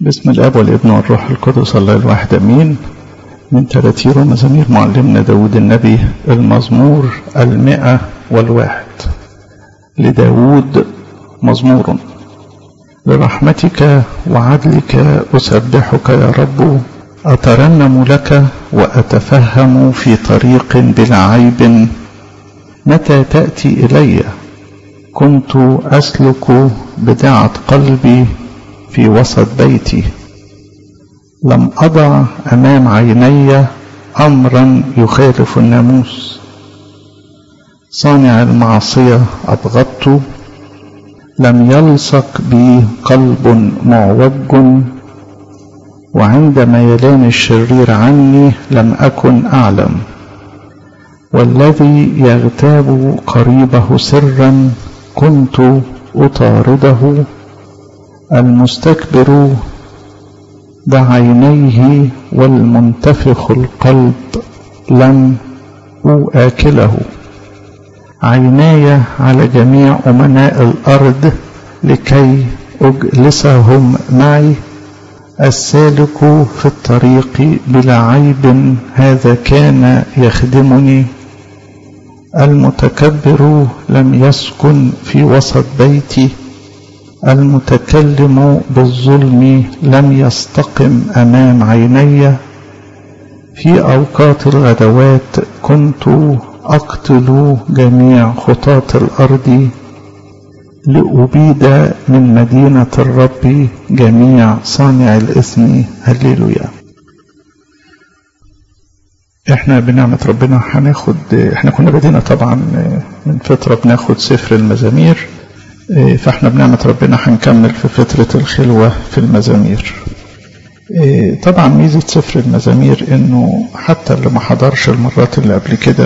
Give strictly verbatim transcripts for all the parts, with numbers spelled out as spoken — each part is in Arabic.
باسم الاب والابن والروح القدس الله الواحد امين. من تراتير ومزامير معلمنا داود النبي المزمور المئة والواحد. لداود مزمور: لرحمتك وعدلك أسبحك يا رب، أترنم لك وأتفهم في طريق بلا عيب. متى تأتي إلي كنت أسلك بدعة قلبي في وسط بيتي. لم أضع أمام عيني أمرا يخالف الناموس. صانع المعصية أبغضت، لم يلصق بي قلب معوج، وعند ميلان الشرير عني لم أكن أعلم. والذي يغتاب قريبه سرا كنت أطارده. المستكبر بعينيه والمنتفخ القلب لم أؤكله. عيناي على جميع أمناء الأرض لكي أجلسهم معي. السالك في الطريق بلا عيب هذا كان يخدمني. المتكبر لم يسكن في وسط بيتي. المتكلم بالظلم لم يستقم أمام عيني. في أوقات الغدوات كنت أقتل جميع خطاة الأرض، لأبيد من مدينة الرب جميع صانع الإثم. هللويا. احنا بنعمة ربنا هناخد، احنا كنا بدينا طبعا من فترة بناخد سفر المزامير، فاحنا بنعمة ربنا هنكمل في فترة الخلوة في المزامير. طبعا ميزة سفر المزامير انه حتى اللي ما حضرش المرات اللي قبل كده،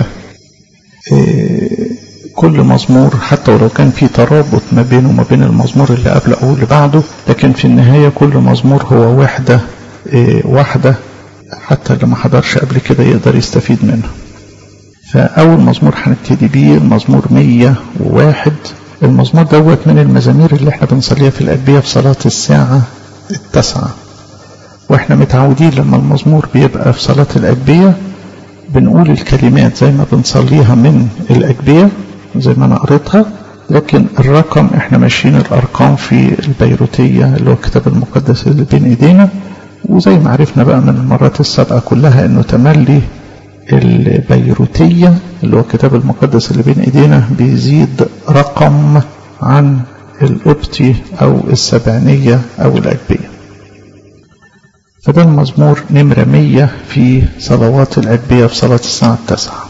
كل مزمور حتى ولو كان في ترابط ما بينه وما بين المزمور اللي قبله او اللي بعده، لكن في النهاية كل مزمور هو وحدة واحدة، حتى اللي ما حضرش قبل كده يقدر يستفيد منه. فأول مزمور هنبتدي بيه المزمور مية وواحد. المزمور دوت من المزامير اللي احنا بنصليها في الأدبية في صلاة الساعة التاسعة، واحنا متعودين لما المزمور بيبقى في صلاة الأدبية بنقول الكلمات زي ما بنصليها من الأدبية زي ما أنا قريتها، لكن الرقم احنا ماشيين الأرقام في البيروتية اللي هو الكتاب المقدس اللي بين ايدينا. وزي ما عرفنا بقى من المرات السابقة كلها انه تملي البيروتية اللي هو الكتاب المقدس اللي بين ايدينا بيزيد رقم عن القبطي او السبعينية او الأدبية. فده المزمور نمرة مية في صلوات الأدبية في صلاة الساعة التاسعة.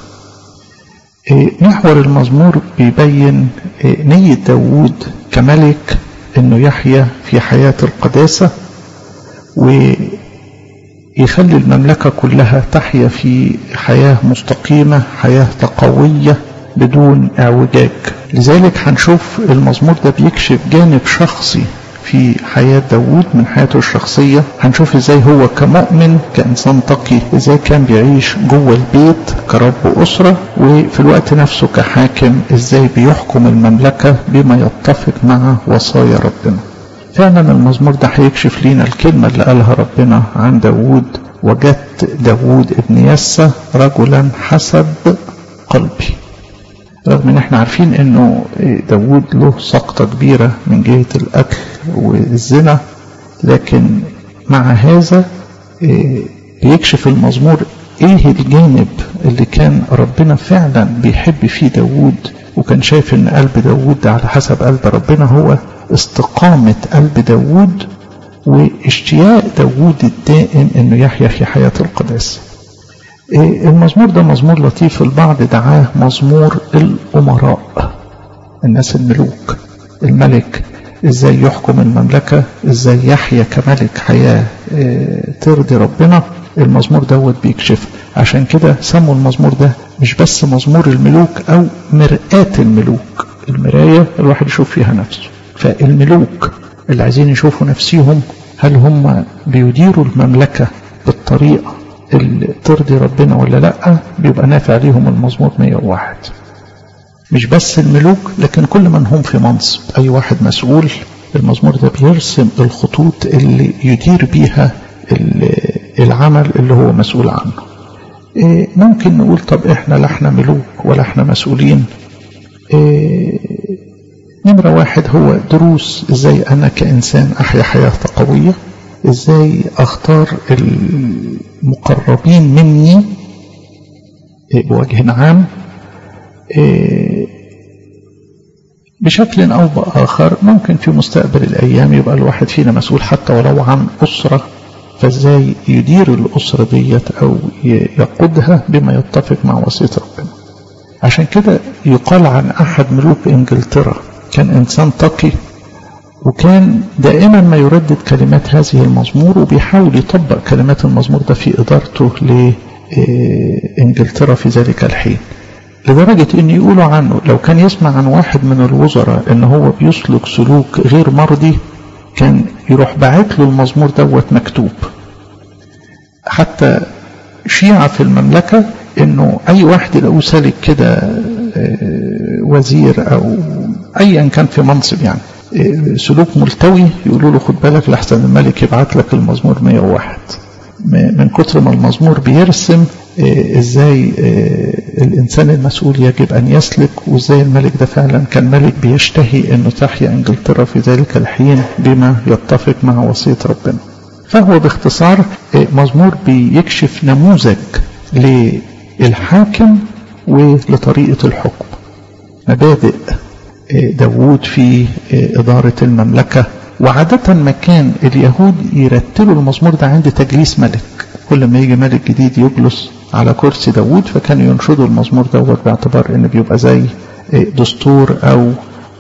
محور المزمور بيبين نية داود كملك انه يحيا في حياة القداسة ويخلي المملكة كلها تحيا في حياة مستقيمة، حياة قوية بدون اعوجاج. لذلك هنشوف المزمور ده بيكشف جانب شخصي في حياة داود من حياته الشخصية. هنشوف ازاي هو كمؤمن كإنسان تقي ازاي كان بيعيش جوه البيت كرب أسرة، وفي الوقت نفسه كحاكم ازاي بيحكم المملكة بما يتفق مع وصايا ربنا. فعلا المزمور ده هيكشف لينا الكلمة اللي قالها ربنا عن داود: وجدت داود ابن يسى رجلا حسب قلبي. رغم ان احنا عارفين انه داود له سقطة كبيرة من جهة القتل والزنا، لكن مع هذا بيكشف المزمور ايه الجانب اللي كان ربنا فعلا بيحب فيه داود، وكان شايف ان قلب داود على حسب قلب ربنا هو استقامة قلب داود واشتياق داود الدائم انه يحيا في حياة القداسة. المزمور ده مزمور لطيف، البعض دعاه مزمور الأمراء، الناس الملوك. الملك ازاي يحكم المملكة، ازاي يحيا كملك حياة ترضي ربنا. المزمور دوت بيكشف، عشان كده سموا المزمور ده مش بس مزمور الملوك او مرآة الملوك، المراية الواحد يشوف فيها نفسه. فالملوك اللي عايزين يشوفوا نفسيهم هل هم بيديروا المملكة بالطريقة اللي ترضي ربنا ولا لا، بيبقى نافع ليهم المزمور مية وواحد. مش بس الملوك لكن كل من هم في منصب، اي واحد مسؤول المزمور ده بيرسم الخطوط اللي يدير بيها العمل اللي هو مسؤول عنه. ممكن نقول طب احنا لا احنا ملوك ولا احنا مسؤولين. نمرة واحد هو دروس ازاي انا كإنسان احيا حياة قوية، ازاي اختار المقربين مني بوجه عام بشكل او باخر. ممكن في مستقبل الايام يبقى الواحد فينا مسؤول حتى ولو عن اسرة، فازاي يدير الاسرة ديت او يقودها بما يتفق مع وصية ربنا. عشان كده يقال عن احد ملوك انجلترا كان انسان تقي، وكان دائما ما يردد كلمات هذه المزمور وبيحاول يطبق كلمات المزمور ده في ادارته لانجلترا في ذلك الحين، لدرجة ان يقولوا عنه لو كان يسمع عن واحد من الوزراء ان هو بيسلك سلوك غير مرضي كان يروح باعت له المزمور دوت مكتوب. حتى شيعة في المملكة انه اي واحد يلاقوه سالك كده وزير او ايا كان في منصب يعني سلوك ملتوي يقولوا له خد بالك لحسن الملك يبعت لك المزمور مية وواحد. من كتر ما المزمور بيرسم ازاي الانسان المسؤول يجب ان يسلك، وازاي الملك ده فعلا كان ملك بيشتهي انه تحيا انجلترا في ذلك الحين بما يتفق مع وصية ربنا. فهو باختصار مزمور بيكشف نموذج للحاكم ولطريقة الحكم، مبادئ داوود في إدارة المملكة. وعادة ما كان اليهود يرتلوا المزمور ده عند تجليس ملك، كل ما يجي ملك جديد يجلس على كرسي داوود فكانوا ينشدوا المزمور دوت باعتبار انه بيبقى زي دستور او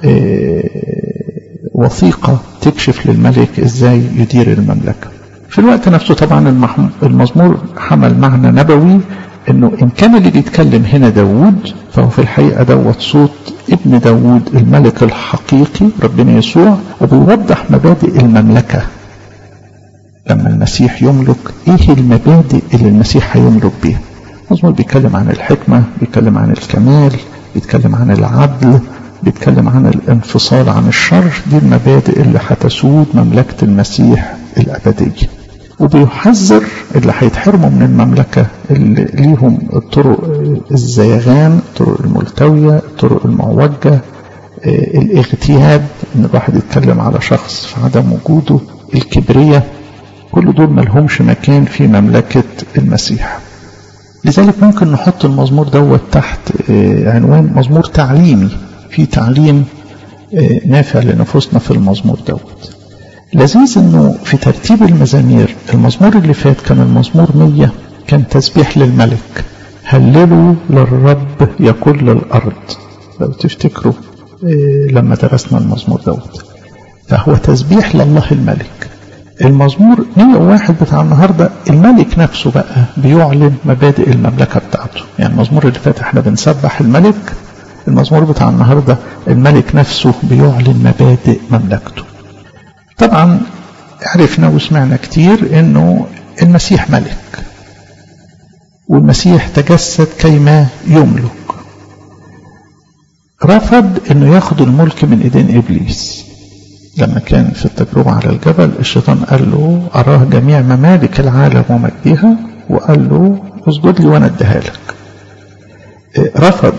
وثيقة تكشف للملك ازاي يدير المملكة. في الوقت نفسه طبعا المزمور حمل معنى نبوي، انه ان كان اللي بيتكلم هنا داوود فهو في الحقيقة دوت صوت ابن داوود الملك الحقيقي ربنا يسوع، وبيوضح مبادئ المملكة. لما المسيح يملك ايه المبادئ اللي المسيح هيملك بيها؟ المزمور بيتكلم عن الحكمة، بيتكلم عن الكمال، بيتكلم عن العدل، بيتكلم عن الانفصال عن الشر. دي المبادئ اللي هتسود مملكة المسيح الأبدية. وبيحذر اللي هيتحرموا من المملكة اللي ليهم الطرق الزيغان، الطرق الملتوية، الطرق المعوجة، الاغتياب، ان الواحد يتكلم على شخص في عدم وجوده، الكبرية، كل دول ملهمش مكان في مملكة المسيح. لذلك ممكن نحط المزمور دوت تحت عنوان مزمور تعليمي، في تعليم نافع لنفوسنا في المزمور دوت. لذيذ انه في ترتيب المزامير المزمور اللي فات كان المزمور مية كان تسبيح للملك، هللوا للرب يا كل الارض، لو تفتكروا لما درسنا المزمور دوت، فهو تسبيح لله الملك. المزمور مية وواحد بتاع النهارده الملك نفسه بقى بيعلن مبادئ المملكه بتاعته. يعني المزمور اللي فات احنا بنسبح الملك، المزمور بتاع النهارده الملك نفسه بيعلن مبادئ مملكته. طبعا عرفنا وسمعنا كتير انه المسيح ملك، والمسيح تجسد كيما يملك. رفض انه ياخد الملك من ايدين ابليس. لما كان في التجربة على الجبل الشيطان قال له أراه جميع ممالك العالم ومجدها، وقال له اسجد لي وانا اديها لك. رفض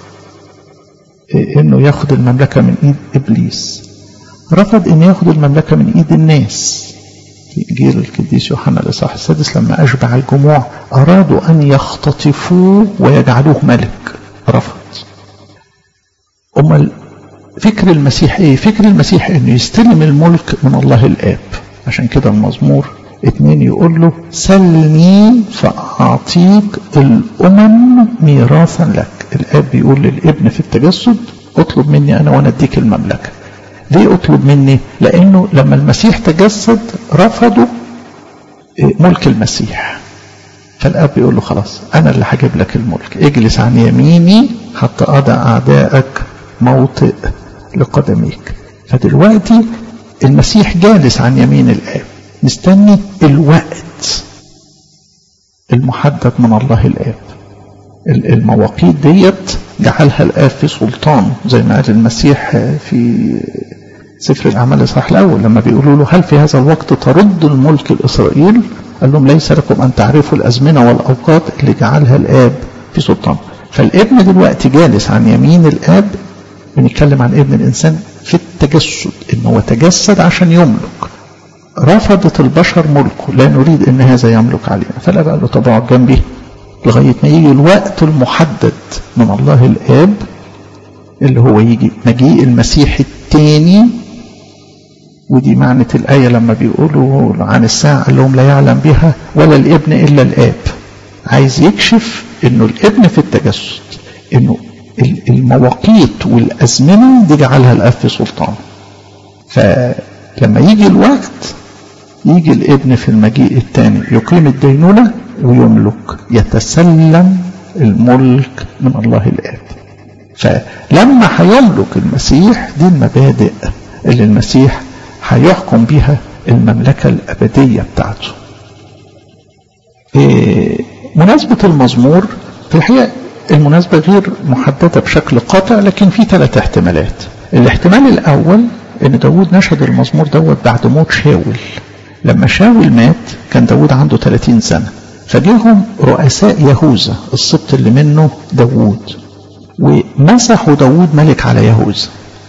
انه ياخد المملكة من ايد ابليس، رفض ان ياخد المملكة من ايد الناس. في جيل القديس يوحنا الاصحاح السادس لما اشبع الجموع ارادوا ان يختطفوه ويجعلوه ملك، رفض. امال فكر المسيح ايه؟ فكر المسيح انه يستلم الملك من الله الاب. عشان كده المزمور اتنين يقول له سلني فاعطيك الامم ميراثا لك. الاب بيقول للابن في التجسد اطلب مني انا وانا اديك المملكه. ليه اطلب مني؟ لانه لما المسيح تجسد رفضوا ملك المسيح، فالاب بيقول له خلاص انا اللي هجيب لك الملك، اجلس عن يميني حتى اضع اعدائك موطئ لقدميك. فدلوقتي المسيح جالس عن يمين الآب مستني الوقت المحدد من الله الآب. المواقيت ديت جعلها الآب في سلطان، زي ما قال المسيح في سفر الأعمال الإصحاح الأول لما بيقولوا له هل في هذا الوقت ترد الملك لإسرائيل؟ قال لهم ليس لكم أن تعرفوا الأزمنة والأوقات اللي جعلها الآب في سلطان. فالابن دلوقتي جالس عن يمين الآب. بنتكلم عن ابن الإنسان في التجسد، إنه هو تجسد عشان يملك. رفضت البشر ملكه، لا نريد إن هذا يملك علينا. فلا بقى له طبعا جنبي لغاية ما يجي الوقت المحدد من الله الآب اللي هو يجي مجيء المسيح الثاني. ودي معنى الآية لما بيقولوا عن الساعة قال لهم لا يعلم بها ولا الابن إلا الآب. عايز يكشف إنه الابن في التجسد، إنه المواقيت والأزمنة دي جعلها الآب في سلطان. فلما يجي الوقت يجي الابن في المجيء الثاني يقيم الدينونة ويملك، يتسلم الملك من الله الآب. فلما هيملك المسيح دي المبادئ اللي المسيح هيحكم بها المملكة الأبدية بتاعته. إيه مناسبة المزمور في الحقيقة المناسبة غير محددة بشكل قاطع، لكن في ثلاث احتمالات. الاحتمال الأول ان داود نشد المزمور دوت بعد موت شاول. لما شاول مات كان داود عنده ثلاثين سنة، فجيهم رؤساء يهوذا السبط اللي منه داود ومسحوا داود ملك على يهوذا.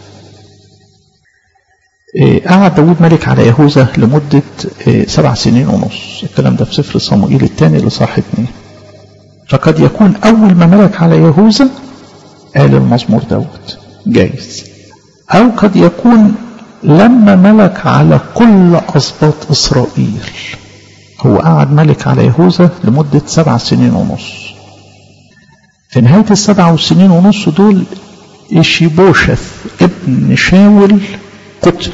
قعد داود ملك على يهوذا لمدة سبع سنين ونص. الكلام ده في سفر صموئيل الثاني لصح اثنين. فقد يكون أول ما ملك على يهوذا قال المزمور داود جايز، أو قد يكون لما ملك على كل أسباط إسرائيل. هو قعد ملك على يهوذا لمدة سبع سنين ونص. في نهاية السبع سنين ونص دول إشيبوشث ابن شاول قتل،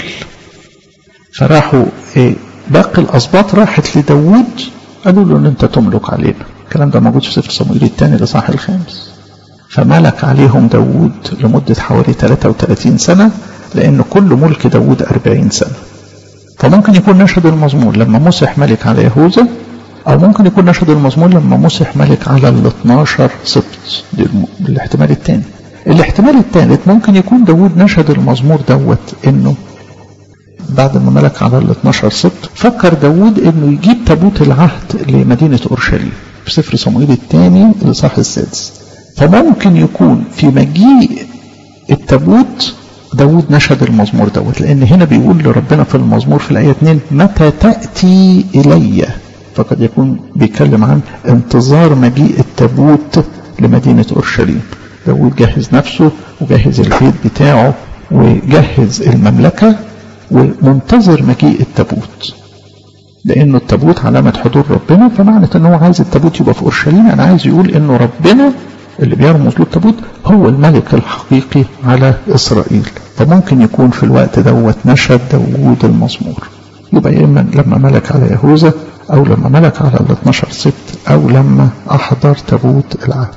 فراحوا باقي الأسباط راحت لداود قالوا له ان انت تملك علينا. الكلام ده موجود في سفر صموئيل الثاني لصح الخامس. فملك عليهم داود لمدة حوالي ثلاثة وثلاثين سنة، لأن كل ملك داود أربعين سنة. فممكن يكون نشهد المزمور لما مسح ملك على يهوذا، أو ممكن يكون نشهد المزمور لما مسح ملك على ال اثناشر سبط. دي الاحتمال الثاني. الاحتمال الثالث ممكن يكون داود نشهد المزمور دوت إنه بعد ما ملك على ال اثناشر سبط فكر داود إنه يجيب تابوت العهد لمدينة أورشليم في سفر صموئيل الثاني لصح السادس. فممكن يكون في مجيء التابوت داود نشهد المزمور دوت، لأن هنا بيقول لربنا في المزمور في الآية اثنين متى تأتي إلي. فقد يكون بيتكلم عن انتظار مجيء التابوت لمدينة أورشليم. داود جهز نفسه وجهز البيت بتاعه وجهز المملكة ومنتظر مجيء التابوت، لأنه التابوت علامة حضور ربنا. فمعنى أنه عايز التابوت يبقى في أورشليم، أنا عايز يقول أنه ربنا اللي بيرمز له التابوت هو الملك الحقيقي على إسرائيل. فممكن يكون في الوقت دوت نشهد داود المزمور، يبقى يا إما لما ملك على يهوذا، أو لما ملك على ال اثناشر سبط، أو لما أحضر تابوت العهد.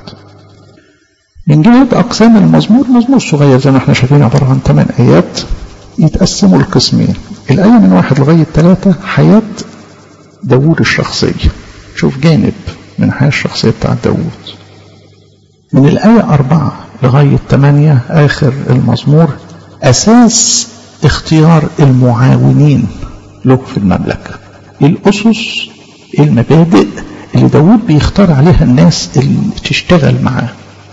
من جهة أقسام المزمور، مزمور صغير زي ما احنا شايفين عبارة عن ثمان آيات يتقسموا لقسمين. الآية من واحد لغاية ثلاثة حياة داود الشخصية، شوف جانب من حياة الشخصية بتاعت داود. من الآية أربعة لغاية ثمانية آخر المزمور أساس اختيار المعاونين له في المملكة، الأسس المبادئ اللي داود بيختار عليها الناس اللي تشتغل معاه.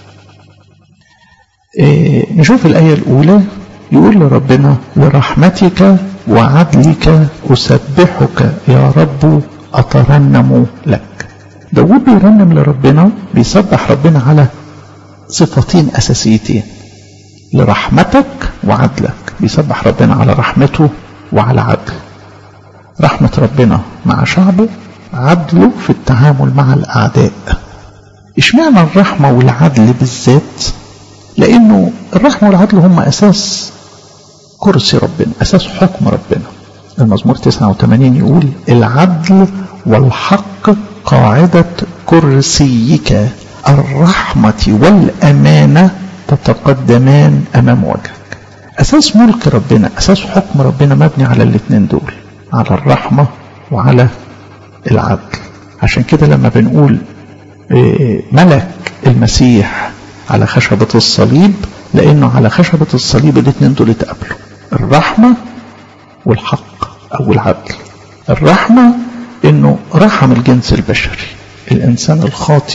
إيه نشوف الآية الأولى يقول لربنا لرحمتك وعدلك أسبحك يا رب أترنم لك. داود بيرنم لربنا، بيسبح ربنا على صفتين أساسيتين، لرحمتك وعدلك. بيسبح ربنا على رحمته وعلى عدله. رحمة ربنا مع شعبه، عدله في التعامل مع الأعداء. اشمعنى الرحمة والعدل بالذات؟ لأنه الرحمة والعدل هم أساس كرسي ربنا، أساس حكم ربنا. المزمور تسعة وثمانين يقول العدل والحق قاعدة كرسيك، الرحمة والأمانة تتقدمان أمام وجهك. أساس ملك ربنا، أساس حكم ربنا مبني على الاثنين دول، على الرحمة وعلى العدل. عشان كده لما بنقول ملك المسيح على خشبة الصليب، لأنه على خشبة الصليب الاثنين دول اتقابلوا، الرحمة والحق أو العدل. الرحمة إنه رحم الجنس البشري، الإنسان الخاطئ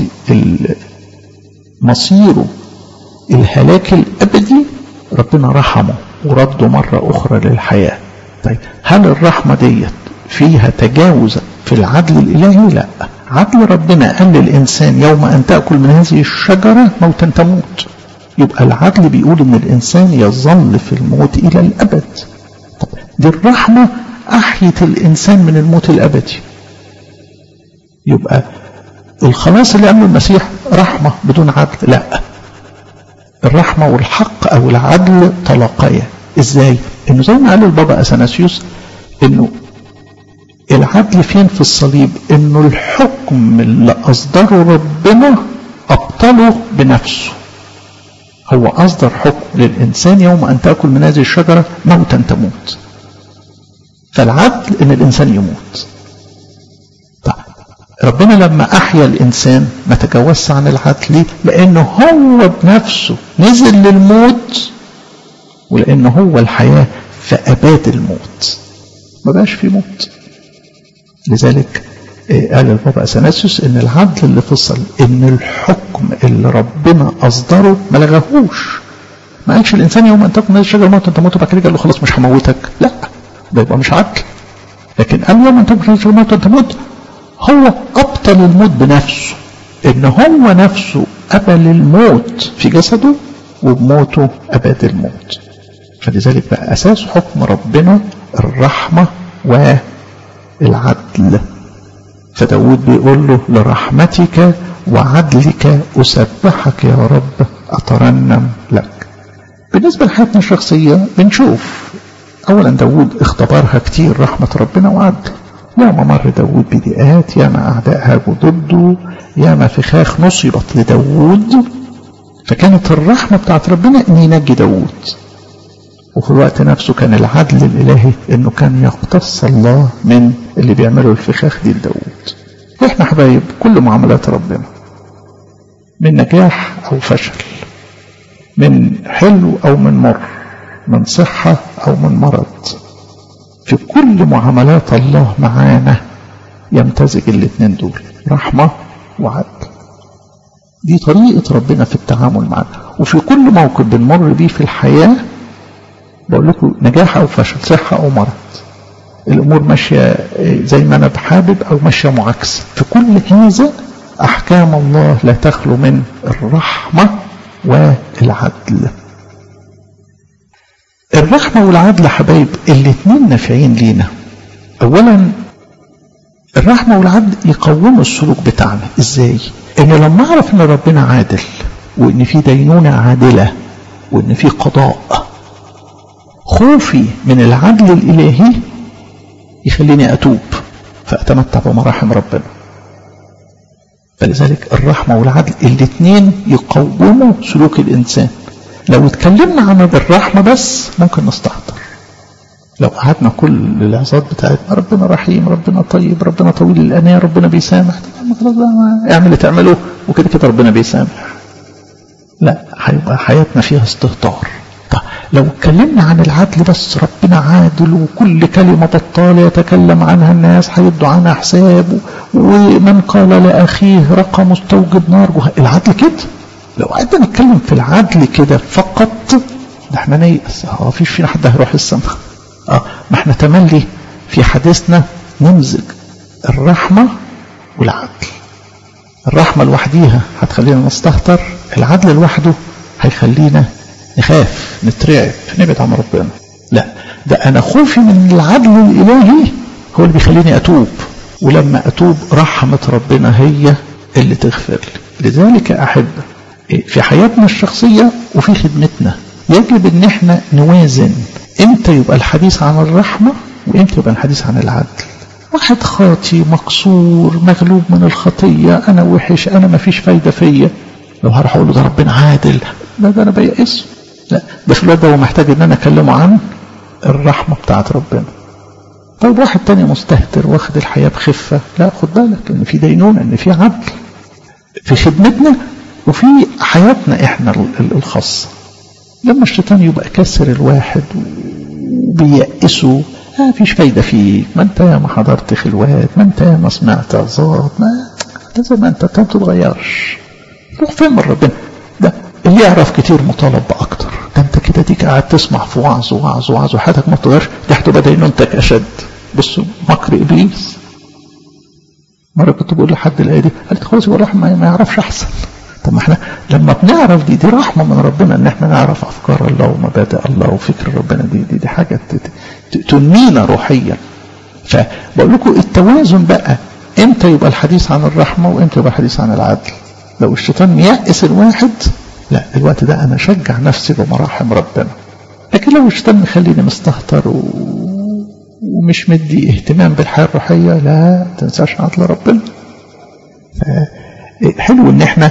مصيره الهلاك الأبدي، ربنا رحمه ورده مرة أخرى للحياة. طيب هل الرحمة ديت فيها تجاوز في العدل الإلهي؟ لا. عدل ربنا قال للإنسان يوم أن تأكل من هذه الشجرة موتا تموت. يبقى العدل بيقول إن الإنسان يظل في الموت إلى الأبد. طب دي الرحمة أحيت الإنسان من الموت الأبدي. يبقى الخلاص اللي قاله المسيح رحمة بدون عدل؟ لا. الرحمة والحق أو العدل تلاقيا. إزاي؟ إنه زي ما قال البابا أثناسيوس إنه العدل فين في الصليب؟ إنه الحكم اللي أصدره ربنا أبطله بنفسه. هو أصدر حكم للإنسان يوم أن تأكل من هذه الشجرة موتا تموت. فالعدل إن الإنسان يموت. طيب ربنا لما أحيا الإنسان ما تجاوزش عن العدل، لأنه هو بنفسه نزل للموت، ولأنه هو الحياة فأباد الموت، ما بقاش في موت. لذلك قال البابا أثناسيوس إن العدل اللي فصل إن الحكم اللي ربنا أصدره ما لغاهوش. ما قالش الإنسان يوم أن تأكل من الشجرة موت أنت موت، وبعد كده قال له خلاص مش هموتك. لا، ده يبقى مش عدل. لكن قال يوم أن تأكل من الشجرة موت أنت موت، هو أبطل الموت بنفسه، إن هو نفسه قبل الموت في جسده وبموته أباد الموت. فلذلك بقى أساس حكم ربنا الرحمة والعدل. فداود بيقول له لرحمتك وعدلك أسبحك يا رب أترنم لك. بالنسبة لحياتنا الشخصية بنشوف أولا داود اختبرها كتير رحمة ربنا وعدل. ياما مر داود بضيقات، ياما أعداء هاجوا ضده، ياما فخاخ نصبت لداود، فكانت الرحمة بتاعت ربنا إن ينجي داود. وفي الوقت نفسه كان العدل الإلهي إنه كان يقتص الله من اللي بيعمله الفخاخ دي لداود. إحنا حبايب كل معاملات ربنا من نجاح أو فشل، من حلو أو من مر، من صحة أو من مرض، في كل معاملات الله معانا يمتزج الاثنين دول، رحمة وعدل. دي طريقة ربنا في التعامل معنا. وفي كل موقف بنمر بيه في الحياة بقول لكم نجاح أو فشل، صحة أو مرض، الأمور ماشية زي ما أنا بحابب أو ماشية معاكسة، في كل هذا أحكام الله لا تخلو من الرحمة والعدل. الرحمة والعدل حبايب الاثنين نافعين لينا. أولا الرحمة والعدل يقوموا السلوك بتاعنا. إزاي؟ إن لما أعرف إن ربنا عادل، وإن في دينونة عادلة، وإن في قضاء، خوفي من العدل الإلهي يخليني أتوب فأتمتع بمراحم ربنا. فلذلك الرحمة والعدل الاثنين يقوموا سلوك الإنسان. لو اتكلمنا عن الرحمة بس ممكن نستهتر. لو قعدنا كل العظات بتاعتنا ربنا رحيم، ربنا طيب، ربنا طويل الأناة، ربنا بيسامح، اعمل اللي تعمله وكده كده ربنا بيسامح، لا، هيبقى حياتنا فيها استهتار. طيب لو اتكلمنا عن العدل بس، ربنا عادل وكل كلمة بطالة يتكلم عنها الناس هيدوا عنها حساب، ومن قال لأخيه رقى مستوجب نار، العدل كده. لو قعدنا نتكلم في العدل كده فقط ده احنا نيأس، اه فيش فينا حد هيروح السماء. اه ما احنا تملي في حديثنا نمزج الرحمة والعدل. الرحمة لوحديها هتخلينا نستهتر، العدل لوحده هيخلينا نخاف، نترعب، نبعد عن ربنا. لا، ده انا خوفي من العدل الالهي هو اللي بيخليني اتوب، ولما اتوب رحمة ربنا هي اللي تغفر لي. لذلك احب في حياتنا الشخصية وفي خدمتنا يجب ان احنا نوازن امتى يبقى الحديث عن الرحمة وامتى يبقى الحديث عن العدل. واحد خاطي مكسور مغلوب من الخطية، انا وحش، انا ما فيش فايدة فيا، لو هروح اقول له ده ربنا عادل، لا ده انا بيأس. لا، ده في الوقت ده هو محتاج ان انا اكلمه عن الرحمة بتاعت ربنا. طيب واحد تاني مستهتر واخد الحياة بخفة، لا خد بالك ان في دينونة، ان في عدل في خدمتنا وفي حياتنا احنا الخاصة. لما الشيطان يبقى كسر الواحد وبييأسوا، ما فيش فايدة فيك، ما انت يا ما حضرت خلوات، ما انت يا ما سمعت عظات، ما انت زي ما انت ما تتغيرش، روح فين من ربنا. ده اللي يعرف كتير مطالب بأكتر. ده انت كده ديك قاعد تسمع في وعظ ووعظ ووعظ وحياتك ما تغيرش، دي هتبقى دينونتك أشد. بصوا مكر إبليس. مرة كنت بقول لحد الآية دي، قالت خلاص يبقى الواحد ما يعرفش أحسن. طب ما احنا لما بنعرف دي دي رحمة من ربنا ان احنا نعرف أفكار الله ومبادئ الله وفكر ربنا، دي دي, دي حاجة تنمينا روحيا. فبقول لكم التوازن بقى، امتى يبقى الحديث عن الرحمة وامتى يبقى الحديث عن العدل. لو الشيطان يأس الواحد، لا الوقت ده انا اشجع نفسي بمراحم ربنا. لكن لو الشيطان مخليني مستهتر و... ومش مدي اهتمام بالحياة الروحية، لا تنساش عدل ربنا. حلو ان احنا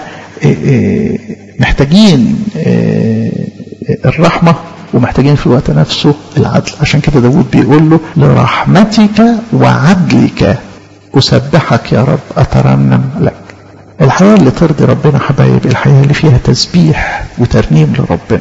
محتاجين الرحمة ومحتاجين في الوقت نفسه العدل. عشان كده داود بيقول له لرحمتك وعدلك أسبحك يا رب أترنم لك. الحياة اللي ترضي ربنا حبايب، الحياة اللي فيها تسبيح وترنيم لربنا.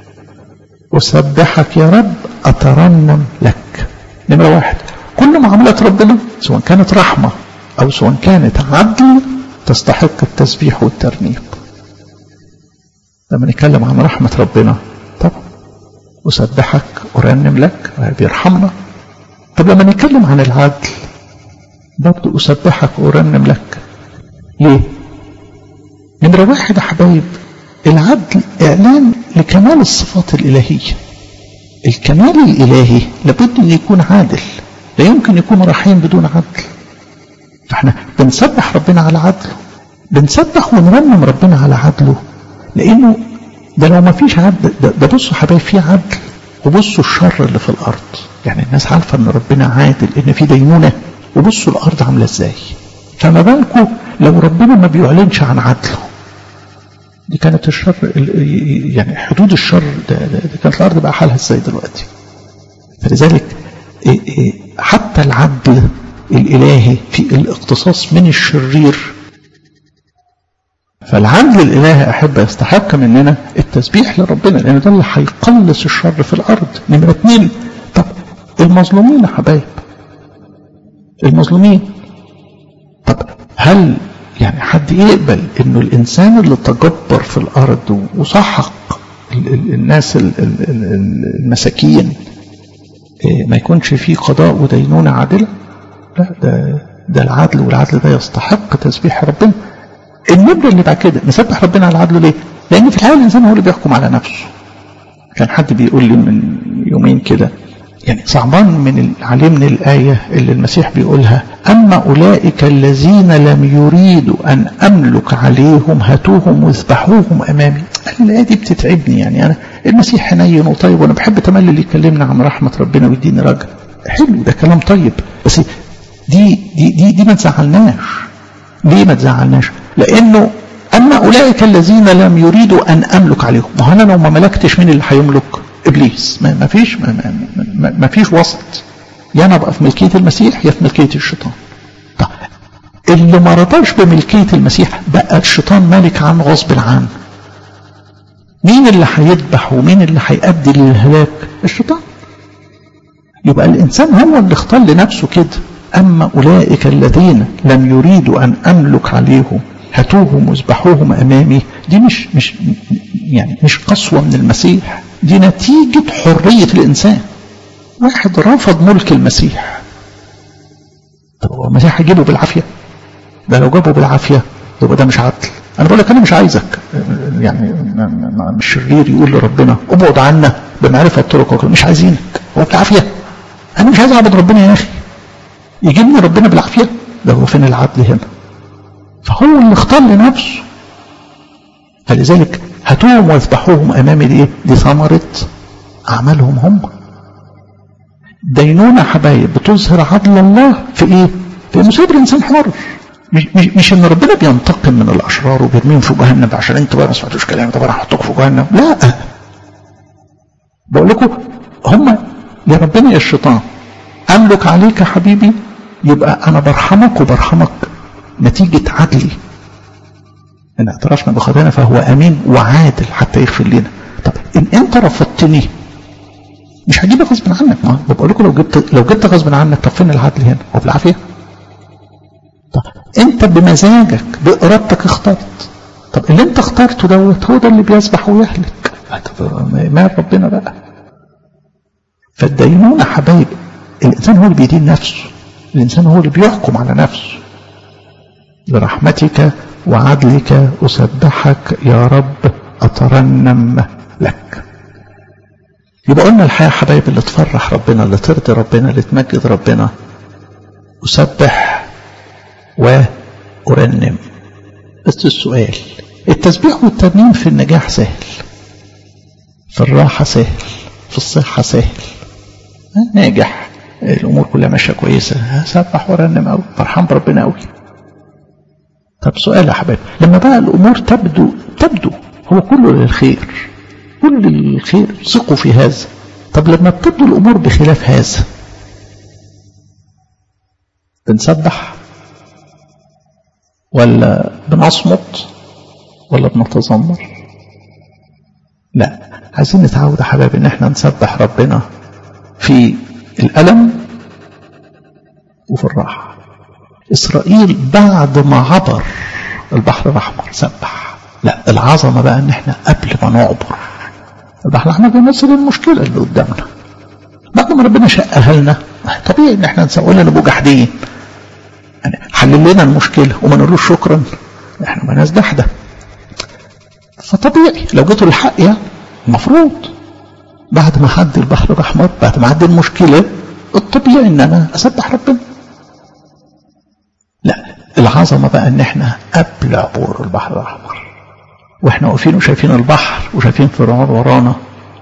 أسبحك يا رب أترنم لك. نمرة واحد، كل معاملات ربنا سواء كانت رحمة أو سواء كانت عدل تستحق التسبيح والترنيم. لما نتكلم عن رحمة ربنا، طب أسبحك أرنم لك، بيرحمنا. طب لما نتكلم عن العدل برضو أسبحك أرنم لك. ليه؟ نمرة واحد يا حبايب، العدل إعلان لكمال الصفات الإلهية. الكمال الإلهي لابد أن يكون عادل، لا يمكن يكون رحيم بدون عدل. فاحنا بنسبح ربنا على عدله، بنسبح ونرنم ربنا على عدله، لأنه ده لو ما فيش عدل، ده, ده بصوا حبايب فيه عدل، وبصوا الشر اللي في الأرض. يعني الناس عارفة أن ربنا عادل، إن في دينونة، وبصوا الأرض عاملة إزاي. فما بالكم لو ربنا ما بيعلنش عن عدله. دي كانت الشر، يعني حدود الشر ده, ده, ده كانت الأرض بقى حالها إزاي دلوقتي. فلذلك حتى العدل الإلهي في الاقتصاص من الشرير. فالعدل الإلهي أحب يستحق مننا التسبيح لربنا، لأن ده اللي هيقلص الشر في الأرض. نمرة اتنين، طب المظلومين يا حبايب، المظلومين، طب هل يعني حد يقبل انه الانسان اللي تجبر في الارض وصحق الناس المساكين ما يكونش فيه قضاء ودينونة عادلة؟ لا، ده ده العدل، والعدل ده يستحق تسبيح ربنا. النبرة اللي بعد كده نسبح ربنا على العدل ليه؟ لان في الحقيقة الانسان هو اللي بيحكم على نفسه. كان حد بيقول لي من يومين كده، يعني صعبان من عليه من الآية اللي المسيح بيقولها: أما أولئك الذين لم يريدوا أن أملك عليهم هاتوهم واذبحوهم أمامي. الآية دي بتتعبني، يعني أنا المسيح حنين وطيب، وأنا بحب تملي اللي يكلمنا عن رحمة ربنا ويديني رجع. حلو، ده كلام طيب، بس دي دي دي, دي ما تزعلناش. ليه ما تزعلناش؟ لأنه أما أولئك الذين لم يريدوا أن أملك عليهم، ما أنا لو ما ملكتش مين اللي هيملك؟ إبليس. ما فيش ما, ما, ما فيش وسط، يا أنا أبقى في ملكية المسيح يا في ملكية الشيطان. طب اللي ما رضاش بملكية المسيح بقى الشيطان مالك عنه غصب عنه. مين اللي هيذبح ومين اللي هيؤدي للهلاك؟ الشيطان. يبقى الإنسان هو اللي اختار لنفسه كده: أما أولئك الذين لم يريدوا أن أملك عليهم هاتوهم واذبحوهم أمامي. دي مش مش يعني مش قسوة من المسيح، دي نتيجة حرية الإنسان. واحد رفض ملك المسيح، طب هو المسيح هيجيبه بالعافية؟ ده لو جابه بالعافية يبقى ده مش عدل. أنا بقول لك أنا مش عايزك، يعني مش شرير يقول لربنا ابعد عنا بمعرفة طرقك، مش عايزينك، هو بالعافية؟ أنا مش عايز أعبد ربنا يا أخي، يجيبني ربنا بالعافية؟ ده هو فين العدل هنا؟ فهو اللي اختار لنفسه. فلذلك هاتوهم واذبحوهم امامي، دي دي ثمرة اعمالهم هم. دينونة حبايب بتظهر عدل الله في ايه؟ في انه سايب الانسان حر. مش, مش, مش ان ربنا بينتقم من الاشرار وبيرميهم في جهنم عشان انتوا بقى ما سمعتوش كلامي، طب انا هحطكم في جهنم. لا، بقول لكم هم يا ربنا يا الشيطان. املك عليك يا حبيبي، يبقى انا برحمك وبرحمك نتيجة عدلي. إن اعترفنا بخطايانا فهو أمين وعادل حتى يغفر لنا. طب إن أنت رفضتني مش هجيبها غصب عنك. ما بقول لكم لو جبت لو جبت غصب عنك، طب فين العدل هنا؟ هو بالعافيه؟ طب انت بمزاجك بارادتك اخترت، طب اللي انت اخترته دوت هو ده اللي بيسبح ويهلك. ما ربنا بقى. فالدينونة حبايب، الانسان هو اللي بيدين نفسه، الانسان هو اللي بيحكم على نفسه. برحمتك وعدلك اسبحك يا رب اترنم لك. يبقى قلنا الحياة حبايب اللي تفرح ربنا، اللي ترضي ربنا، اللي تمجد ربنا، أسبح وأرنم. بس السؤال، التسبيح والترنيم في النجاح سهل، في الراحة سهل، في الصحة سهل، ناجح، الأمور كلها ماشية كويسة، سبح ورنم أوي، فرحان بربنا أوي. طب سؤال يا حبايب، لما بقى الأمور تبدو تبدو هو كله للخير، كل الخير، ثقوا في هذا. طب لما بتبدو الأمور بخلاف هذا، بنسبح ولا بنصمت ولا بنتذمر؟ لا، عايزين نتعود يا حبايبي ان احنا نسبح ربنا في الألم وفي الراحة. إسرائيل بعد ما عبر البحر الأحمر سبح. لا، العظمة بقى ان احنا قبل ما نعبر البحر الأحمر بيمثل المشكلة اللي قدامنا. بعد ما ربنا شقها لنا، طبيعي ان احنا نسوي لنا نبقى جحدين، يعني حلل لنا المشكلة وما نقولوش شكرا، احنا ما ناس جحدة. فطبيعي لو جيتوا الحق يا المفروض بعد ما عدي البحر الأحمر، بعد ما عدي المشكلة، الطبيعي ان انا اسبح ربنا. لا، العظمة بقى ان احنا قبل عبور البحر الأحمر واحنا واقفين وشايفين البحر وشايفين فرعون ورانا،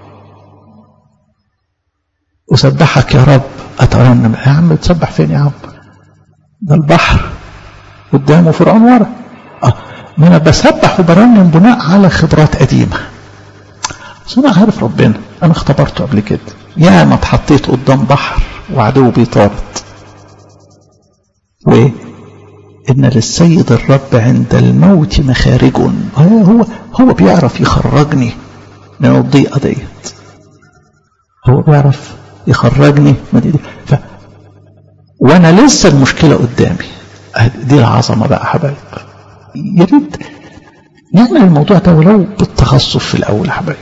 أسبحك يا رب أترنم. يا عم تسبح فين يا عم؟ ده البحر قدامه فرعون ورا. اه ما انا بسبح وبرنم بناء على خبرات قديمة، بس انا عارف ربنا، انا اختبرته قبل كده، يا ما اتحطيت قدام بحر وعدو بيطارد، وإن للسيد الرب عند الموت مخارج. هو هو بيعرف يخرجني من الضيقة ديت، هو بيعرف يخرجني من دي. ف... وانا لسه المشكلة قدامي. دي العظمة بقى حبايب. يا ريت نعمل الموضوع ده ولو بالتغصب في الاول حبايب،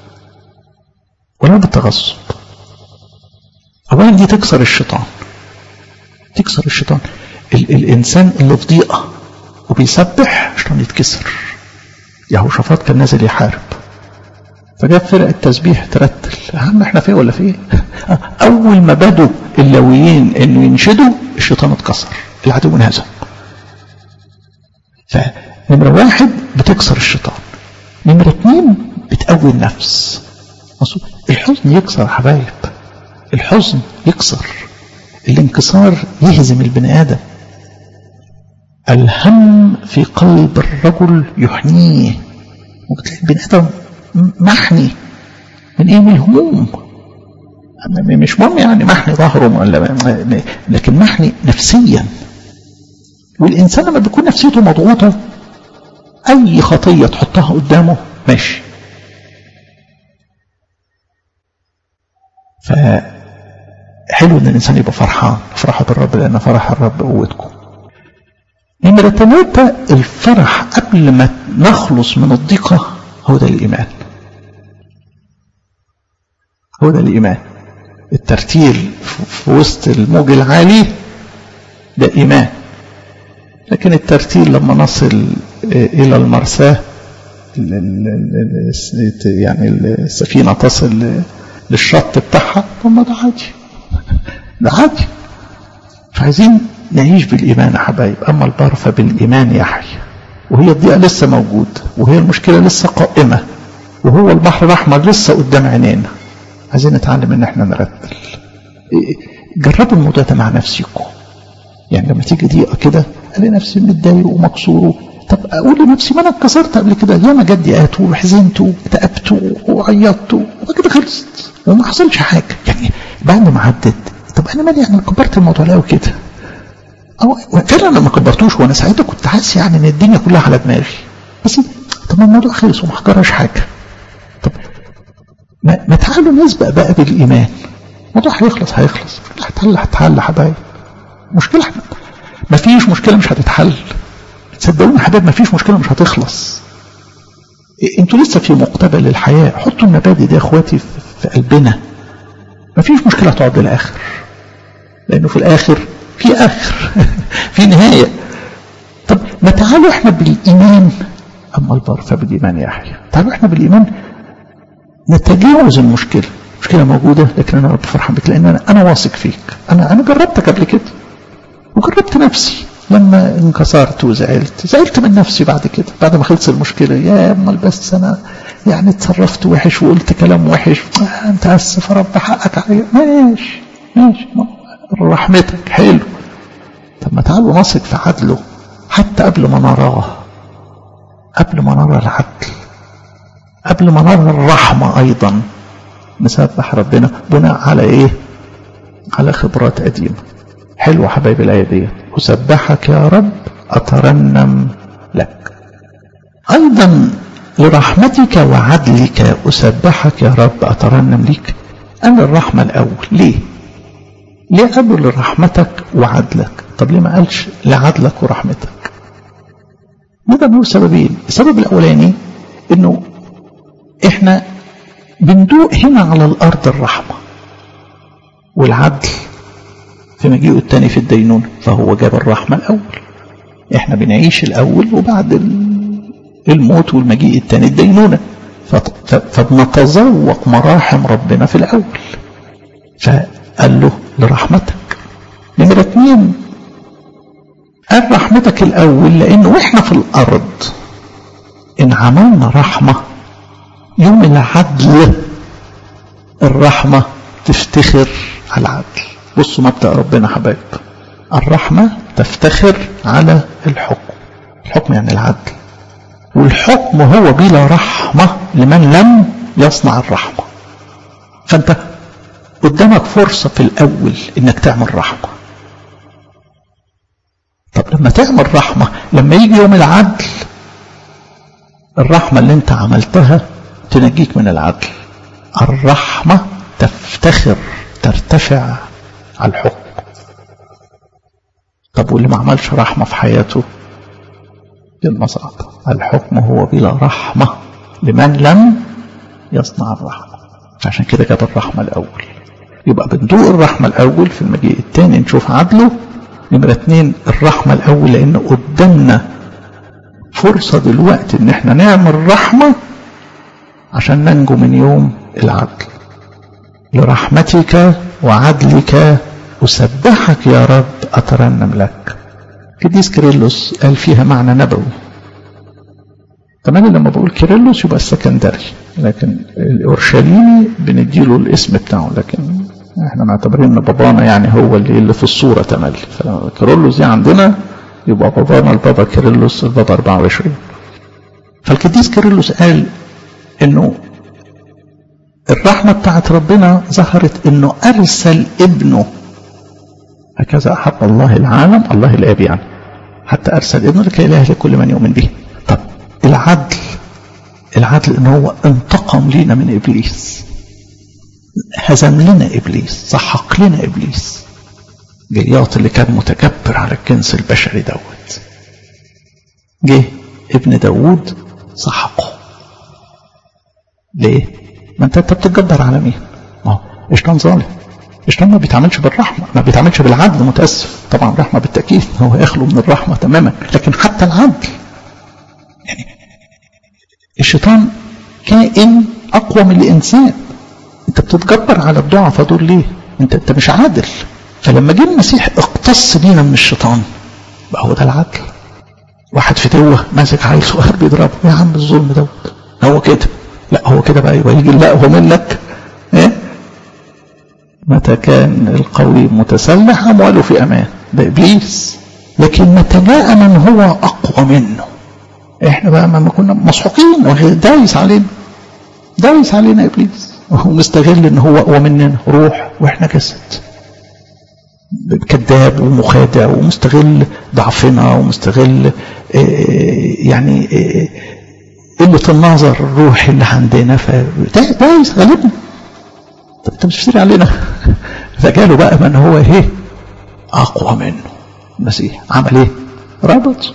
ولو بالتغصب. اولا دي تكسر الشيطان، تكسر الشيطان. ال الانسان اللي في ضيقة وبيسبح عشان يتكسر. يهوشافاط كان نازل يحارب، فجاب فرق التسبيح ترتل. يا عم احنا فيه ولا فيه؟ اول ما بدوا اللاويين انه ينشدوا الشيطان اتكسر، العدو انهزم. فنمرة واحد بتكسر الشيطان، نمرة اتنين بتقوي النفس. الحزن يكسر حبايب، الحزن يكسر، الانكسار يهزم البني ادم. الهم في قلب الرجل يحنيه. وبتلاقي البني ادم محني من ايه؟ من الهموم. مش مهم يعني محني ظهره ولا، لكن محني نفسيا. والانسان لما بيكون نفسيته مضغوطه اي خطيه تحطها قدامه ماشي. فحلو ان الانسان يبقى فرحان. افرحوا بالرب لان فرح الرب قوتكم. نمرة ثلاثة، الفرح قبل ما نخلص من الضيقة هو ده الإيمان. هو ده الإيمان. الترتيل في وسط الموج العالي ده إيمان، لكن الترتيل لما نصل إلى المرساة، يعني السفينة تصل للشط بتاعها، ثم ده عادي، ده عادي. فعايزين نعيش بالإيمان يا حبايب. أما البار فبالإيمان يحيى. وهي الضيقة لسه موجود، وهي المشكلة لسه قائمة، وهو البحر الأحمر لسه قدام عينينا. عايزين نتعلم ان احنا نرتل. جربوا الموضوع ده مع نفسكم. يعني لما تيجي ضيقة كده الاقي نفسي متضايق ومكسور، طب اقول لنفسي ما انا اتكسرت قبل كده، ياما جت ضيقات وحزنت وتعبت وعيطت وكده خلصت وما حصلش حاجة. يعني بعد ما عدت، طب انا مالي يعني كبرت الموضوع ليه وكده؟ او فعلا انا ما كبرتوش، وانا ساعتها كنت حاسس يعني ان الدنيا كلها على دماغي، بس طب الموضوع خلص وما حجرش حاجة. طب ما, ما تعالوا نسبق بقى بالإيمان. الموضوع هيخلص هيخلص هتحل هتحل حبايب. مشكلة ما فيش مشكلة مش هتتحل. تصدقوني يا حبايب ما فيش مشكلة مش هتخلص. انتوا لسه في مقتبل الحياة. حطوا المبادئ دي يا اخواتي في قلبنا. ما فيش مشكلة تقعد للآخر، لأنه في الآخر في آخر في نهاية. طب ما تعالوا احنا بالإيمان. أما البر فبالإيمان يحيى. تعالوا احنا بالإيمان نتجاوز المشكلة. مشكلة موجودة لكن أنا رب فرحان بك لأن أنا, أنا واثق فيك. أنا أنا جربتك قبل كده وجربت نفسي لما انكسرت وزعلت. زعلت من نفسي بعد كده بعد ما خلص المشكلة. يا أمال بس أنا يعني اتصرفت وحش وقلت كلام وحش. آه أنت أسف رب حقك عليا. ماشي ماشي رحمتك حلو. طب ما تعالوا نثق في عدله حتى قبل ما نراه، قبل ما نرى العدل، قبل ما نرى الرحمة أيضا نسبح ربنا بناء على إيه؟ على خبرات قديمة. حلوة حبايب الآية دي. أسبحك يا رب أترنم لك. أيضا لرحمتك وعدلك أسبحك يا رب أترنم لك. أنا الرحمة الأول. ليه؟ ليه قبل لرحمتك وعدلك؟ طب ليه ما قالش لعدلك ورحمتك؟ نقدر نقول سببين. السبب الأولاني إنه إحنا بندوق هنا على الأرض الرحمة والعدل في مجيئه الثاني في الدينونة، فهو جاب الرحمة الأول. إحنا بنعيش الأول وبعد الموت والمجيء الثاني الدينونة، فبنتذوق مراحم ربنا في الأول. فقال له لرحمتك. نمرة اثنين قال رحمتك الأول لأنه وإحنا في الأرض إن عملنا رحمة يوم العدل الرحمة تفتخر على العدل. بصوا مبدأ ربنا حبايب. الرحمة تفتخر على الحكم. الحكم يعني العدل، والحكم هو بلا رحمة لمن لم يصنع الرحمة. فأنت قدامك فرصة في الأول إنك تعمل رحمة. طب لما تعمل رحمة لما يجي يوم العدل الرحمة اللي انت عملتها تنجيك من العدل. الرحمة تفتخر ترتفع على الحكم. طب واللي ما عملش رحمة في حياته المصعب. الحكم هو بلا رحمة لمن لم يصنع الرحمة. فعشان كده جاب الرحمة الأول. يبقى بندوق الرحمة الأول في المجيء الثاني نشوف عدله. نمرة اثنين الرحمة الأول لأنه قدامنا فرصة دلوقتي ان احنا نعمل رحمة عشان ننجو من يوم العدل. لرحمتك وعدلك أسبحك يا رب أترنم لك. قديس كيرلس قال فيها معنى نبوي. طبعا لما بقول كيرلس يبقى السكندري، لكن الأورشليمي بنديله الاسم بتاعه، لكن احنا معتبرين ان بابانا يعني هو اللي, اللي في الصورة تملي. فكيرلس دي عندنا يبقى بابانا البابا كيرلس البابا أربعة وعشرين. فالقديس كيرلس قال انه الرحمة بتاعت ربنا ظهرت انه ارسل ابنه. هكذا احب الله العالم، الله الاب يعني، حتى ارسل ابنه لكي لا يهلك كل من يؤمن به. طب العدل، العدل انه هو انتقم لنا من ابليس، هزم لنا ابليس، سحق لنا ابليس. جلياط اللي كان متكبر على الجنس البشري دوت جه ابن داود سحقه. ليه؟ ما انت انت بتتجبر على مين؟ اه اشتان ظالم، اشتان ما بيتعملش بالرحمه، ما بيتعملش بالعدل. متاسف طبعا الرحمه بالتاكيد هو يخلو من الرحمه تماما، لكن حتى العدل يعني الشيطان كائن اقوى من الانسان. انت بتتجبر على الضعفاء دول ليه؟ انت انت مش عادل. فلما جه المسيح اقتص لينا من الشيطان بقى هو ده العدل. واحد في توه ماسك عيل صغير بيضربه، يا عم الظلم دوت هو كده، لا هو كده بقى يبقى يجي لا هو منك. ايه متى كان القوي متسلح امواله في امان، ده ابليس. لكن متى جاء من هو اقوى منه احنا بقى ما كنا مسحوقين، دايس علينا دايس علينا ابليس، وهو مستغل ان هو اقوى مننا روح واحنا جسد، كذاب ومخادع ومستغل ضعفنا ومستغل يعني قلة النظر الروحي اللي عندنا، فده ده يغلبنا. طب انت مش بتشتري علينا. فجاله بقى من هو ايه اقوى منه، المسيح عمل ايه؟ ربط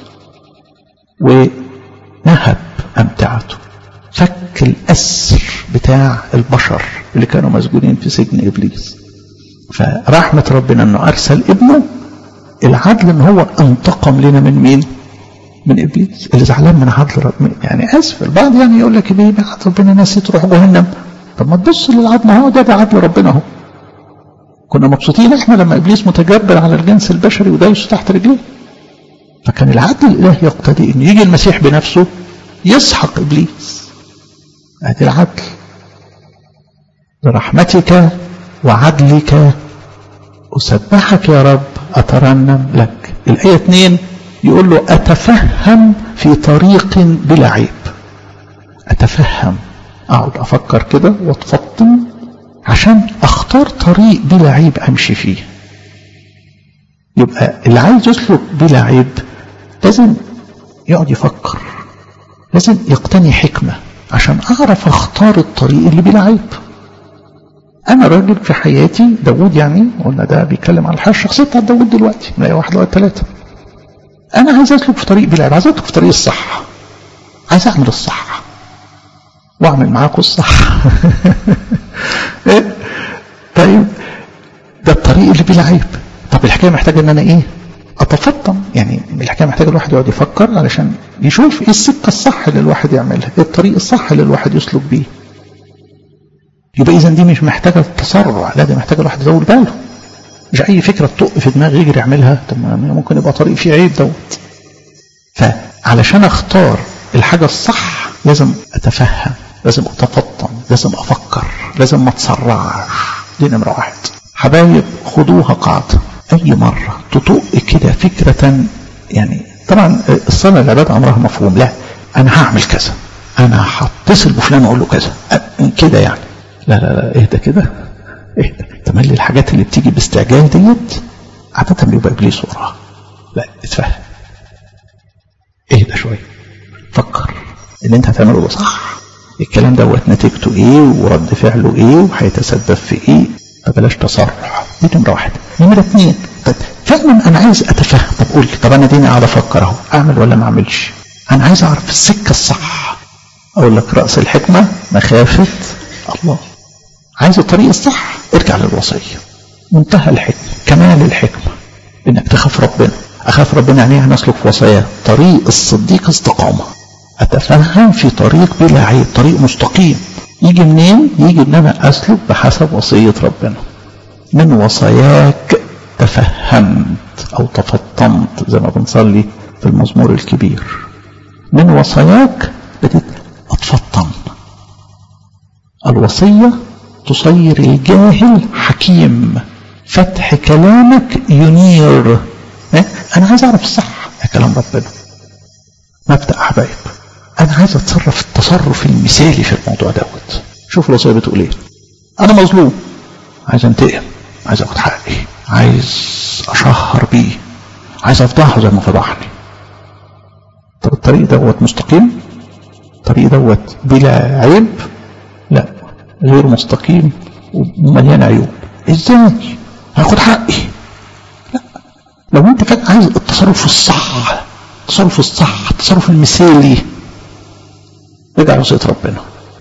ونهب امتعته، فك الاسر بتاع البشر اللي كانوا مسجونين في سجن ابليس. فرحمة ربنا انه ارسل ابنه، العدل ان هو انتقم لنا من مين؟ من ابليس اللي زعلان من عدل ربنا. يعني اسف البعض يعني يقول لك ايه بعد ربنا ناس تروح جهنم. طب ما تبص للعدل، هو ده ده عدل ربنا اهو. كنا مبسوطين احنا لما ابليس متجبر على الجنس البشري ودايس تحت رجليه. فكان العدل الالهي يقتضي ان يجي المسيح بنفسه يسحق ابليس. ادي العدل. برحمتك وعدلك اسبحك يا رب، اترنم لك. الايه اتنين يقول له اتفهم في طريق بلا عيب. اتفهم، اقعد افكر كده واتفطن عشان اختار طريق بلا عيب امشي فيه. يبقى اللي عايز يسلك بلا عيب لازم يقعد يفكر، لازم يقتني حكمة عشان اعرف اختار الطريق اللي بلا عيب. انا راجل في حياتي داود، يعني قلنا ده بيتكلم عن الحياة الشخصية بتاعت داود دلوقتي من ايه واحد لغاية ثلاثة. انا عايز اسلك في طريق بلا عيب، عايز اسلك في طريق الصح، عايز اعمل الصح واعمل معاكم الصح. طيب ده الطريق اللي بلا عيب. طب الحكايه محتاجه ان انا ايه؟ اتفطن. يعني الحكايه محتاجه الواحد يقعد يفكر علشان يشوف ايه السكه الصح اللي الواحد يعملها، ايه الطريق الصح اللي الواحد يسلك بيه. يبقى اذا دي مش محتاجه تسرع، لا دي محتاجه الواحد يطول باله. مش اي فكره تطق في دماغي يجري يعملها. طب ممكن يبقى طريق فيه عيب دوت. فعلشان اختار الحاجه الصح لازم اتفهم، لازم اتفطن، لازم افكر، لازم ما اتسرعش. دي نمره واحد. حبايب خدوها قاعده، اي مره تطق كده فكره، يعني طبعا الصلاه العباده امرها مفهوم، لا انا هعمل كذا، انا هتصل بفلان اقول له كذا كده، يعني لا لا لا اهدى كده اهدى. تملي الحاجات اللي بتيجي باستعجال ديت عاده بيبقى ابليس وراها. لا اتفهم، اهدى شويه، فكر اللي انت هتعمله ده صح، الكلام دوت نتيجته ايه ورد فعله ايه وهيتسبب في ايه. فبلاش تسرع. دي نمره واحد. نمره اثنين، طب فعلا انا عايز اتفهم. طب قول لي، طب انا ديني قاعد افكر اهو، اعمل ولا ما اعملش؟ انا عايز اعرف السكه الصح. اقول لك راس الحكمه مخافه الله. عايز الطريق الصح، ارجع للوصيه. منتهى الحكمه، كمال الحكمه انك تخاف ربنا. اخاف ربنا يعني ايه؟ نسلك في وصاياه. طريق الصديق استقامه. اتفهم في طريق بلا عيب، طريق مستقيم. يجي منين؟ يجي ان انا اسلك بحسب وصيه ربنا. من وصاياك تفهمت او تفطنت زي ما بنصلي في المزمور الكبير. من وصاياك بديت اتفطن. الوصيه تصير الجاهل حكيم، فتح كلامك ينير. انا عايز اعرف الصح يا كلام ربنا. مبدأ حبايب، انا عايز اتصرف التصرف المثالي في الموضوع دوت. شوف الوصيه بتقول ايه. انا مظلوم، عايز انتقم، عايز اخد حقي، عايز اشهر بيه، عايز افضحه زي ما فضحني. طب الطريق دوت مستقيم؟ الطريق دوت بلا عيب؟ لا، غير مستقيم ومليان عيوب. ازاي هاخد حقي؟ لا، لو انت كان عايز التصرف الصح، التصرف الصح، التصرف المثالي، رجع لوصية ربنا.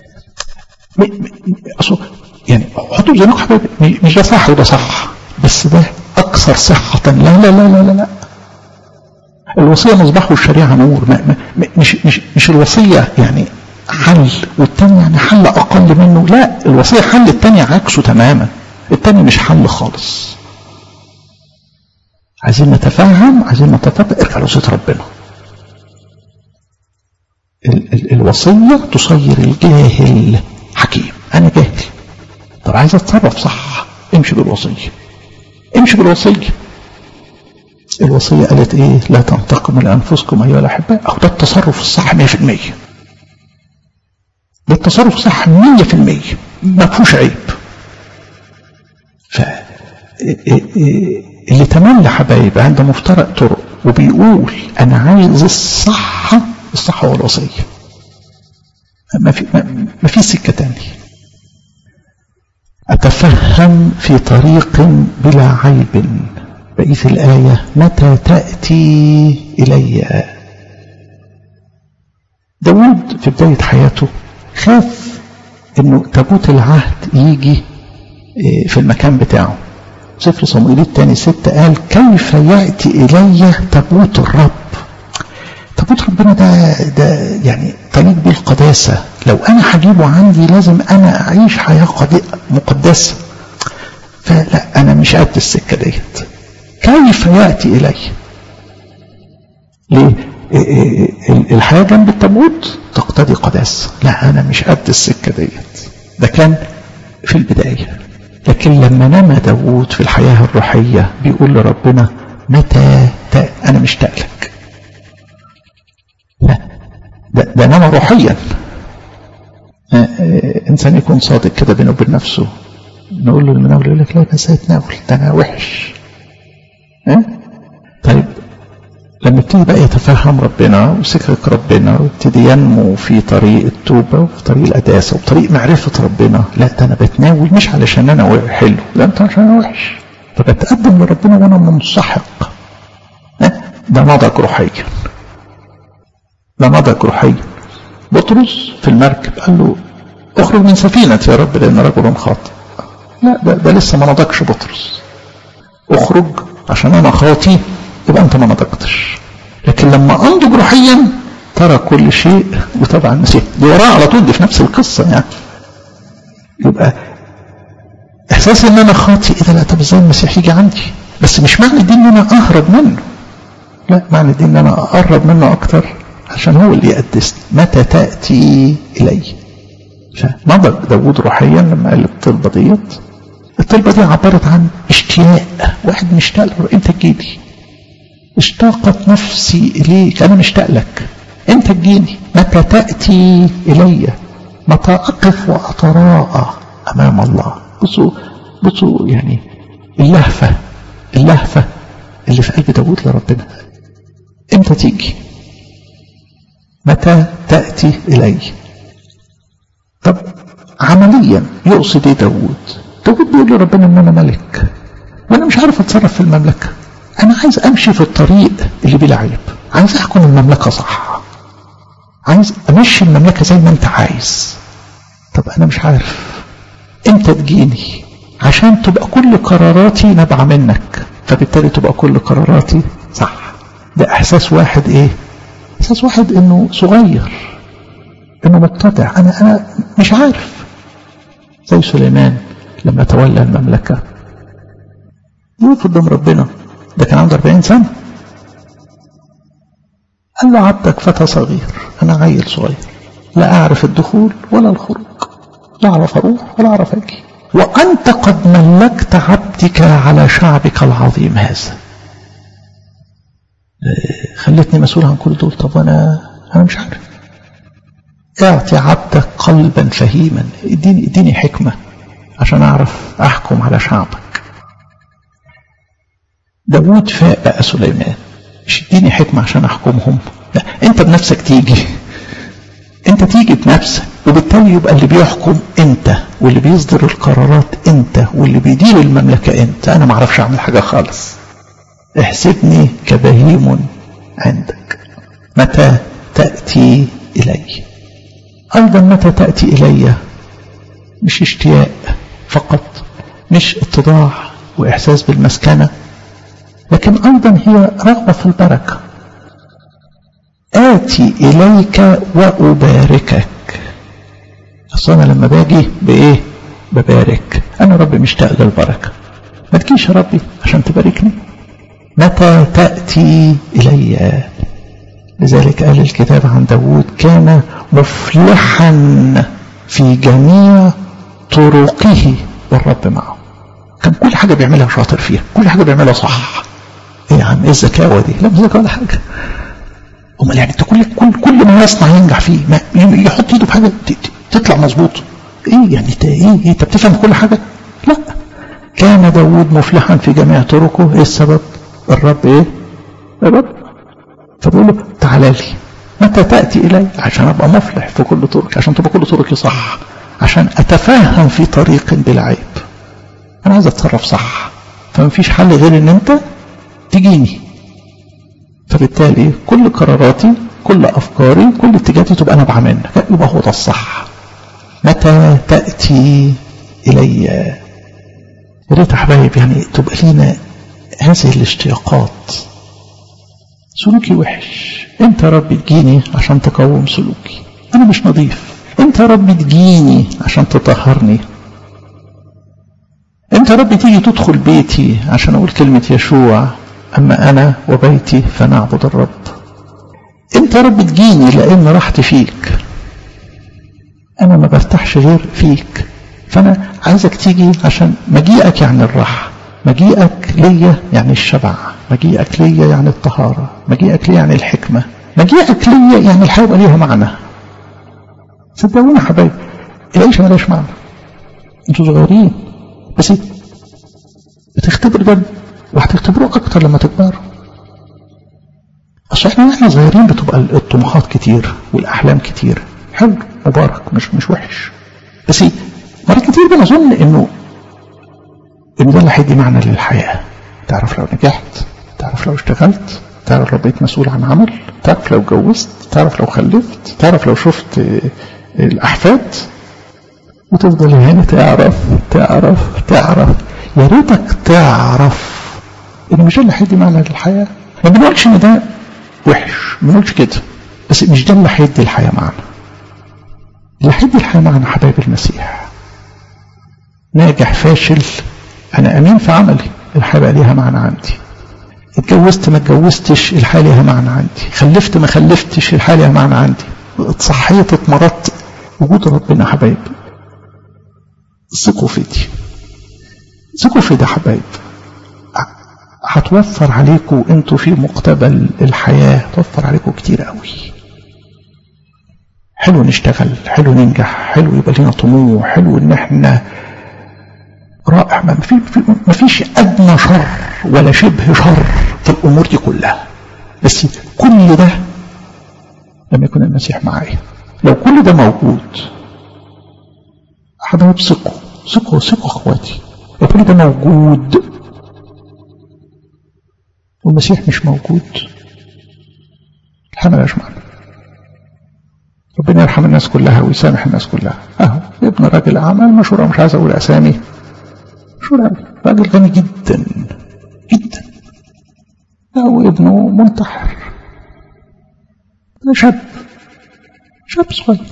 اصل يعني حطوا بزنوك حبايبي، مش ده صح وده صح، بس ده اكثر صحة. لا لا لا لا لا, لا. الوصية مصباح والشريعة نور. ما ما مش مش مش الوصية يعني حل والتاني يعني حل اقل منه. لا، الوصية حل، التاني عكسه تماما. التاني مش حل خالص. عايزين نتفهم، عايزين نتطبق، ارجع لوصية ربنا. ال ال الوصية تصير الجاهل حكيم. انا جاهل، طب عايز اتصرف صح، امشي بالوصية، امشي بالوصية. الوصية قالت ايه؟ لا تنتقموا لانفسكم ايها الاحباء. او ده التصرف الصح مية في المية. ده التصرف صح مية في المية، ما فيهوش عيب. ف اللي تملي حبايب عند مفترق طرق وبيقول انا عايز الصح، الصح هو الوصية. ما في ما في سكة تانية. أتفهم في طريق بلا عيب. بقية الآية متى تأتي إلي. داود في بداية حياته خاف إنه تابوت العهد يجي في المكان بتاعه. سفر صموئيل الثاني ستة قال كيف يأتي إلي تابوت الرب. تابوت ربنا ده, ده يعني طريق بالقداسة، لو أنا هجيبه عندي لازم أنا أعيش حياة مقدسة، فلا أنا مش قد السكة ديت. كيف يأتي إلي؟ ليه؟ الحياة جنب التابوت تقتضي قداسة، لا أنا مش قد السكة ديت. ده كان في البداية. لكن لما نما داود في الحياة الروحية بيقول لربنا متى تأتي؟ أنا مشتاق لك. لا ده, ده نما روحيا. إنسان يكون صادق كده بينه وبين نفسه، نقول له المناول يقول لك لا بس هيتناول ده أنا وحش. اه؟ طيب لما ابتدي بقى يتفهم ربنا وسكرك ربنا وابتدي ينمو في طريق التوبة وفي طريق القداسة وفي طريق معرفة ربنا، لا ده أنا بتناول مش علشان أنا حلو، لا أنت عشان أنا وحش، فبتقدم لربنا وأنا منسحق. اه؟ ده نضج روحيا. ده نضج روحيا. بطرس في المركب قال له اخرج من سفينة يا رب لأن رجل خاطئ. لا ده, ده لسه ما نضجش بطرس. اخرج عشان أنا خاطئ يبقى أنت ما نضجتش. لكن لما أنضج روحيا ترى كل شيء وطبعا نسيت. دي وراء على طول، دي في نفس القصة يعني. يبقى إحساس إن أنا خاطئ إذا لا طب إزاي المسيح يجي عندي؟ بس مش معنى دي إن أنا أهرب منه، لا معنى دي إن أنا أقرب منه أكتر عشان هو اللي يقدسني. متى تأتي إلي؟ فنضج داود روحيا لما قال الطلبة ديت. الطلبة دي عبرت عن اشتياق، واحد مشتاق له. انت تجيلي، اشتاقت نفسي إليك، أنا مشتاق لك، انت تجيني. متى تأتي إلي؟ متى أقف وأتراءى أمام الله. بصوا بصوا يعني اللهفة اللهفة اللي في قلب داود لربنا. امتى تيجي؟ متى تأتي إلي؟ طب عمليا يقصد ايه داود؟ داود بيقول لربنا ان انا ملك وانا مش عارف اتصرف في المملكة، انا عايز امشي في الطريق اللي بلا عيب، عايز احكم المملكة صح، عايز امشي المملكة زي ما انت عايز. طب انا مش عارف امتى تجيني عشان تبقى كل قراراتي نبع منك، فبالتالي تبقى كل قراراتي صح. ده احساس واحد ايه؟ احساس واحد انه صغير، انه مبتدع، انا انا مش عارف. زي سليمان لما تولى المملكة يقف قدام ربنا، ده كان عنده أربعين سنة، قال له عبدك فتى صغير، انا عيل صغير لا اعرف الدخول ولا الخروج، لا اعرف اروح ولا اعرف اجي، وانت قد ملكت عبدك على شعبك العظيم هذا، خلتني مسؤول عن كل دول. طب انا انا مش عارف. اعطي عبدك قلبا فهيما، اديني اديني حكمة عشان اعرف احكم على شعبك. داود فاق بقى سليمان، مش اديني حكمة عشان احكمهم، لا انت بنفسك تيجي، انت تيجي بنفسك، وبالتالي يبقى اللي بيحكم انت، واللي بيصدر القرارات انت، واللي بيدير المملكة انت. انا ما اعرفش اعمل حاجة خالص، احسبني كبهيم عندك. متى تأتي إلي؟ أيضا متى تأتي إلي مش اشتياق فقط، مش اتضاع وإحساس بالمسكنة، لكن أيضا هي رغبة في البركة. آتي إليك وأباركك. أصلا أنا لما باجي بإيه؟ ببارك. أنا ربي مشتاق للبركة، ما تجيش يا ربي عشان تباركني. متى تأتي إلي؟ لذلك قال الكتاب عن داود كان مفلحا في جميع طرقه والرب معه. كان كل حاجة بيعملها شاطر فيها، كل حاجة بيعملها صح. ايه يا عم ايه الذكاوة دي؟ لا مش ذكاوة ولا حاجة. امال يعني انت كل كل كل ما يصنع ينجح فيه، ما يحط ايده في حاجة تطلع مظبوط. ايه يعني انت ايه انت بتفهم كل حاجة؟ لا. كان داود مفلحا في جميع طرقه. ايه السبب؟ الرب ايه؟ الرب. فبقول له تعالى لي متى تأتي إلي؟ عشان أبقى مفلح في كل طرق، عشان تبقى كل طرقي صح، عشان أتفاهم في طريق بلا عيب. أنا عايز أتصرف صح، فما فيش حل غير إن أنت تجيني. فبالتالي كل قراراتي، كل أفكاري، كل اتجاهاتي تبقى نابعة منك، يبقى هو ده الصح. متى تأتي إلي؟ يا ريت يا حبايب يعني تبقى لينا هذه الاشتياقات. سلوكي وحش، انت يا رب تجيني عشان تقوم سلوكي. انا مش نظيف، انت يا رب تجيني عشان تطهرني. انت يا رب تيجي تدخل بيتي عشان اقول كلمة يشوع اما انا وبيتي فنعبد الرب. انت يا رب تجيني لان راحتي فيك، انا ما برتاحش غير فيك، فانا عايزك تيجي عشان مجيئك يعني الراحة، مجيئك ليا يعني الشبع، مجيئك ليا يعني الطهارة، مجيئك ليا يعني الحكمة، مجيئك ليا يعني الحياة يبقى ليها معنى. صدقوني يا حبايب العيشة مالهاش معنى. انتوا صغيرين بس بتختبر ده، وهتختبروه اكتر لما تكبروا. اصل احنا واحنا صغيرين بتبقى الطموحات كتير والاحلام كتير، حلو مبارك، مش مش وحش، بس مرات كتير بنظن انه ان ده اللي هيدي معنى للحياة. تعرف لو نجحت، تعرف لو اشتغلت، تعرف لو بقيت مسؤول عن عمل، تعرف لو اتجوزت، تعرف لو خلفت، تعرف لو شفت الأحفاد، وتفضل هنا تعرف تعرف تعرف. يا ريتك تعرف ان مش ده اللي هيدي معنى للحياة. ما بنقولش ان ده وحش، ما بنقولش كده، بس مش ده اللي هيدي الحياة معنى. اللي هيدي الحياة معنى حبايب المسيح. ناجح فاشل، انا امين في عملي، الحياة بقى ليها معنى عندي. اتجوزت ما اتجوزتش، الحياة ليها معنى عندي. خلفت ما خلفتش، الحياة ليها معنى عندي. اتصحيت اتمرضت، وجود ربنا حبايب. ثقوا في دي، ثقوا في ده حبايب، هتوفر عليكم انتوا في مقتبل الحياة، توفر عليكم كتير قوي. حلو نشتغل، حلو ننجح، حلو يبقى لنا طموح، حلو ان احنا رائع، ما في ما فيش ادنى شر ولا شبه شر في الامور دي كلها. بس كل ده لما يكون المسيح معايا، لو كل ده موجود حبايب ثقوا ثقوا ثقوا اخواتي، لو كل ده موجود والمسيح مش موجود، الحمد لله معنى. ربنا يرحم الناس كلها ويسامح الناس كلها. اهو ابن راجل اعمال مشهور، مش عايز اقول اسامي، مشهور راجل غني جدا جدا، هو ابنه منتحر، شاب شاب صغير.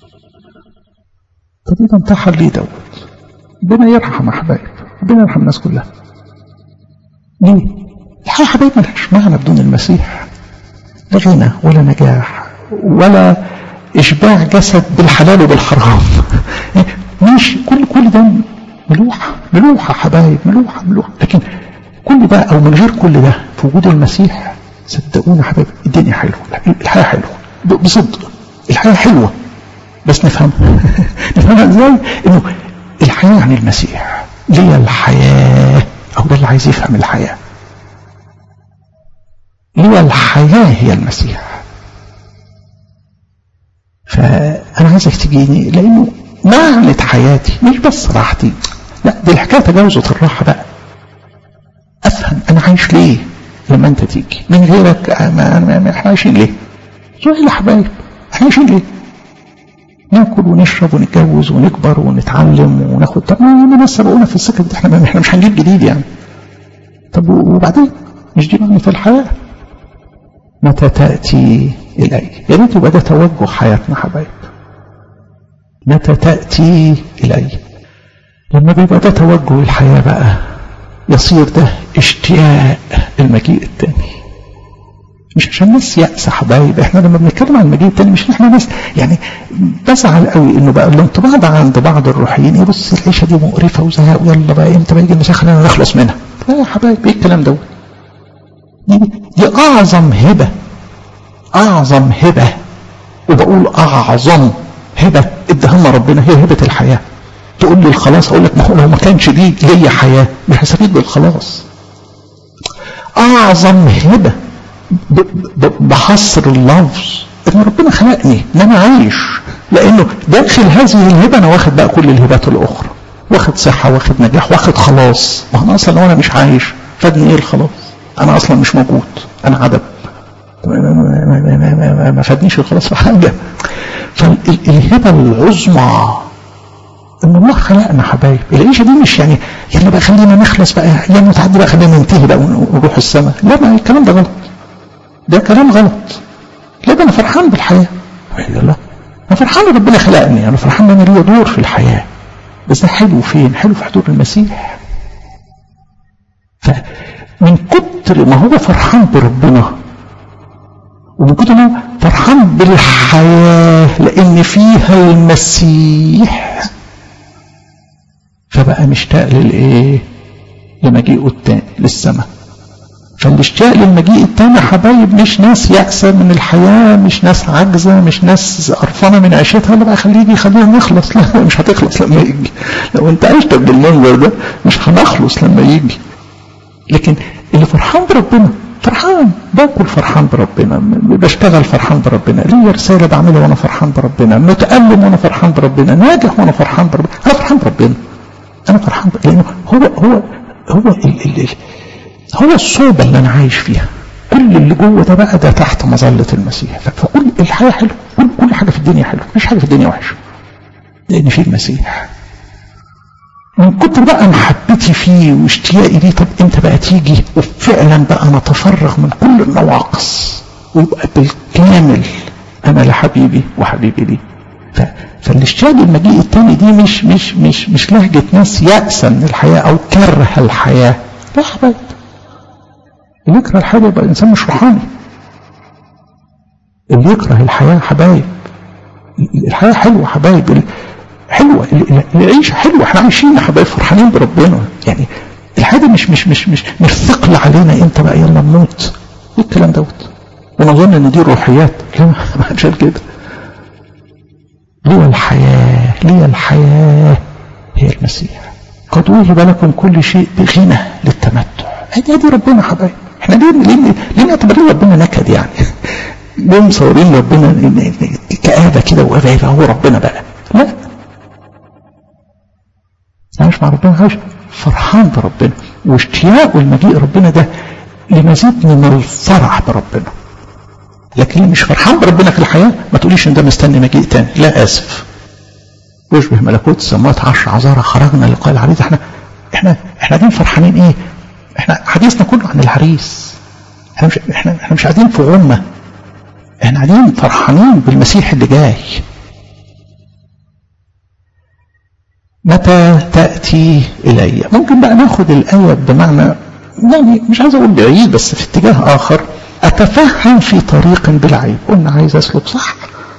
طب اذا انتحر ليه دوت؟ ربنا يرحم يا حبايب، ربنا يرحم الناس كلها. ليه؟ الحياة حبايب ملهاش معنى بدون المسيح. لا غنى ولا نجاح ولا إشباع جسد بالحلال وبالحرام. مش كل كل ده ملوحة ملوحة حبايب، ملوحة ملوحة. لكن كل ده أو من غير كل ده في وجود المسيح، صدقونا حبايب الدنيا حلوة، الحياة حلوة بصدق، الحياة حلوة. بس نفهم نفهمها ازاي؟ انه الحياة يعني المسيح، ليه الحياة، أو ده اللي عايز يفهم الحياة، ليه الحياة هي المسيح. فأنا عايزك تجيني، لأنه معنى حياتي مش بس راحتي، لا دي الحكاية تجاوزت الراحة بقى. أفهم أنا عايش ليه لما أنت تيجي، من غيرك احنا عايشين ليه؟ سؤال يا حبايب، احنا عايشين ليه؟ ناكل ونشرب ونتجوز ونكبر ونتعلم وناخد، طب ما الناس سبقونا في السكة دي، احنا احنا مش هنجيب جديد يعني. طب وبعدين مش دي معنى في الحياة؟ متى تأتي إلي؟ يا ريت يبقى ده توجه حياتنا حبايب. متى تأتي إلي؟ لما بيبقى ده توجه الحياة بقى، يصير ده اشتياق المجيء التاني. مش عشان ناس يأس حبايب، احنا لما بنتكلم عن المجيء التاني مش احنا ناس يعني بزعل قوي انه بقى الانطباع ده عند بعض الروحيين، يبص العيشة دي مقرفة وزهق، ويلا بقى امتى ما يجي المسيح خلينا نخلص منها. لا يا حبايب، ايه الكلام ده؟ دي, دي اعظم هبة، اعظم هبة، وبقول اعظم هبة اداها لنا ربنا، هي هبة الحياة. تقول لي الخلاص، اقول لك ما هو لو ما كانش دي ليا حياة مش هستفيد بالخلاص. اعظم هبة بحصر اللفظ ان ربنا خلقني ان انا عايش، لانه داخل هذه الهبه انا واخد بقى كل الهبات الاخرى، واخد صحه، واخد نجاح، واخد خلاص. ما انا اصلا لو انا مش عايش فادني ايه الخلاص؟ انا اصلا مش موجود، انا عدم، ما فادنيش الخلاص في حاجه. فالهبه العظمى ان الله خلقنا حبايب. العيشه دي مش يعني يلا بقى خلينا نخلص بقى يا متعدي بقى خلينا ننتهي بقى ونروح السماء. لا، ما الكلام ده غلط، ده كلام غلط. لا، ده انا فرحان بالحياه. يلا انا فرحان ربنا خلقني، انا فرحان ان انا ليا دور في الحياه. بس ده حلو فين؟ حلو في حضور المسيح. فمن كتر ما هو فرحان بربنا ومن كتر ما هو فرحان بالحياه لان فيها المسيح، فبقى مشتاق للايه؟ لمجيئه التاني للسماء. فالاشتياق للمجيء التاني حبايب مش ناس يأسى من الحياة، مش ناس عجزة، مش ناس قرفانة من عيشتها. لا بقى خليه يجي خلينا نخلص. لا، مش هتخلص لما يجي. لو انت عشت بالمنظر ده مش هنخلص لما يجي. لكن اللي فرحان بربنا فرحان، باكل فرحان بربنا، بشتغل فرحان بربنا، ليا رسالة بعملها وانا فرحان بربنا، متألم وانا فرحان بربنا، ناجح وانا فرحان بربنا. انا فرحان بربنا، انا فرحان ب... لانه هو هو هو ال ال ال هو الصوبة اللي انا عايش فيها. كل اللي جوه ده بقى ده تحت مظلة المسيح. فكل الحياة حلوة، كل كل حاجة في الدنيا حلوة، مفيش حاجة في الدنيا وحشة لان في المسيح. من كتر بقى محبتي فيه واشتياقي ليه، طب امتى بقى تيجي وفعلا بقى نتفرغ من كل النواقص ويبقى بالكامل انا لحبيبي وحبيبي لي. فالاشتياق للمجيء التاني دي مش مش مش مش لهجة ناس يأسى من الحياة او كره الحياة. لا حبايب، اللي يكره الحياة يبقى الانسان مش روحاني. اللي يكره الحياة حبايب، الحياة حلوة حبايب، حلوة العيشة حلوة، احنا عايشين حبايب فرحانين بربنا. يعني الحياة دي مش مش مش مش مش ثقل علينا انت بقى يلا نموت والكلام دوت ونظن ان دي روحيات. لا، ما حدش قال كده. ليه الحياة، ليه الحياة هي المسيح. قد وهب لكم كل شيء بغنى للتمتع. ادي ادي ربنا حبايب. احنا ليه ليه ليه نعتبر ربنا نكد يعني؟ ليه مصورين ربنا كآبة كده وأبعيبة هو ربنا بقى؟ لا، عايش مع ربنا، عايش فرحان بربنا، واشتياقه لمجيء ربنا ده لمزيد من الفرح بربنا. لكن اللي مش فرحان بربنا في الحياة ما تقوليش ان ده مستني مجيء تاني. لا، اسف. واشبه ملكوت السماوات عشر عذارى خرجنا لقاء العريس. احنا احنا احنا قاعدين فرحانين ايه؟ احنا حديثنا كله عن العريس. احنا مش احنا احنا مش قاعدين في غمة، احنا قاعدين فرحانين بالمسيح اللي جاي. متى تأتي إلي. ممكن بقى ناخد الآية بمعنى يعني مش عايز أقول بعيد بس في اتجاه آخر. أتفهم في طريق بالعيب. قلنا عايز أسلك صح،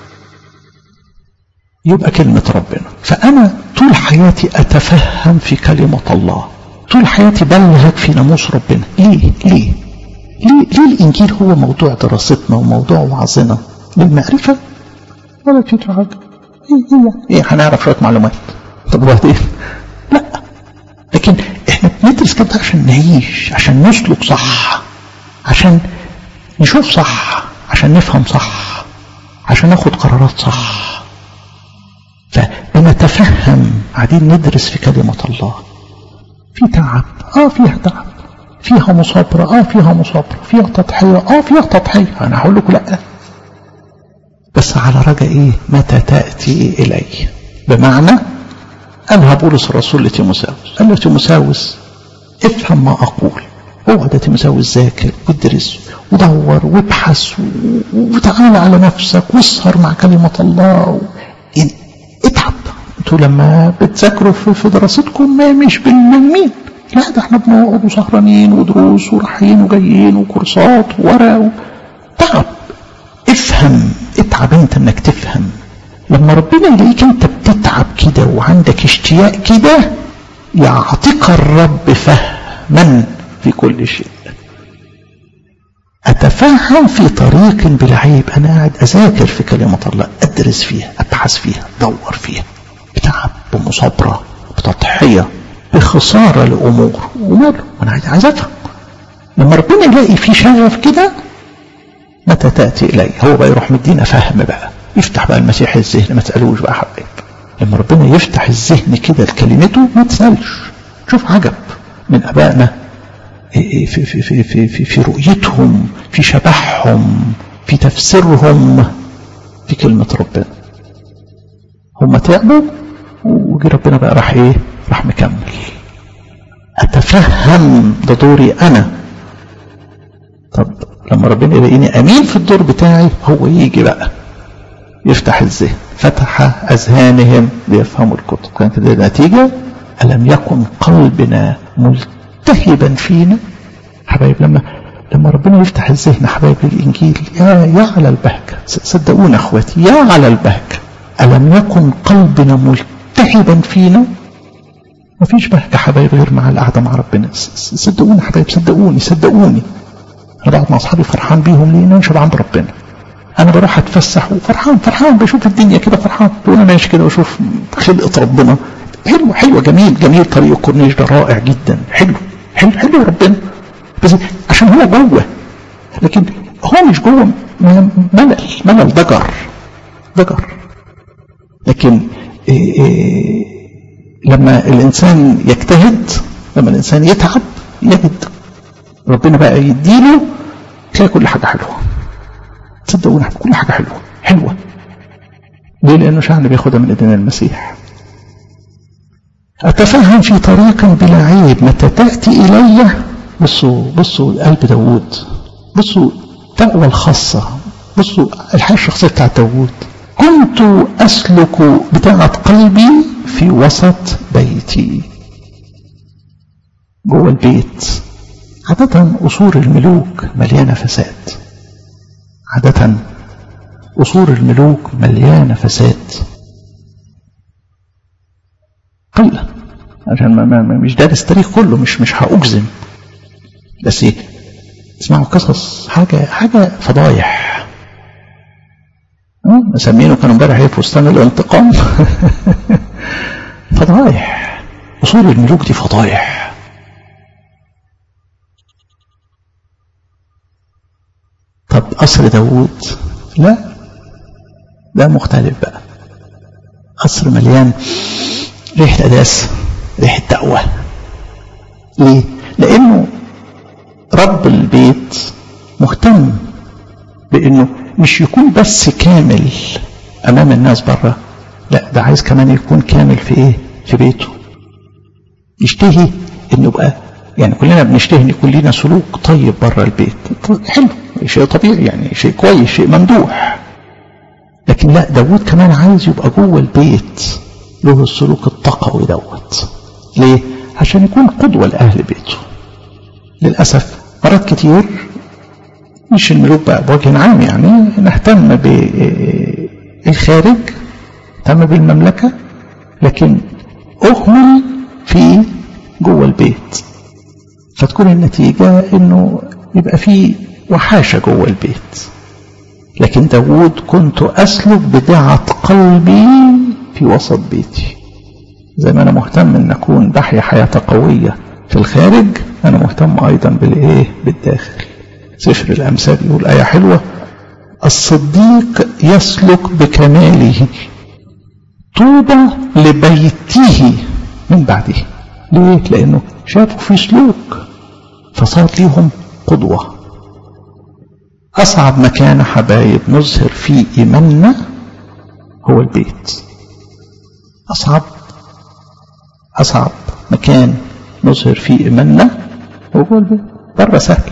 يبقى كلمة ربنا. فأنا طول حياتي أتفهم في كلمة الله، طول حياتي بلغ في ناموس ربنا. ليه؟ ليه؟ ليه, ليه الإنجيل هو موضوع دراستنا وموضوع وعظنا؟ للمعرفة ولا في حاجة؟ إيه إيه إيه هنعرف شوية معلومات. طب وبعدين؟ لا، لكن احنا بندرس كده عشان نعيش، عشان نسلك صح، عشان نشوف صح، عشان نفهم صح، عشان ناخد قرارات صح. فبنتفهم، قاعدين ندرس في كلمة الله. في تعب، اه فيها تعب، فيها مصابرة، اه فيها مصابرة، فيها تضحية، اه فيها تضحية. انا هقول لكم لا، بس على رجاء ايه؟ متى تأتي الي. بمعنى قالها بولس الرسول لتيموثاوس، قال له تيموثاوس افهم ما اقول. هو ده تيموثاوس ذاكر وادرس ودور وابحث وتعالى على نفسك واسهر مع كلمة الله. يعني اتعب. انتوا لما بتذاكروا في دراستكم ما مش بالمين، لا ده احنا بنقعد وسهرانين ودروس ورايحين وجايين وكورسات وورق. تعب، افهم، اتعب انت انك تفهم. لما ربنا يلاقيك انت بتتعب كده وعندك اشتياق كده يعطيك الرب فهما في كل شيء. اتفهم في طريق بالعيب. انا قاعد اذاكر في كلمة الله، ادرس فيها، ابحث فيها، ادور فيها، بتعب، بمصابرة، بتضحية، بخسارة لأمور. وماله؟ انا عايز افهم. لما ربنا يلاقي في شغف كده متى تأتي إلي. هو بقى يروح مدينا فهم بقى، يفتح بقى المسيح الذهن. ما تسألوش بقى حبايب، لما ربنا يفتح الذهن كده لكلمته ما تسألش. شوف عجب من أبائنا في, في, في, في, في, في رؤيتهم، في شبحهم، في تفسيرهم في كلمة ربنا. هم تعبوا وجي ربنا بقى راح ايه، راح مكمل. اتفهم ده دوري انا. طب لما ربنا يلاقيني امين في الدور بتاعي، هو يجي بقى يفتح الذهن. فتح اذهانهم ليفهموا الكتب. كانت النتيجة ألم يكن قلبنا ملتهبا فينا. حبايب لما لما ربنا يفتح الذهن حبايب للإنجيل، يا يا على البهجة. صدقونا اخواتي، يا على البهجة. ألم يكن قلبنا ملتهبا فينا. ما فيش بهجة حبايب غير مع القعدة مع ربنا. صدقوني حبايب، صدقوني صدقوني. أنا بعد مع أصحابي فرحان بيهم ليه؟ أنا شبعان بربنا. أنا بروح أتفسح وفرحان فرحان بشوف الدنيا كده فرحان، وأنا ماشي كده وأشوف خلقة ربنا. حلو حلو جميل جميل. طريق الكورنيش ده رائع جدا. حلو حلو حلو ربنا، بس عشان هو جوه. لكن هو مش جوه ملل ملل ضجر ضجر. لكن إيه إيه لما الإنسان يجتهد، لما الإنسان يتعب يجد ربنا بقى يديله، تلاقي كل حاجة حلوة. تصدقوني كل حاجة حلوة حلوة. ليه؟ لأنه شعب بياخدها من إيدين المسيح. أتفهم في طريق بلا عيب متى تأتي إلي. بصوا بصوا قلب داود، بصوا التقوى الخاصة، بصوا الحياة الشخصية بتاعت داود. كنت أسلك بتاعة قلبي في وسط بيتي. جوه البيت. عادة قصور الملوك مليانة فساد. عادة قصور الملوك مليانة فساد. قلة، عشان ما, ما مش دارس التاريخ كله، مش مش هأجزم، بس ايه، اسمعوا قصص حاجة حاجة فضايح. مسمينه كانوا امبارح ايه، فستان الانتقام. فضايح. قصور الملوك دي فضايح. طب قصر داوود لا، ده مختلف بقى. قصر مليان ريحة قداسة، ريحة تقوى. ليه؟ لأنه رب البيت مهتم بأنه مش يكون بس كامل أمام الناس بره، لا ده عايز كمان يكون كامل في إيه؟ في بيته. يشتهي إنه يبقى، يعني كلنا بنشتهي إن يكون لنا سلوك طيب بره البيت. حلو، شيء طبيعي، يعني شيء كويس، شيء ممدوح. لكن لا، داود كمان عايز يبقى جوه البيت له السلوك التقوي دوت. ليه؟ عشان يكون قدوة لأهل بيته. للأسف مرات كتير، مش الملوك بقى بوجه عام، يعني نهتم بالخارج، نهتم بالمملكة، لكن أهمل في جوه البيت. فتكون النتيجة إنه يبقى فيه وحاشة جوه البيت. لكن داود كنت أسلك بدعة قلبي في وسط بيتي. زي ما أنا مهتم أن أكون بحيا حياة قوية في الخارج، أنا مهتم أيضا بالإيه؟ بالداخل. سفر الأمثال يقول آية حلوة: الصديق يسلك بكماله، طوبى لبيته من بعده. ليه؟ لأنه شافوا في سلوك فصار ليهم قدوة. أصعب مكان حبايب نظهر فيه إيماننا هو البيت. أصعب أصعب مكان نظهر فيه إيماننا هو البيت. بره سهل،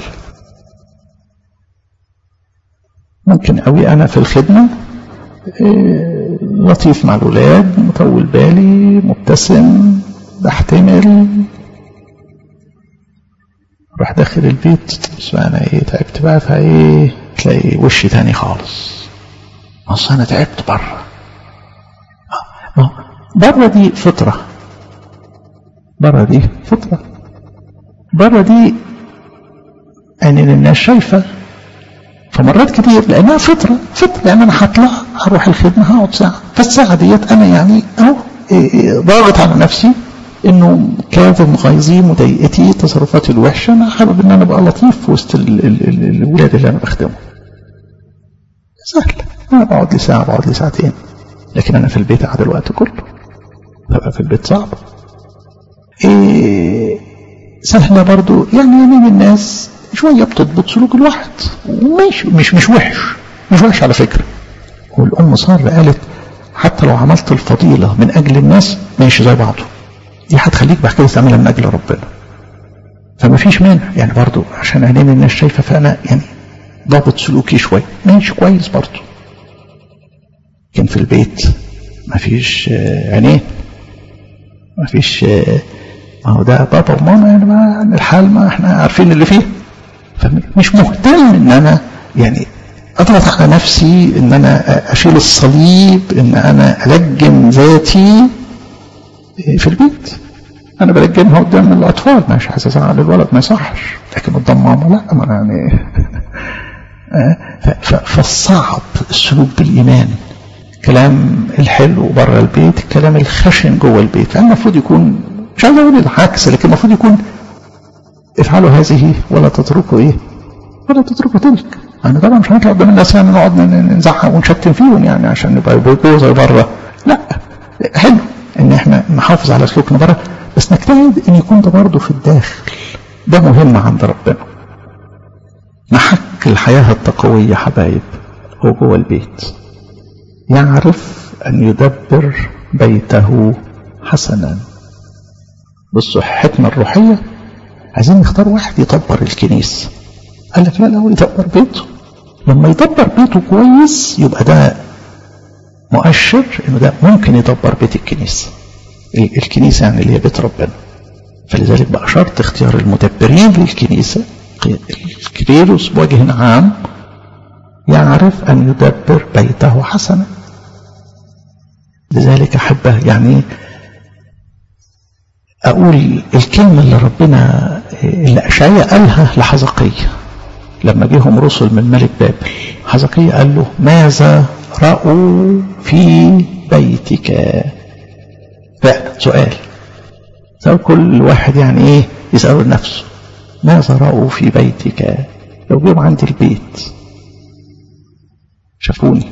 ممكن قوي أنا في الخدمة إيه، لطيف مع الولاد، مطول بالي، مبتسم، بحتمل. راح داخل البيت، بس أنا إيه تعبت بقى، فإيه تلاقي وشي تاني خالص. أصل أنا تعبت بره. آه. بره دي فطرة، بره دي فطرة، بره دي يعني الناس شايفة. فمرات كتير لأنها فطرة فطرة يعني أنا هطلع هروح الخدمة هقعد ساعة، فالساعة ديت أنا يعني أهو ضاغط على نفسي إنه كاظم غيظي، مضايقتي، تصرفاتي الوحشة، أنا حابب إن أنا أبقى لطيف في وسط الولاد اللي أنا بخدمه. سهل، انا بقعد لي ساعه بقعد لي ساعتين، لكن انا في البيت قاعد الوقت كله، ببقى في البيت صعب. إيه سهله برضو يعني يمين الناس شويه بتضبط سلوك الواحد، ومش مش مش وحش مش وحش على فكره. والام ساره قالت حتى لو عملت الفضيله من اجل الناس ماشي زي بعضه، دي هتخليك بعد كده تعملها من اجل ربنا، فما فيش مانع يعني برضو عشان عينين الناس شايفه، فانا يعني ضابط سلوكي شويه ماشي كويس برضو. كان في البيت ما فيش عينين، ما فيش، ما هو ده بابا وماما يعني ما الحال ما احنا عارفين اللي فيه، فمش مهتم ان انا يعني اضغط على نفسي ان انا اشيل الصليب، ان انا الجم ذاتي في البيت. انا بلجمها قدام الاطفال مش عايز ازعل الولد ما يصحش، لكن قدام ماما لا، ما انا يعني فالصعب السلوك بالايمان، الكلام الحلو بره البيت، الكلام الخشن جوه البيت. فأنا المفروض يكون مش عايز اقول العكس، لكن المفروض يكون افعلوا هذه ولا تتركوا ايه ولا تتركوا تلك. يعني طبعا مش هنطلع قدام الناس يعني نقعد نزعق ونشتم فيهم يعني عشان نبقى جوه زي بره، لا، حلو ان احنا نحافظ على سلوكنا بره، بس نجتهد ان يكون ده برضه في الداخل، ده مهم عند ربنا. محك الحياة التقوية حبايب هو جوه البيت، يعرف أن يدبر بيته حسنا. بالصحتنا الروحية عايزين نختار واحد يدبر الكنيسة، قال لك لا الأول يدبر بيته. لما يدبر بيته كويس يبقى ده مؤشر إنه ده ممكن يدبر بيت الكنيسة، الكنيسة يعني اللي هي بيت ربنا. فلذلك بقى شرط اختيار المدبرين للكنيسة الكريروس بوجه عام يعرف أن يدبر بيته حسنا. لذلك أحبه يعني أقول الكلمة اللي ربنا اللي أشعياء قالها لحزقية لما جيهم رسل من ملك بابل. حزقية قال له ماذا رأوا في بيتك؟ فعلا سؤال سؤال كل واحد يعني ايه يسأل نفسه، ماذا رأوا في بيتك؟ لو جيهم عندي البيت شافوني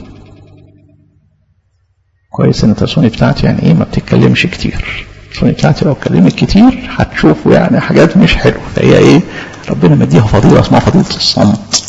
كويس ان التصوني بتاعتي يعني ايه ما بتتكلمش كتير، التصوني بتاعتي لو اتكلمت كتير هتشوفوا يعني حاجات مش حلوه، فهي ايه ربنا مديها فضيله اسمها فضيله الصمت.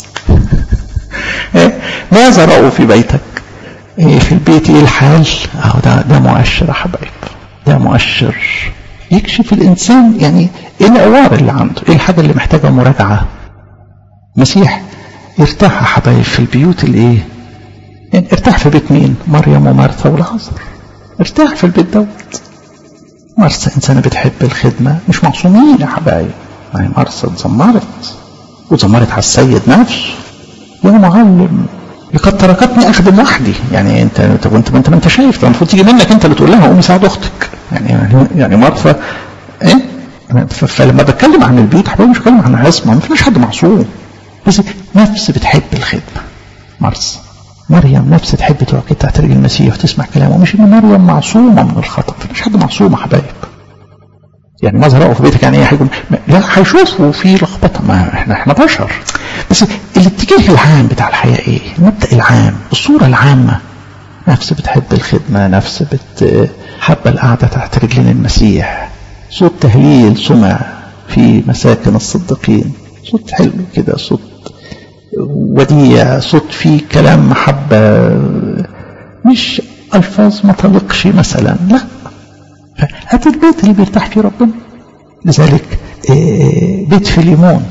ماذا رأوا في بيتك؟ إيه في البيت ايه الحال؟ اهو ده ده مؤشر يا حبايب، ده مؤشر يكشف الانسان يعني ايه العوار اللي عنده، ايه الحاجه اللي محتاجه مراجعه. مسيح ارتاح يا حبايب في البيوت اللي ايه يعني ارتاح في بيت مين؟ مريم ومارثا والعازر، ارتاح في البيت دوت. مارثا انسانه بتحب الخدمه، مش معصومين يا حبايب، يعني مارثا اتذمرت واتذمرت على السيد نفسه، يا معلم لقد تركتني اخدم وحدي. يعني انت طب انت انت ما انت شايف ده المفروض تيجي منك انت اللي تقول لها قومي ساعد اختك. يعني يعني مارثا ايه. فلما بتكلم عن البيت حبايبي مش بتكلم عن عصمه، ما فيش حد معصوم، بس نفس بتحب الخدمه. مارثا مريم نفس تحب تقعد كده تحت رجل المسيح وتسمع كلامه، مش ان مريم معصومه من الخطا، مفيش حد معصوم يا حبايب. يعني ماذا رأوا في بيتك يعني ايه هيكون لا هيشوفوا في لخبطه، ما احنا احنا بشر، بس الاتجاه العام بتاع الحياه ايه؟ المبدأ العام، الصوره العامه، نفس بتحب الخدمه، نفس بت حابه القعده تحت رجلين المسيح، صوت تهليل سمع في مساكن الصديقين، صوت حلو كده، صوت وديع، صوت فيه كلام محبة، مش ألفاظ ما تلقش مثلا، لا، هات البيت اللي بيرتاح فيه ربنا. لذلك بيت فيليمون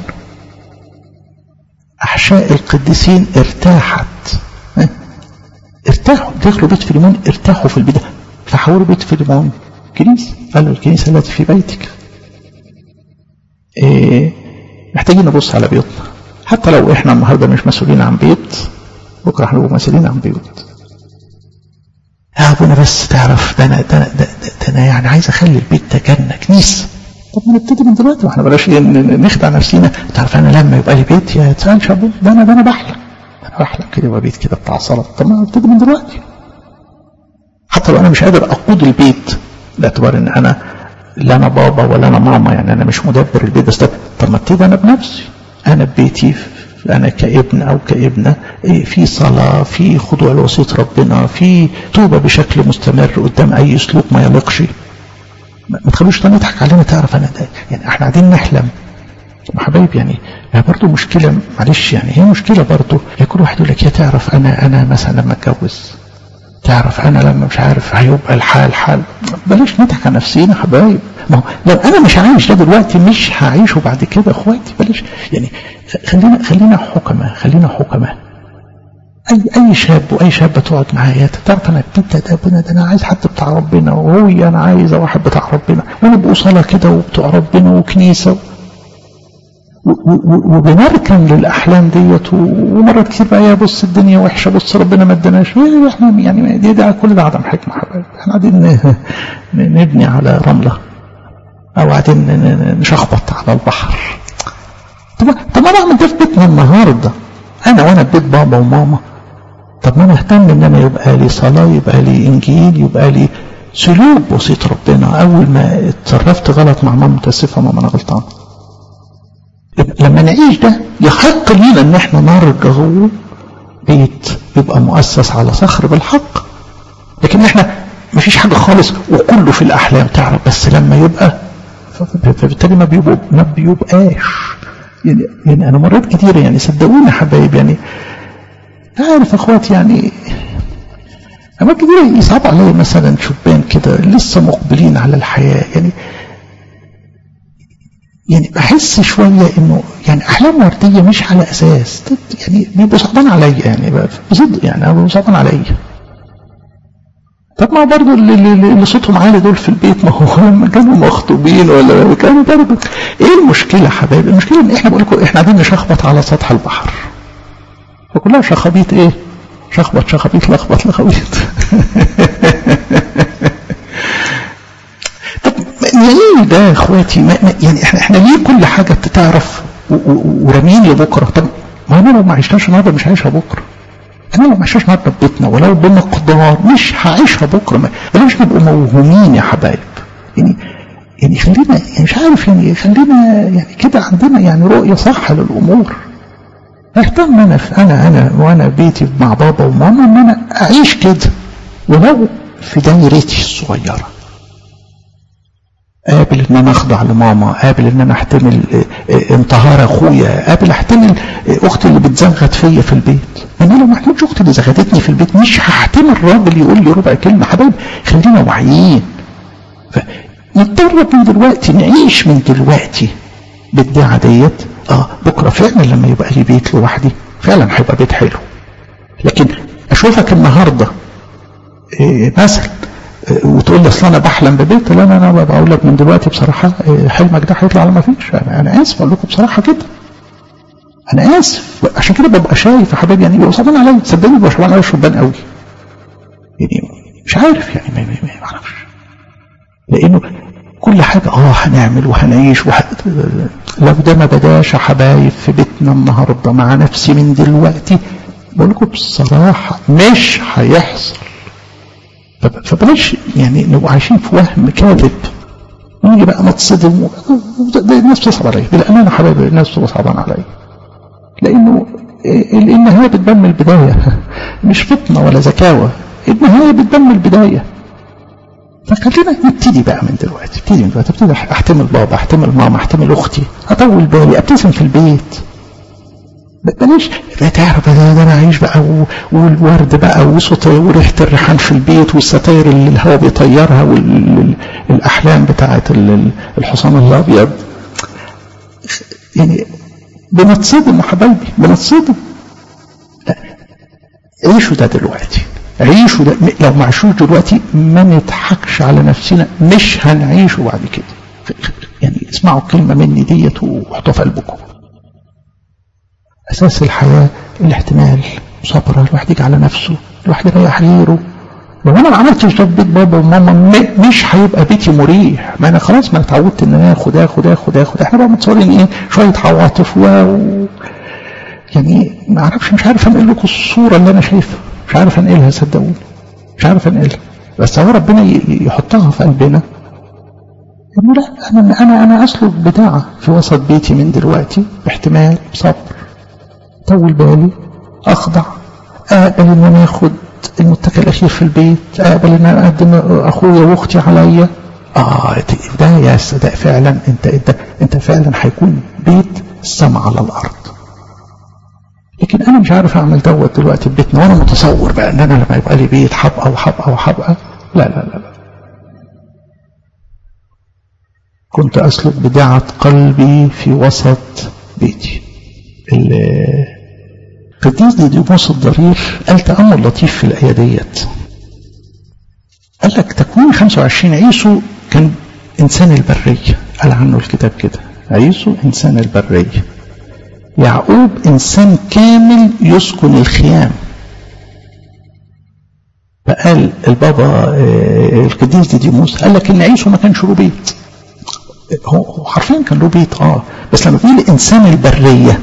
أحشاء القديسين ارتاحت، ارتاحوا دخلوا بيت فيليمون، ارتاحوا في البداية فحولوا بيت فيليمون كنيسة، قالوا الكنيسة التي في بيتك. محتاجين نبص على بيوتنا، حتى لو احنا النهارده مش مسؤولين عن بيت، بكره هنبقى مسؤولين عن بيوت. يا ابونا بس تعرف ده انا ده انا ده, ده انا يعني عايز اخلي البيت ده جنه كنيسه. طب ما نبتدي من دلوقتي، واحنا بلاش نخدع نفسينا. تعرف انا لما يبقى لي بيت يا تسالش ابونا ده انا ده انا بحلم انا بحلم كده يبقى بيت كده بتاع صلاه. طب ما نبتدي من دلوقتي، حتى لو انا مش قادر اقود البيت باعتبار ان انا لا انا بابا ولا انا ماما، يعني انا مش مدبر البيت، بس طب ما ابتدي انا بنفسي، انا ببيتي أنا كابن أو كابنة في صلاة، في خضوع لوصية ربنا، في توبة بشكل مستمر قدام أي سلوك ما يليقش. ما تخلوش تاني يضحك علينا تعرف أنا ده يعني احنا قاعدين نحلم يا حبايب. يعني هي برضه مشكلة، معلش يعني هي مشكلة برضه. يا كل واحد يقول لك يا تعرف أنا أنا مثلا لما أتجوز، تعرف أنا لما مش عارف هيبقى الحال حال. بلاش نضحك على نفسينا حبايب. ما هو لو أنا مش عايش ده دلوقتي مش هعيشه بعد كده اخواتي. بلاش يعني خلينا خلينا حكمة، خلينا حكمة. أي أي شاب وأي شابة تقعد معايا تعرف أنا بنت ده ابونا ده أنا عايز حد بتاع ربنا، وهو أنا عايز واحد بتاع ربنا، ونبقوا صلاة كده وبتوع ربنا وكنيسة، وبنركن للأحلام ديت. ومرات كتير بقى يا بص الدنيا وحشة، بص ربنا ما اداناش. احنا يعني دي ده كل ده عدم حكمة حبايب. احنا قاعدين نبني على رملة أو قاعدين نشخبط على البحر. طب طب أنا أعمل ده في بيتنا النهاردة أنا وأنا في بيت بابا وماما. طب ما أنا أهتم إن أنا يبقى لي صلاة، يبقى لي إنجيل، يبقى لي سلوك وصية ربنا. أول ما اتصرفت غلط مع ماما متأسفة ماما أنا غلطان. لما نعيش ده يحق لينا ان احنا نرجع بيت يبقى مؤسس على صخر بالحق. لكن احنا مفيش حاجة خالص وكله في الاحلام تعرف. بس لما يبقى فبالتالي ما بيبقى ما بيبقاش يعني. يعني انا مرات كتير يعني صدقوني حبايب يعني عارف اخواتي يعني اما كتير يصعب علي مثلا شبان كده لسه مقبلين على الحياة. يعني يعني بحس شوية انه يعني احلام وردية مش على اساس يعني بيبقوا صعبان عليا يعني بصدق يعني بيبقوا صعبان عليا. طب ما برضو اللي, اللي صوتهم عالي دول في البيت ما هو لما كانوا مخطوبين ولا كانوا برضو. ايه المشكلة حبايبي؟ المشكلة ان احنا بقول لكم احنا قاعدين نشخبط على سطح البحر فكلها شخابيط. ايه شخبط شخابيط لخبط لخبيط. يعني ده يا اخواتي ما يعني احنا احنا ليه كل حاجه بتتعرف ورامين لبكره؟ طب ما انا لو ما عشتهاش النهارده مش هعيشها بكره. انا لو ما عشتهاش النهارده في بيتنا ولو بمقدار مش هعيشها بكره. بلاش نبقوا موهومين يا حبايب. يعني يعني خلينا يعني مش عارف يعني خلينا يعني كده عندنا يعني رؤيه صح للامور. اهتم انا انا انا وانا بيتي مع بابا وماما ان انا اعيش كده ولو في دايرتي الصغيره. قابل ان انا اخضع لماما، قابل ان انا احتمل انتهار اخويا، قابل احتمل اختي اللي بتزغط فيا في البيت. انا لو ما احتملش اختي اللي زغطتني في البيت مش هحتمل راجل يقول لي ربع كلمه. حبايب خلينا واعيين. فنتدرب من دلوقتي، نعيش من دلوقتي بالدعاء ديت. اه بكره فعلا لما يبقى لي بيت لوحدي فعلا هيبقى بيت حلو. لكن اشوفك النهارده إيه مثلا وتقول لي اصل انا بحلم ببيت. لا انا انا بقول لك من دلوقتي بصراحه حلمك ده هيطلع على ما فيش. انا انا اسف اقول لكم بصراحه كده. انا اسف عشان كده ببقى شايف يا حبايبي يعني بيبقوا صعبان عليا. صدقني بيبقوا صعبان عليا شبان قوي. يعني مش عارف يعني ما, ما, ما اعرفش لانه كل حاجه اه هنعمل وهنعيش وح... لو ده ما بداش يا حبايب في بيتنا النهارده مع نفسي من دلوقتي بقول لكم بصراحه مش هيحصل. فبلاش يعني نبقى عايشين في وهم كاذب ونيجي بقى نتصدم. الناس بتصعب عليا بالامانه حبايبي. الناس بتصعبان عليا لانه النهايه بتبان من البدايه مش فطنه ولا ذكاوه. النهايه بتبان من البدايه. فخلينا نبتدي بقى من دلوقتي. ابتدي من دلوقتي. ابتدي احتمل بابا، احتمل ماما، احتمل اختي، اطول بالي، ابتسم في البيت. بلاش تعرف ده انا عايش بقى والورد بقى وصوت وريحه الريحان في البيت والستاير اللي الهواء بيطيرها والاحلام بتاعه الحصان الابيض. يعني بنتصدم يا حبايبي بنتصدم. لا عيشوا ده دلوقتي. عيشوا ده. لو ما عيشوش دلوقتي ما نضحكش على نفسنا مش هنعيشه بعد كده. يعني اسمعوا الكلمه مني ديت وحطوها في قلبكم. أساس الحياة الاحتمال صبر. الواحد يجي على نفسه، الواحد يريح غيره. لو أنا ما عملتش ده في بيت بابا وماما مش هيبقى بيتي مريح. ما أنا خلاص ما أنا اتعودت إن أنا آخد آخد آخد آخد. إحنا بقى متصورين إيه شوية عواطف و يعني ما أعرفش مش عارف أنقل لكم الصورة اللي أنا شايفها. مش عارف أنقلها صدقوني. مش عارف أنقلها. بس هو ربنا يحطها في قلبنا إنه لا أنا أنا أنا أسلك بداعة في وسط بيتي من دلوقتي باحتمال بصبر. طول بالي، أخضع، أقبل إن أنا آخد المتكئ الأخير في البيت، أقبل إن أنا أقدم أخويا وأختي عليا. آه ده يا ده فعلا أنت أنت أنت فعلا هيكون بيت السماء على الأرض. لكن أنا مش عارف أعمل دوت دلوقتي في بيتنا، وأنا متصور بقى إن أنا لما يبقى لي بيت حبقى وحبقى وحبقى. لا لا لا لا. كنت أسلك بدعة قلبي في وسط بيتي. القديس ديديموس الضرير قال تأمل لطيف في الآية ديت. قال لك تكوين خمسة وعشرين عيسو كان إنسان البرية، قال عنه الكتاب كده عيسو إنسان البرية. يعقوب إنسان كامل يسكن الخيام. فقال البابا القديس ديديموس قال لك إن عيسو ما كانش له بيت. هو حرفيا كان له بيت اه بس لما بيقول إنسان البرية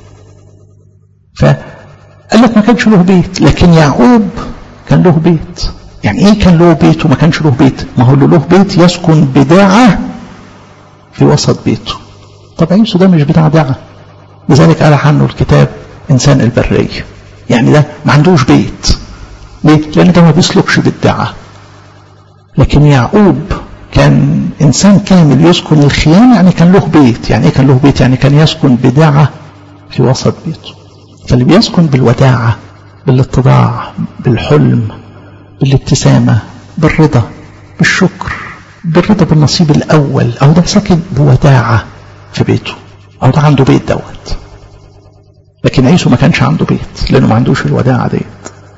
فقال لك ما كانش له بيت. لكن يعقوب كان له بيت. يعني ايه كان له بيت وما كانش له بيت؟ ما هو اللي له بيت يسكن بداعة في وسط بيته. طب عيسو ده مش بتاع داعة، لذلك قال عنه الكتاب إنسان البرية. يعني ده ما عندوش بيت. ليه؟ لأن ده ما بيسلكش بالداعة. لكن يعقوب كان إنسان كامل يسكن الخيام، يعني كان له بيت. يعني ايه كان له بيت؟ يعني كان يسكن بداعة في وسط بيته. فاللي بيسكن بالوداعة، بالاتضاع، بالحلم، بالابتسامة، بالرضا، بالشكر، بالرضا بالنصيب الأول، أو ده ساكن بوداعة في بيته، أو ده عنده بيت دوت. لكن عيسو ما كانش عنده بيت لأنه ما عندوش الوداعة ديت.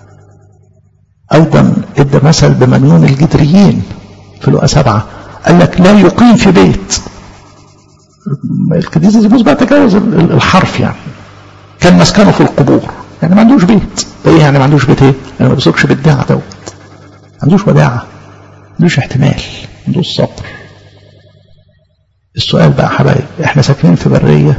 أيضا ادى مثل بمجنون الجدريين في لقا سبعة، قال لك لا يقيم في بيت. القديس ديديموس بقى تجاوز الحرف، يعني كان مسكنه في القبور، يعني ما عندوش بيت. ده ايه يعني ما عندوش بيت؟ ايه؟ يعني ما بيسوقش بالداعة دوت، ما عندوش وداعة، ما عندوش احتمال، ما عندوش صبر. السؤال بقى حبايب، احنا ساكنين في برية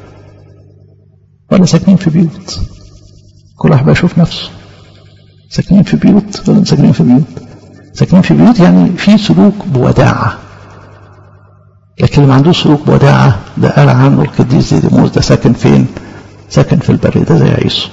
ولا ساكنين في بيوت؟ كل واحد بقى يشوف نفسه، ساكنين في بيوت ولا ساكنين في بيوت؟ ساكنين في بيوت يعني في سلوك بوداعة. لكن اللي ما عندوش سلوك بوداعة ده قال عنه القديس ديديموس ده ساكن فين؟ ساكن في البرية، ده زي عيسو.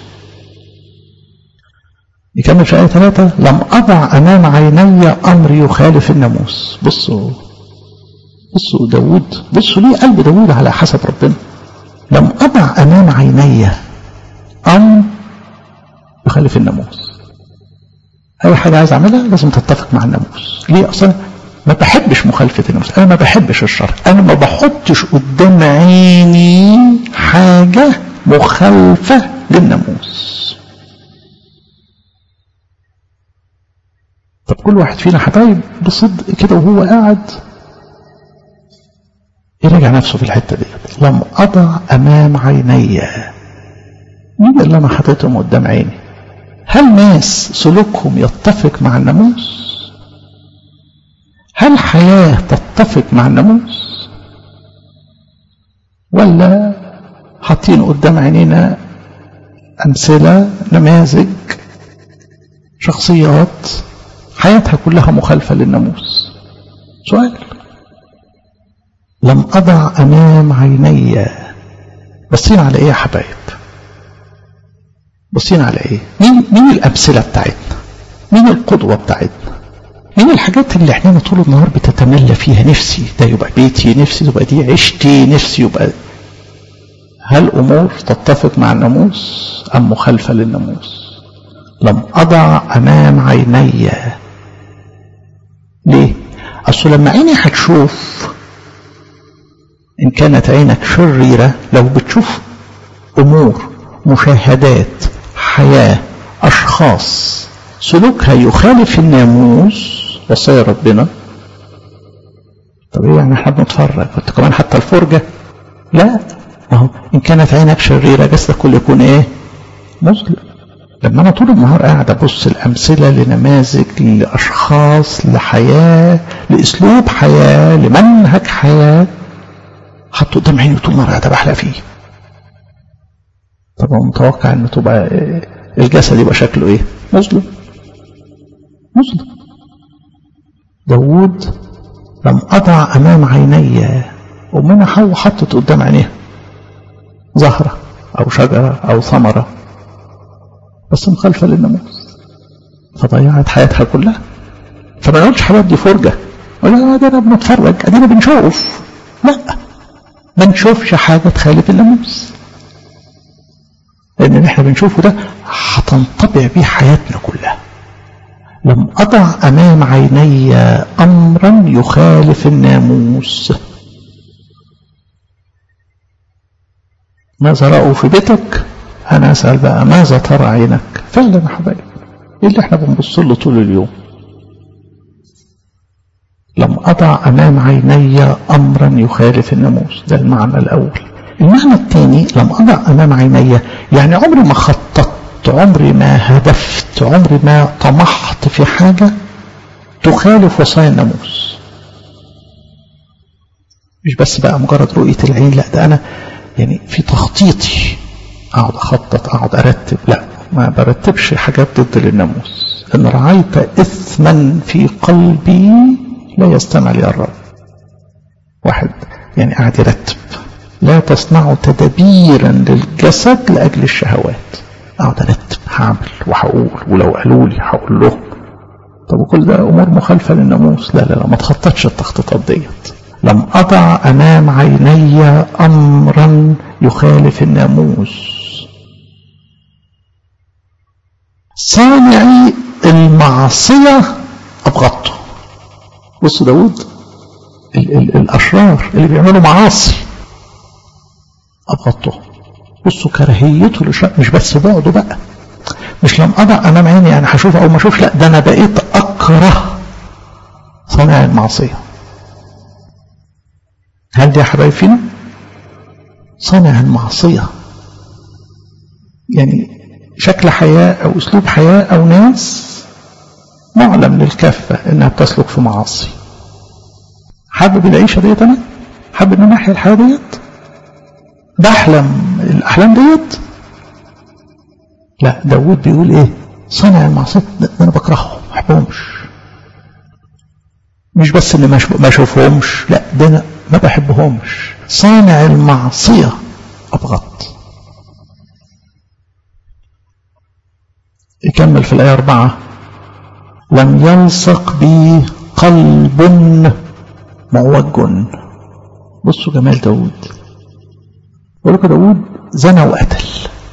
يكمل في آية ثلاثة، لم أضع أمام عيني أمر يخالف الناموس. بصوا بصوا داود، بصوا ليه قلب داود على حسب ربنا. لم أضع أمام عيني أمر يخالف الناموس. أي حاجة عايز أعملها لازم تتفق مع الناموس. ليه؟ أصلا ما بحبش مخالفة الناموس، أنا ما بحبش الشر، أنا ما بحطش قدام عيني حاجة مخالفة للناموس. طب كل واحد فينا حبايب بصدق كده وهو قاعد يراجع نفسه في الحتة دي. لم أضع أمام عيني، مين اللي أنا حطيتهم قدام عيني؟ هل ناس سلوكهم يتفق مع الناموس؟ هل حياة تتفق مع الناموس؟ ولا حاطين قدام عينينا أمثلة، نماذج، شخصيات حياتها كلها مخالفة للناموس؟ سؤال. لم أضع أمام عيني. بصين على إيه يا حبايب؟ بصين على إيه؟ مين مين الأمثلة بتاعتنا؟ مين القدوة بتاعتنا؟ مين الحاجات اللي احنا طول النهار بتتملى فيها؟ نفسي ده يبقى بيتي، نفسي تبقى دي عيشتي، نفسي يبقى. هل أمور تتفق مع الناموس أم مخالفة للناموس؟ لم أضع أمام عيني. ليه؟ أصل لما عيني هتشوف، إن كانت عينك شريرة، لو بتشوف أمور، مشاهدات، حياة، أشخاص سلوكها يخالف الناموس وصايا ربنا، طب ايه يعني احنا بنتفرج؟ كنت كمان حتى الفرجة؟ لا، اهو إن كانت عينك شريرة جسدك كله يكون ايه؟ مظلم. لما أنا طول النهار قاعد أبص الأمثلة لنماذج، لأشخاص، لحياة، لأسلوب حياة، لمنهج حياة، حطه قدام عيني طول النهار قاعد بحلق فيه. طبعا متوقع أن تبقى الجسد يبقى شكله إيه؟ مظلم مظلم. داود لم أضع أمام عيني، ومن حو حطت قدام عينيها زهرة أو شجرة أو ثمرة، بس مخالفة للناموس فضيعت حياتها كلها. فما نقولش حبايب دي فرجة ولا ده أنا بنتفرج أدينا بنشوف، لا، ما نشوفش حاجة تخالف الناموس، لأن اللي احنا بنشوفه ده هتنطبع بيه حياتنا كلها. لم أضع أمام عيني أمرا يخالف الناموس. ماذا رأوا في بيتك؟ أنا أسأل بقى ماذا ترى عينك؟ فعلا يا حبايب إيه اللي احنا بنبص له طول اليوم؟ لم أضع أمام عيني أمرا يخالف الناموس، ده المعنى الأول. المعنى الثاني لم أضع أمام عيني يعني عمري ما خططت، عمري ما هدفت، عمري ما طمحت في حاجة تخالف وصايا الناموس. مش بس بقى مجرد رؤية العين، لا، ده أنا يعني في تخطيطي أقعد أخطط، أقعد أرتب، لا، ما برتبش حاجات ضد الناموس. إن رعيت إثما في قلبي لا يستمع لي الرب. واحد يعني قاعد يرتب، لا تصنعوا تدبيرا للجسد لأجل الشهوات. أقعد أرتب، هعمل وهقول، ولو قالوا لي هقول لهم. طب وكل ده أمور مخالفة للناموس؟ لا لا لا، ما تخططش التخطيطات ديت. لم أضع أمام عيني أمرا يخالف الناموس. صانعي المعصية أبغضته. بصوا داود، ال ال الأشرار اللي بيعملوا معاصي أبغضته. بصوا كراهيته للشر، مش بس بعده بقى، مش لم أضع أمام عيني يعني هشوف أو ما أشوفش، لا، ده أنا بقيت أكره صانع المعصية. هل دي يا حبايب فينا؟ صانع المعصية يعني شكل حياة أو أسلوب حياة أو ناس معلم للكافة إنها بتسلك في معاصي. حابب العيشة ديت؟ أنا حابب إن أنا أحيا الحياة ديت، بحلم الأحلام ديت. لا، داود بيقول إيه؟ صانع المعصية ده أنا بكرههم، ما بحبهمش. مش بس إني ما أشوفهمش، لا، ده أنا ما بحبهمش. صانع المعصية أبغض. يكمل في الآية أربعة: لم يلصق بي قلب معوج. بصوا جمال داود، يقول لك داود زنى وقتل،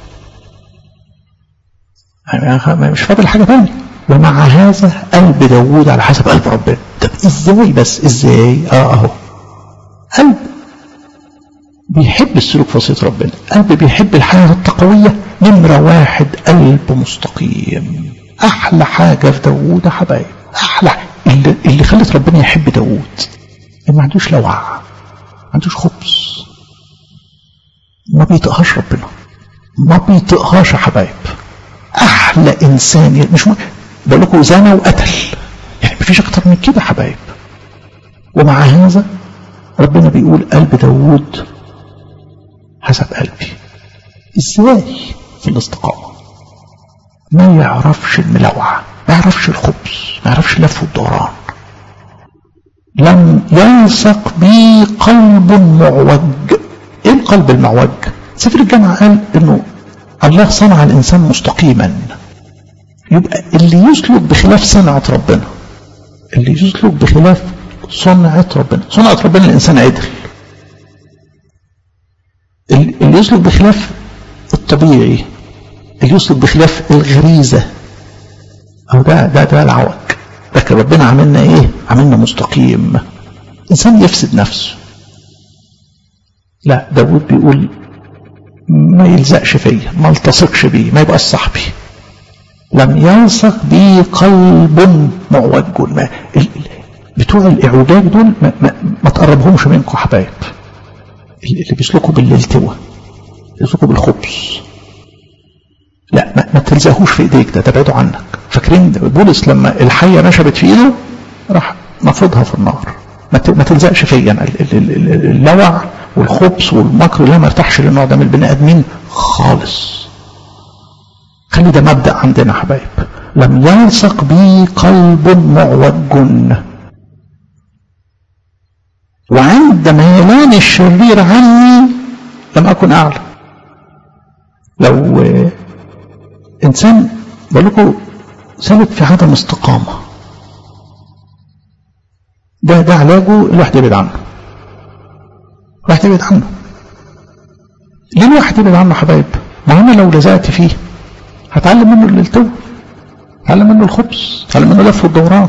يعني مش فاضل حاجة تانية. ومع هذا قلب داود على حسب قلب ربنا. طب ازاي بس؟ ازاي؟ اه اهو قلب بيحب السلوك في وصية ربنا، قلب بيحب الحياة التقوية. نمرة واحد قلب مستقيم. احلى حاجة في داود يا حبايب، احلى اللي, اللي خلت ربنا يحب داود ان ما عندوش لوع، ما عندوش خبز، ما بيطقهاش ربنا، ما بيطقهاش يا حبايب. احلى انسان، مش م... بقول لكم زنى وقتل، يعني مفيش اكتر من كده حبايب. ومع هذا ربنا بيقول قلب داود حسب قلبي. ازاي؟ في الاستقامة. ما يعرفش الملوعة، ما يعرفش الخبز، ما يعرفش اللف والدوران. لم يلصق بي قلب معوج. ايه القلب المعوج؟ سفر الجامعة قال انه الله صنع الانسان مستقيما. يبقى اللي يسلك بخلاف صنعة ربنا، اللي يسلك بخلاف صنعة ربنا، صنعة ربنا الانسان عدل. اللي يسلك بخلاف الطبيعي، اللي يسلك بخلاف الغريزة، أو ده ده ده العوج. لكن ربنا عملنا إيه؟ عملنا مستقيم. إنسان يفسد نفسه. لا، داود بيقول ما يلزقش فيا، ما التصقش بي، ما يبقاش صاحبي. لم يلصق بي قلب معوج. ما بتوع الإعوجاج دول ما, ما, ما تقربهمش منكم حبايب. اللي بيسلكوا بالالتواء، يسلكوا بالخبز، لا، ما, ما تلزقوش في ايديك، ده تبعدوا عنك. فاكرين بولس لما الحية نشبت في ايده راح نفضها في النار. ما, ما تلزقش فيا اللوع والخبز والمكر، لا، ما ارتاحش للنوع ده من البني ادمين خالص. خلي ده مبدأ عندنا حبايب. لم يلصق بي قلب معوج، وعند ميلان الشرير عني لم أكن أعلم. لو إنسان بقول لكم ثابت في عدم استقامة، ده ده علاجه الواحد يبعد عنه. الواحد يبعد عنه. ليه الواحد يبعد عنه حبايب؟ ما أنا لو لزقت فيه هتعلم منه الالتو، هتعلم منه الخبز، هتعلم منه لف والدوران.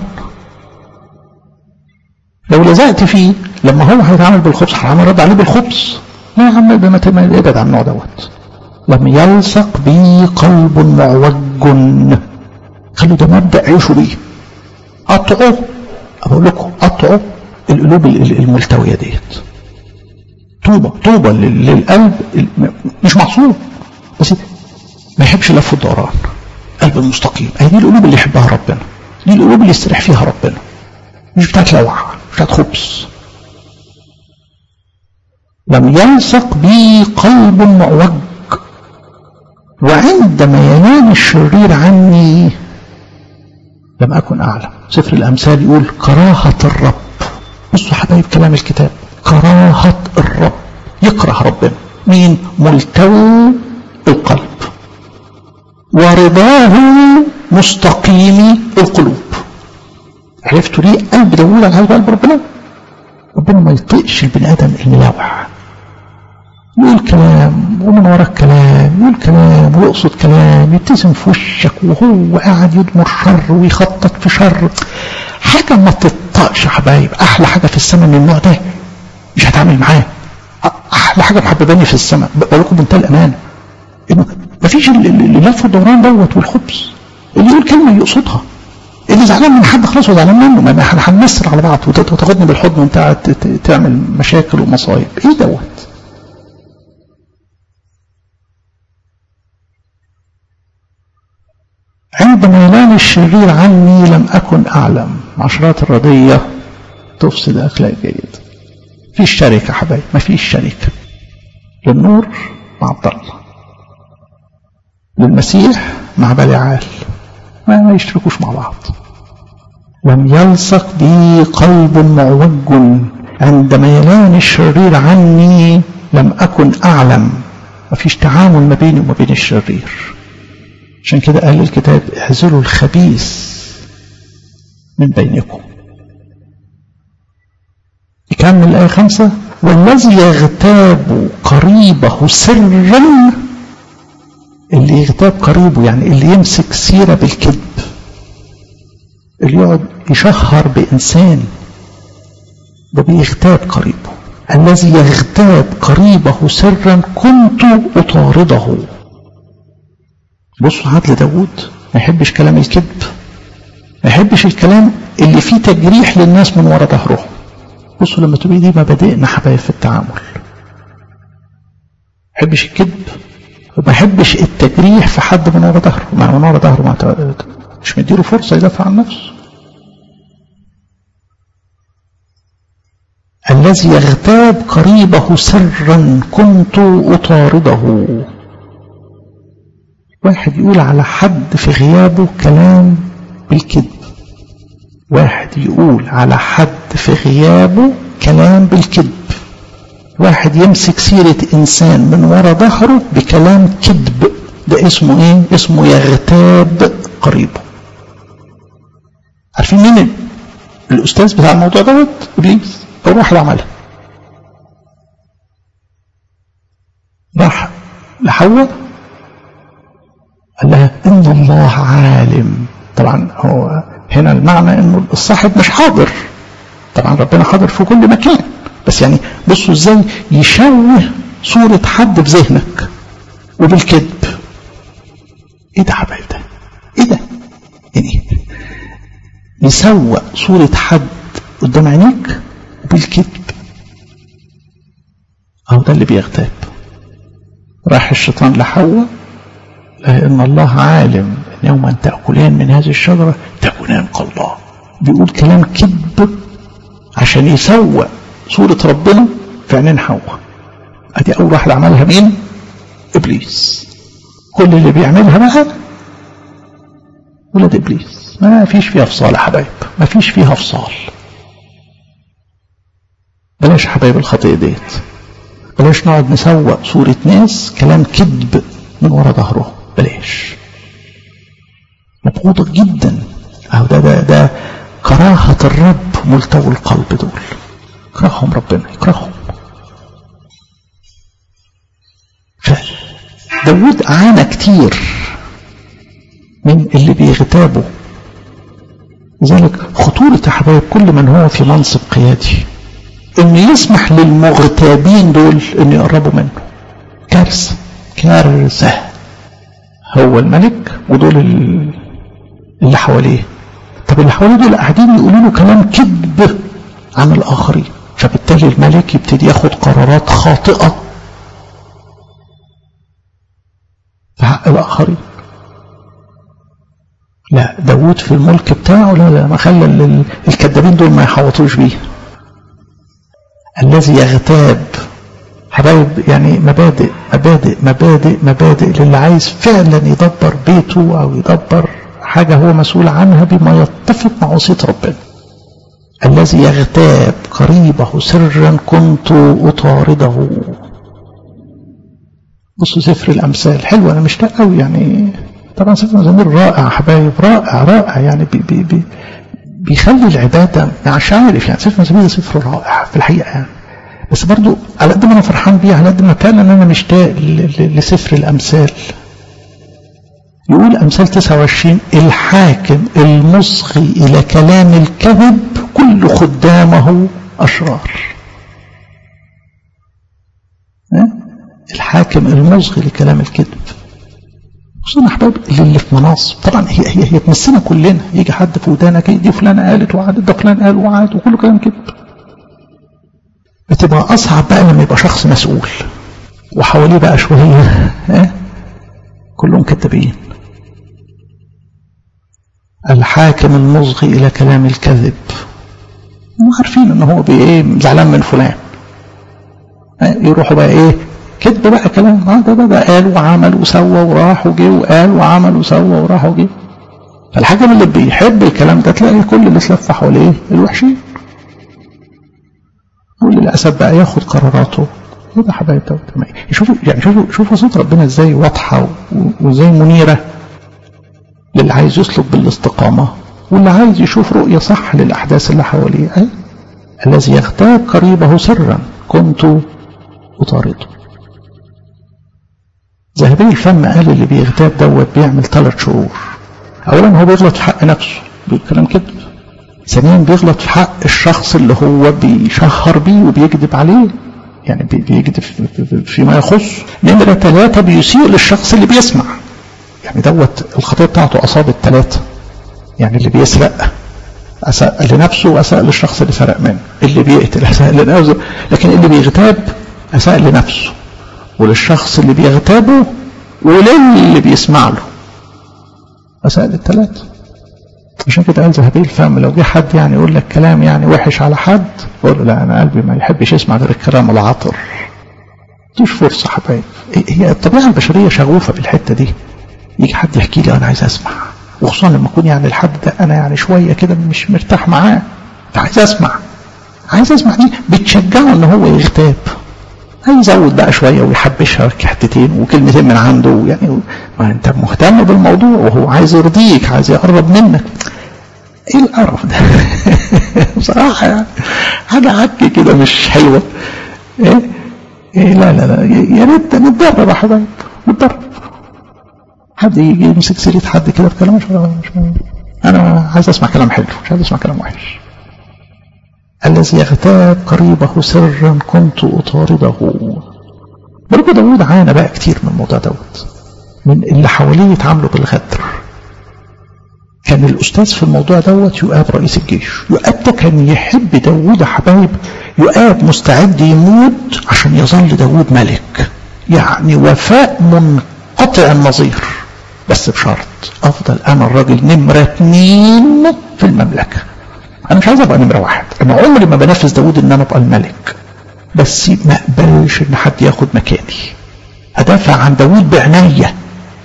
لو لزقت فيه لما هو هيتعامل بالخبز هعمل رد عليه بالخبز. لا يا عم ابعد عن النوع دوت. لم يلصق بي قلب معوج، خلوا ده مبدأ عيشوا بيه. قطعوا، أقول لكم قطعوا القلوب الملتوية ديت. طوبة طوبة للقلب مش معصوم بس ما يحبش لف الدوران، قلب المستقيم. هي دي القلوب اللي يحبها ربنا، دي القلوب اللي يستريح فيها ربنا، مش بتاعت لوعة، مش بتاعت خبز. لم يلصق بي قلب معوج، وعندما ينام الشرير عني لم أكن أعلم. سفر الأمثال يقول كراهة الرب. بصوا حبايب كلام الكتاب، كراهة الرب، يكره ربنا مين؟ ملتوي القلب، ورضاه مستقيم القلوب. عرفتوا ليه قلب داوود على قلب ربنا؟ ربنا ما يطيقش البني آدم الملاوع، يقول كلام ومن وراء كلام، يقول كلام ويقصد كلام، يبتسم في وشك وهو قاعد يدمر شر ويخطط في شر. حاجة ما تطقش حبايب. أحلى حاجة في السماء من النوع ده مش هتعامل معاه. أحلى حاجة محبباني في السماء بقول لكم بمنتهى الأمان إنه مفيش اللي لف الدوران دوت والخبز، اللي يقول كلمة يقصدها. اللي زعلان من حد خلاص هو زعلان منه، ما احنا هنمسر على بعض وتاخدني بالحضن وانت قاعد تعمل مشاكل ومصايب. ايه دوت؟ عندما ينام الشرير عني لم أكن أعلم. عشرات الردية تفسد أخلاق جيد. فيش شركة حبايب، ما فيش شركة للنور مع الضلمة، للمسيح مع بلعال، ما, ما يشتركوش مع بعض. لم يلصق بي قلب معوج، عندما ينام الشرير عني لم أكن أعلم. ما فيش تعامل ما بيني وما بين الشرير. عشان كده قال الكتاب احذروا الخبيث من بينكم. يكمل الآية خمسة، والذي يغتاب قريبه سرا. اللي يغتاب قريبه يعني اللي يمسك سيرة بالكذب، اللي يقعد يشهر بإنسان، ده بيغتاب قريبه. الذي يغتاب قريبه سرا كنت أطارده. بصوا عدل داود، ما يحبش كلام الكذب، ما يحبش الكلام اللي فيه تجريح للناس من وراء ظهرهم. بصوا لما تبقى دي مبادئنا حبايب في التعامل. ما يحبش الكذب، ما يحبش التجريح في حد من وراء ظهره، مع من وراء ظهره ما مش مديله فرصة يدافع عن نفسه. الذي يغتاب قريبه سرا كنت أطارده. واحد يقول على حد في غيابه كلام بالكذب، واحد يقول على حد في غيابه كلام بالكذب، واحد يمسك سيرة إنسان من وراء ظهره بكلام كذب، ده اسمه ايه؟ اسمه يغتاب قريبه. عارفين مين الأستاذ بتاع الموضوع دوت؟ إبليس. أول واحد عملها راح لحواء قال لها إن الله عالم. طبعا هو هنا المعنى إنه الصاحب مش حاضر، طبعا ربنا حاضر في كل مكان، بس يعني بصوا ازاي يشوه صورة حد في ذهنك وبالكذب. ايه ده حبايب ده؟ ايه ده؟ يعني يسوق صورة حد قدام عينيك بالكذب. اهو ده اللي بيغتاب. راح الشيطان لحواء لأن الله عالم ان يوم ان تأكلان من هذه الشجرة تكونان كالله. بيقول كلام كذب عشان يسوق صورة ربنا في عينين حواء. ادي اول واحد عملها مين؟ ابليس. كل اللي بيعملها بقى ولاد ابليس. ما فيش فيها فصال يا حبايب، ما فيش فيها فصال. بلاش حبايب الخطيئة ديت، بلاش نقعد نسوق صورة ناس كلام كذب من ورا ظهره، بلاش. مبغوضة جدا، أو ده ده ده كراهة الرب ملتوي القلب. دول يكرههم ربنا، يكرههم. فداود عانى كتير من اللي بيغتابوا. لذلك خطورة يا حبايب كل من هو في منصب قيادي انه يسمح للمغتابين دول ان يقربوا منه. كارثة كارثة. هو الملك ودول اللي حواليه. طب اللي حواليه دول قاعدين يقولوا له كلام كذب عن الآخرين، فبالتالي الملك يبتدي ياخد قرارات خاطئة في حق الآخرين. لا، داود في الملك بتاعه لا لا ما خلى الكذابين دول ما يحوطوش بيه. الذي يغتاب حبايب يعني مبادئ مبادئ مبادئ مبادئ للي عايز فعلا يدبر بيته او يدبر حاجة هو مسؤول عنها بما يتفق مع وصية ربنا. الذي يغتاب قريبه سرا كنت أطارده. بصوا سفر الأمثال حلو، أنا مشتاق قوي يعني. طبعا سفر المزامير رائع حبايب، رائع رائع يعني بي بي بي بيخلي العبادة مش عارف يعني. سفر المزامير سفر رائع في الحقيقة يعني، بس برضو على قد ما أنا فرحان بيه على قد ما فعلا أنا مشتاق لسفر الأمثال. يقول أمثال تسعة وعشرين: الحاكم المصغي إلى كلام الكذب كل خدامه أشرار. الحاكم المصغي لكلام الكذب. خصوصا أحباب اللي في مناصب، طبعا هي هي هي تمسنا كلنا. يجي حد في ودانك دي فلانة قالت وعادت، ده فلان قال وعاد، وكله كلام كذب. بتبقى أصعب بقى لما يبقى شخص مسؤول وحواليه بقى شوية كلهم كذابين. الحاكم المصغي إلى كلام الكذب، عارفين ان هو بايه زعلان من فلان، يروحوا بقى ايه كذب بقى كلام. اه ده ده قال وعمل وسوى وراح وجي، وقال وعمل وسوى وراح وجي. فالحاكم اللي بيحب الكلام ده تلاقي كل اللي اتلف حواليه الوحشين، وللاسف بقى ياخد قراراته. وده حبايب ده شوفوا يعني شوفوا شوفوا صوت ربنا ازاي واضحه وازاي منيره للي عايز يسلك بالاستقامه، واللي عايز يشوف رؤيه صح للاحداث اللي حواليه. أه؟ الذي يغتاب قريبه سرا كنت أطارده. ذهبي الفم قال اللي بيغتاب دوت بيعمل ثلاث شرور. اولا هو بيغلط في حق نفسه بالكلام كده، ثانيا بيغلط في حق الشخص اللي هو بيشهر بيه وبيكذب عليه، يعني بيكذب فيما يخص. نمرة ثلاثة بيسيء للشخص اللي بيسمع، يعني دوت الخطية بتاعته أصابت ثلاثة. يعني اللي بيسرق أساء لنفسه وأساء للشخص اللي سرق منه، اللي بيقتل أساء لنفسه، لكن اللي بيغتاب أساء لنفسه وللشخص اللي بيغتابه وللي بيسمع له. أساء للثلاثة. عشان كده قال ذهبي الفم لو جه حد يعني يقول لك كلام يعني وحش على حد، قول له لا، أنا قلبي ما يحبش يسمع غير الكلام العطر. مفيش فرصة حبايب. هي الطبيعة البشرية شغوفة بالحتة دي. يجي حد يحكي لي أنا عايز أسمع، وخصوصا لما أكون يعني الحد ده أنا يعني شوية كده مش مرتاح معاه، فعايز أسمع. عايز أسمع دي بتشجعه إن هو يغتاب، هيزود بقى شوية ويحبشها حتتين وكلمتين من عنده. يعني ما أنت مهتم بالموضوع وهو عايز يرضيك، عايز يقرب منك. إيه القرف ده؟ بصراحة يعني حاجة عكي كده مش حلوة. إيه؟ إيه لا لا لا يا ريت نتدرب يا حبايب، نتدرب. حد يجي يمسك سيرة حد كده في كلام مش أنا عايز أسمع كلام حلو، مش عايز أسمع كلام وحش. الذي يغتاب قريبه سرا كنت أطارده. برضه داود عانى بقى كتير من الموضوع دوت، من اللي حواليه يتعاملوا بالغدر. كان الأستاذ في الموضوع دوت يؤاب رئيس الجيش. يؤاب ده كان يحب داود حبايب، يؤاب مستعد يموت عشان يظل داود ملك، يعني وفاء منقطع النظير، بس بشرط أفضل أنا الراجل نمرة اثنين في المملكة. أنا مش عايز أبقى نمرة واحد، أنا عمري ما بنافس داود إن أنا أبقى الملك، بس ما أقبلش إن حد ياخد مكاني. أدافع عن داود بعناية،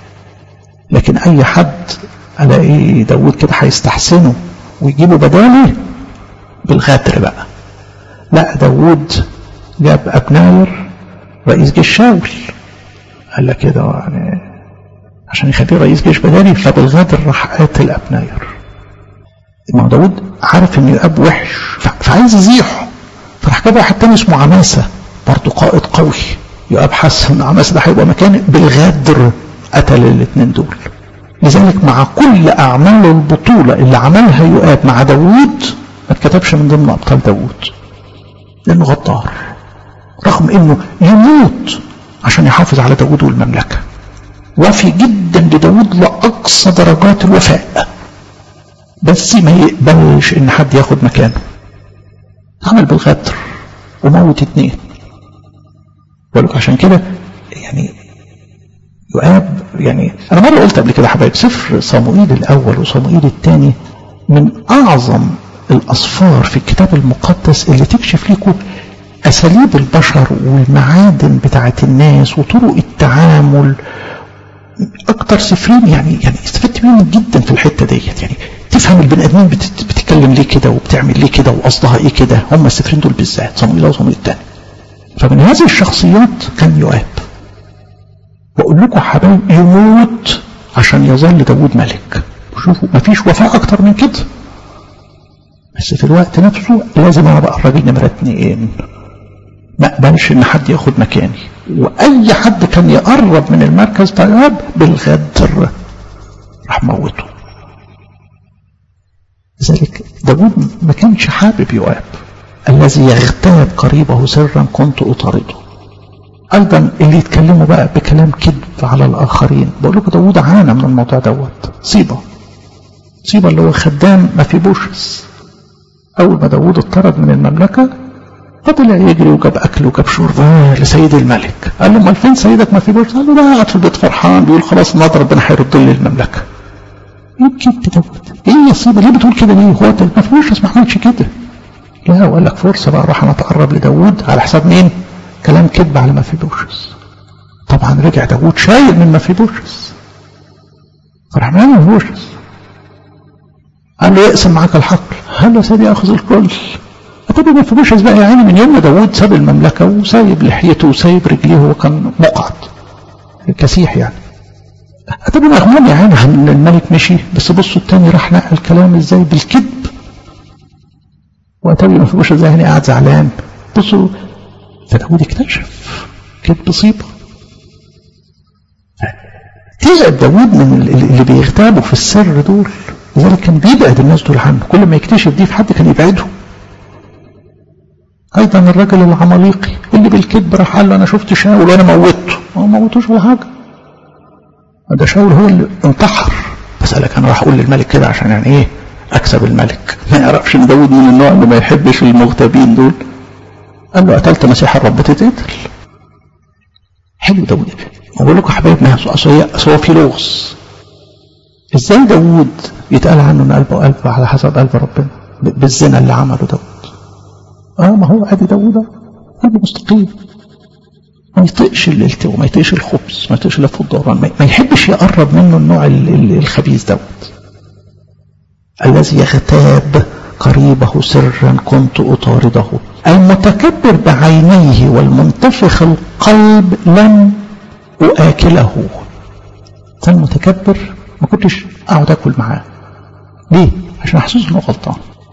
لكن أي حد ألاقي داود كده هيستحسنه ويجيبوا بداله بالغدر بقى. لا، داود جاب أبناير رئيس جيش شاول، قال لك كده يعني عشان يخليه رئيس جيش بدني، فبالغدر راح قاتل أبناير. ما داود عارف ان الاب وحش فعايز يزيحه، فراح جاب واحد تاني اسمه عماسة برضه قائد قوي. يؤاب حس ان عماسة ده هيبقى مكانه، بالغدر قتل الاثنين دول. لذلك مع كل اعمال البطولة اللي عملها يؤاب مع داود ما اتكتبش من ضمن ابطال داود، لانه غدار، رغم انه يموت عشان يحافظ على داود والمملكة. وفي جدا لداود لأقصى درجات الوفاء، بس ما يقبلش ان حد ياخد مكانه. عمل بالغدر وموت اتنين. بقولك عشان كده يعني يؤاب، يعني انا مرة قلت قبل كده حبايب، سفر صموئيل الاول وصموئيل الثاني من اعظم الاسفار في الكتاب المقدس اللي تكشف لكم اساليب البشر والمعادن بتاعت الناس وطرق التعامل. اكتر سفرين يعني يعني استفدت بيهم جدا في الحته ديت، يعني تفهم البني ادمين بتتكلم ليه كده وبتعمل ليه كده وقصدها ايه كده. هم السفرين دول بالذات صموئيل وصموئيل الثاني. فمن هذه الشخصيات كان يؤاب. بقول لكم حبايب يموت عشان يظل داود ملك. شوفوا مفيش وفاء اكتر من كده، بس في الوقت نفسه لازم انا بقى الراجل نمره اتنين، ما اقبلش ان حد ياخد مكاني. واي حد كان يقرب من المركز بتاع يؤاب بالغدر راح موته. لذلك داود ما كانش حابب يؤاب. الذي يغتاب قريبه سرا كنت اطارده. ايضا اللي يتكلموا بقى بكلام كذب على الاخرين، بقول لكم داود عانى من الموضوع دوت. صيبه صيبه اللي هو خدام مفيبوشس. اول ما داود اطرد من المملكه فطلع يجري وجاب اكل وجاب شوربه لسيد الملك. قال له امال فين سيدك مفيبوشس؟ قال له ده قاعد في البيت فرحان بيقول خلاص النهارده ربنا هيرد لي المملكه. يمكن داود ايه يا صيبه ليه بتقول كده ليه؟ هو مفيبوشس ما عملش كده. لا وقال لك فرصه بقى راح انا اتقرب لداود على حساب مين؟ كلام كذب على مفيبوشس. طبعا رجع داود شايل من مفيبوشس، فراح من مفيبوشس قال له يقسم معاك الحقل. قال له سيدي اخذ الكل. طب مفيبوشس بقى يعني من يوم ما داود ساب المملكه وسايب لحيته وسايب رجليه، هو كان مقعد كسيح يعني. طب ما اخوان يعني الملك مشي، بس بصوا الثاني راح نقل الكلام ازاي بالكذب. واتاري مفيبوشس زي يعني قاعد زعلان. بصوا فداود اكتشف كذب صيبه. تعب داود من اللي بيغتابوا في السر دول، لذلك كان بيبعد الناس دول عنه. كل ما يكتشف دي في حد كان يبعده. ايضا الرجل العماليقي اللي بالكذب راح قال له انا شفت شاول وانا موته. هو ما موتوش ولا حاجه، ده شاول هو اللي انتحر. بس قال لك انا راح اقول للملك كده عشان يعني ايه اكسب الملك. ما يعرفش ان داود من النوع اللي ما يحبش المغتابين دول. قال له قتلت مسيح الرب تتقتل. حلو داود. اقول لكم حبايبنا هو في لغز. ازاي داود يتقال عنه ان قلبه قلب على حسب قلب ربنا بالزنا اللي عمله داود؟ اه ما هو ادي داود قلبه مستقيم، ما يطيقش الالتواء، ما يطيقش الخبز، ما يطيقش لف الدوران، ما يحبش يقرب منه النوع الخبيث دوت. الذي يغتاب قريبه سرا كنت اطارده. المتكبر بعينيه والمنتفخ القلب لم اؤكله. المتكبر ما كنتش اقعد اكل معاه. ليه؟ عشان احسس انه غلطان.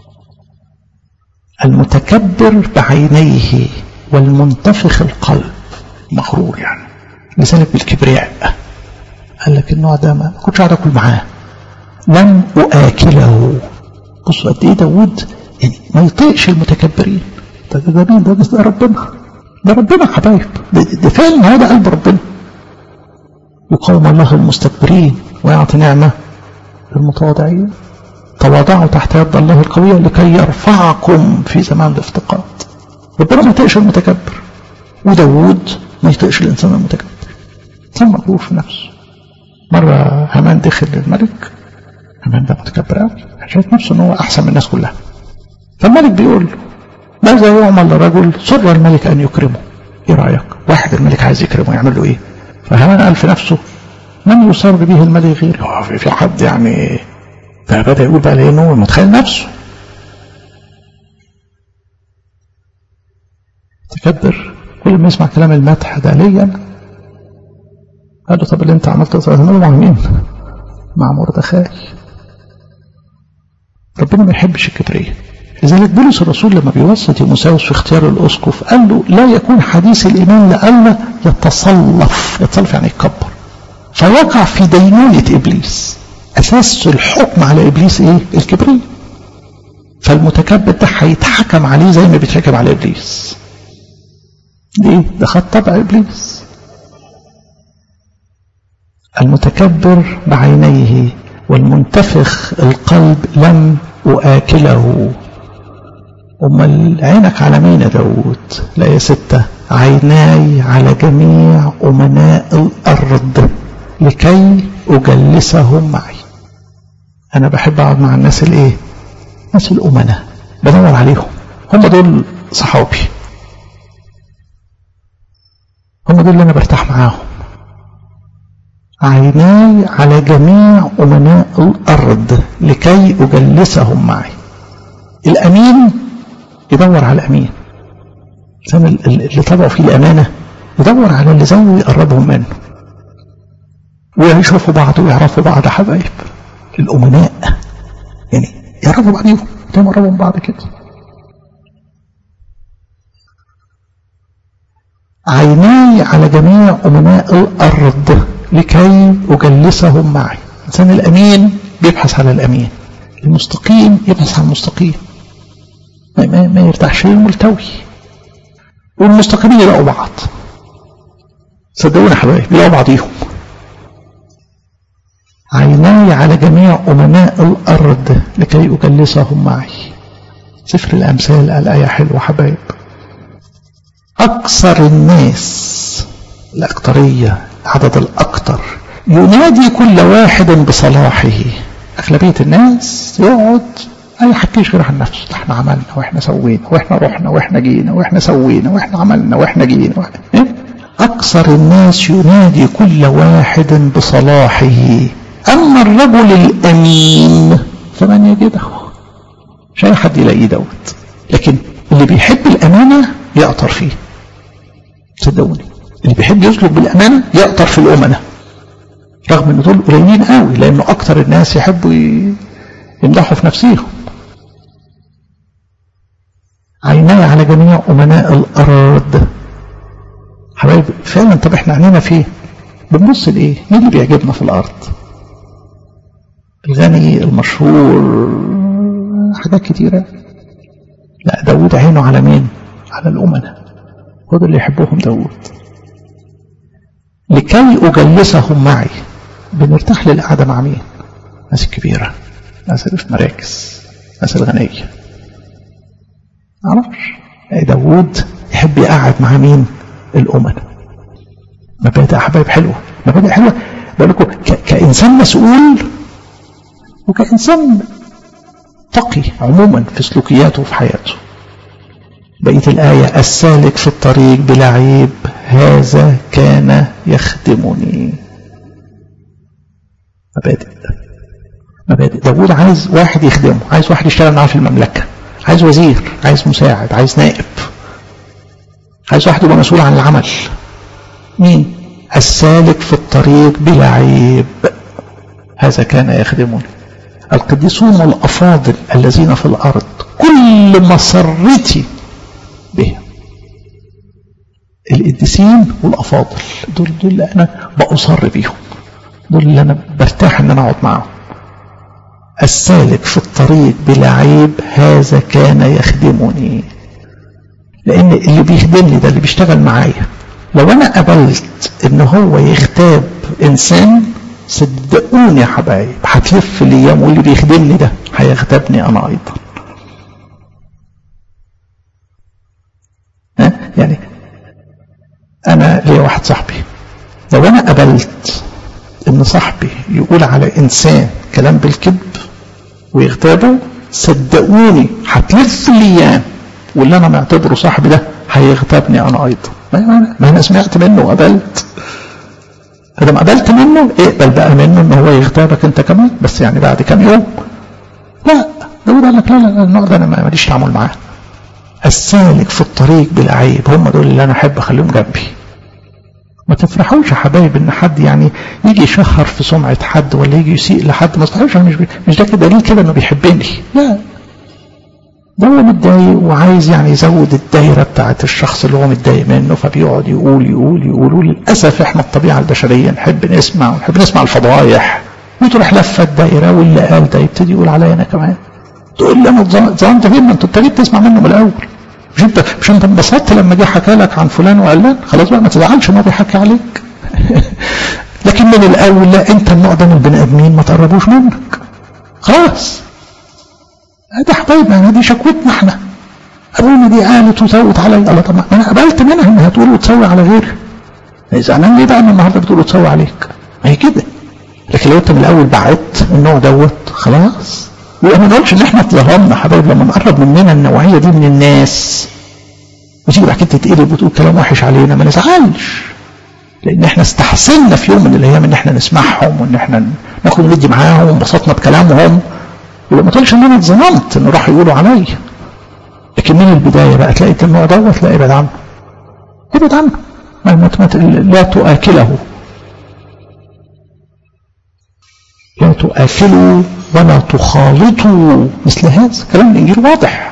المتكبر بعينيه والمنتفخ القلب مغرور يعني لسانك بالكبرياء. قال لك النوع ده ما كنتش اقعد اكل معاه. لم اؤكله. بصوا قد ايه داود يعني ما يطيقش المتكبرين. ده ده مين؟ ده ده ربنا. ده ربنا حبايب. ده فعلا هو ده قلب ربنا. يقاوم الله المستكبرين ويعطي نعمه للمتواضعين. تواضعوا تحت يد الله القوية لكي يرفعكم في زمان الافتقاد. ربنا ما يطيقش المتكبر، وداود ما يطيقش الإنسان المتكبر. كان مغرور في نفسه. مرة هامان دخل للملك. هامان ده متكبر قوي، شايف نفسه ان هو احسن من الناس كلها. فالملك بيقول له ماذا يعمل لرجل سر الملك ان يكرمه؟ ايه رايك؟ واحد الملك عايز يكرمه يعمل له ايه؟ فهامان قال في نفسه من يسر به الملك غيري؟ هو في حد يعني؟ فبدأ يقول بقى لانه متخيل نفسه تكبر. كل ما يسمع كلام المدح ده ليا قال له طب اللي انت عملته تعمله مع مين؟ مع مردخاي. ربنا ما يحبش الكبرياء. لذلك بولس الرسول لما بيوصي تيموثاوس في اختيار الاسقف قال له لا يكون حديث الايمان لئلا يتصلف. يتصلف يعني يتكبر فيقع في دينونة ابليس. اساس الحكم على ابليس ايه؟ الكبرياء. فالمتكبر ده هيتحكم عليه زي ما بيتحكم على ابليس. ليه؟ ده خد طبع ابليس. المتكبر بعينيه والمنتفخ القلب لم أآكله. أمال عينك على مين يا داود؟ لا يا ستة، عيناي على جميع أمناء الأرض لكي أجلسهم معي. أنا بحب أقعد مع الناس الإيه؟ الناس الأمناء، بدور عليهم، هم دول صحابي، هم دول اللي أنا برتاح معاهم. عيناي على جميع أمناء الأرض لكي أجلسهم معي. الأمين يدور على الأمين، اللي طبعوا فيه الأمانة يدور على اللي زيه يقربهم منه ويشوفوا بعض ويعرفوا بعض. حبايب الأمناء يعني يعرفوا بعضهم، يقربوا من بعض كده. عيناي على جميع أمناء الأرض لكي أجلسهم معي. الإنسان الأمين بيبحث على الأمين، المستقيم يبحث عن المستقيم، ما, ما, ما يرتاحش للملتوي. والمستقيمين يلاقوا بعض، صدقونا حبايب يلاقوا بعضيهم. عيناي على جميع أمناء الأرض لكي أجلسهم معي. سفر الأمثال الآية حلوة حبايب. أكثر الناس، الأكثرية، العدد الأكثر، ينادي كل واحد بصلاحه. أغلبية الناس يقعد ما يحكيش غير عن نفسه، احنا عملنا واحنا سوينا واحنا رحنا واحنا جينا واحنا سوينا واحنا عملنا واحنا جينا واحنا. إيه؟ أكثر الناس ينادي كل واحد بصلاحه، أما الرجل الأمين فمن يجده. مش أي حد يلاقيه دوت، لكن اللي بيحب الأمانة يأطر فيه. صدقوني اللي بيحب يسلك بالأمانة يأطر في الأمنة، رغم ان دول قليلين قوي، لأنه أكثر الناس يحبوا يمدحوا في نفسهم. عيناي على جميع أمناء الأرض. حبايب فعلا طب احنا عينينا فيه بنبص لإيه؟ مين اللي بيعجبنا في الأرض؟ الغني، المشهور، حاجات كتيرة. لا، داود عينه على مين؟ على الأمناء، هو اللي يحبهم داود. لكي أجلسهم معي. بنرتاح للقعدة مع مين؟ ناس الكبيرة، ناس اللي في مراكز، ناس الغنية. معرفش داود يحب يقعد مع مين؟ الأمناء. مبادئ حبايب حلوة، مبادئ حلوة بقول لكم كإنسان مسؤول وكإنسان تقي عموما في سلوكياته وفي حياته. بقية الآية السالك في الطريق بلا عيب هذا كان يخدمني. مبادئ مبادئ داود عايز واحد يخدمه، عايز واحد يشتغل معاه في المملكة، عايز وزير، عايز مساعد، عايز نائب، عايز واحد يبقى مسؤول عن العمل. مين؟ السالك في الطريق بلا عيب هذا كان يخدمني. القديسون الأفاضل الذين في الأرض كل مسرتي بهم. القديسين والأفاضل دول دول اللي أنا بأصر بيهم، دول اللي أنا برتاح إن أنا أقعد معهم. السالك في الطريق بلا عيب هذا كان يخدمني. لأن اللي بيخدمني ده اللي بيشتغل معايا، لو أنا قبلت إن هو يغتاب إنسان، صدقوني يا حبايب هتلف الأيام واللي بيخدمني ده هيغتابني أنا أيضا. ها؟ يعني أنا ليا واحد صاحبي، لو أنا قبلت إن صاحبي يقول على إنسان كلام بالكذب ويغتابه، صدقوني هتلف الأيام واللي أنا معتبره صاحبي ده هيغتابني أنا أيضا. ما أنا سمعت منه وقبلت، إذا ما قبلت منه اقبل بقى منه إن هو يغتابك أنت كمان، بس يعني بعد كام يوم. لا، داود قال لك لا لا النوع ده أنا ماليش تعامل معاه. السالك في الطريق بالعيب هم دول اللي أنا أحب أخليهم جنبي. ما تفرحوش يا حبايب ان حد يعني يجي يشهر في سمعة حد ولا يجي يسيء لحد. ما تفرحوش، مش مش ده كده دليل كده انه بيحبني، لا، ده هو متضايق وعايز يعني يزود الدايرة بتاعت الشخص اللي هو متضايق منه، فبيقعد يقول يقول يقول. وللأسف احنا الطبيعة البشرية نحب نسمع ونحب نسمع الفضايح، وتروح لفة الدايرة واللي قال ده يبتدي يقول عليا انا كمان. تقول لي انا اتظلمت فين؟ ما انت ابتديت تسمع منه من الاول. مش انت مش انت انبسطت لما جه حكى لك عن فلان وعلان؟ خلاص بقى ما تزعلش ان هو بيحكي عليك. لكن من الاول لا، انت النوع ده من البني ادمين ما تقربوش منك خلاص. ده حبايبنا، دي شكوتنا احنا. ابونا دي قالت وسوت علي. الله، طب ما انا قبلت منها انها تقول وتسوي على غيري. زعلان ليه بقى ان النهارده بتقول وتسوي عليك؟ ما هي كده. لكن لو انت من الاول بعدت النوع دوت خلاص. وما نقولش ان احنا اتظلمنا حبايب لما نقرب مننا النوعيه دي من الناس وتيجي بعد كده تتقلب وتقول كلام وحش علينا، ما نزعلش، لان احنا استحسننا في يوم من الايام ان احنا نسمعهم وان احنا ناخد ندي معاهم وانبسطنا بكلامهم. ولما تقولش ان انا اتظلمت ان راحوا يقولوا عليا. لكن من البدايه بقى تلاقي النوع دوت، لا، ابعد عنه، ابعد عنه، لا تؤكله، لا تؤكلوا ولا تخالطوا مثل هذا. كلام الانجيل واضح.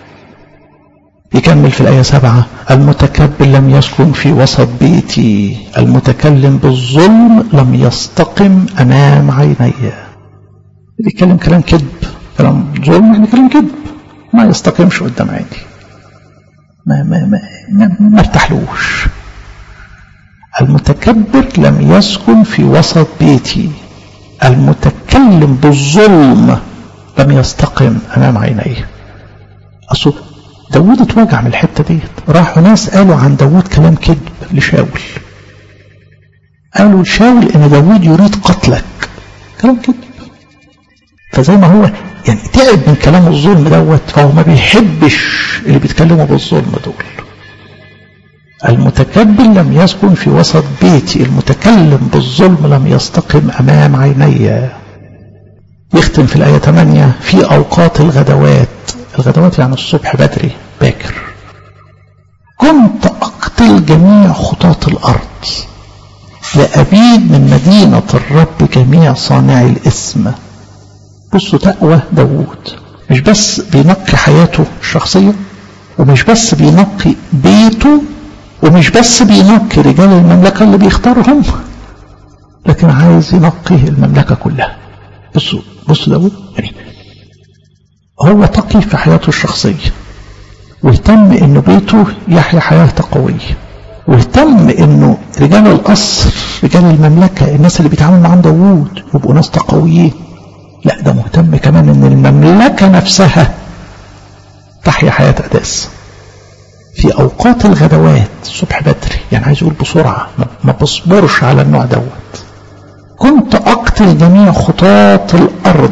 يكمل في الآية سبعة: المتكبر لم يسكن في وسط بيتي، المتكلم بالظلم لم يستقم أمام عيني. بيتكلم كلام كذب، كلام ظلم يعني كلام كذب، ما يستقمش قدام عيني، ما ما ما ما, ما ارتاحلوش. المتكبر لم يسكن في وسط بيتي، المتكلم بالظلم لم يستقم أمام عيني. أصل داود اتوجع من الحتة ديت. راحوا ناس قالوا عن داود كلام كذب لشاول، قالوا لشاول ان داود يريد قتلك، كلام كذب. فزي ما هو يعني تعب من كلام الظلم دوت، فهو ما بيحبش اللي بيتكلموا بالظلم دول. المتكبر لم يسكن في وسط بيتي، المتكلم بالظلم لم يستقم امام عيني. يختم في الآية ثمانية: في أوقات الغدوات، الغدوات يعني الصبح بدري باكر، كنت أقتل جميع خطاة الأرض، لأبيد من مدينة الرب جميع صانعي الإثم. بصوا تقوى داود، مش بس بينقي حياته الشخصية، ومش بس بينقي بيته، ومش بس بينقي رجال المملكة اللي بيختارهم، لكن عايز ينقي المملكة كلها. بصوا بصوا داود يعني هو تقي في حياته الشخصية، واهتم انه بيته يحيا حياة تقوية، واهتم انه رجال القصر رجال المملكة الناس اللي بيتعاملوا مع داود يبقوا ناس تقويين. لا، ده مهتم كمان ان المملكة نفسها تحيا حياة قداس. في اوقات الغدوات الصبح بدري، يعني عايز يقول بسرعة، ما بصبرش على النوع دوت. كنت أقتل جميع خطاة الأرض،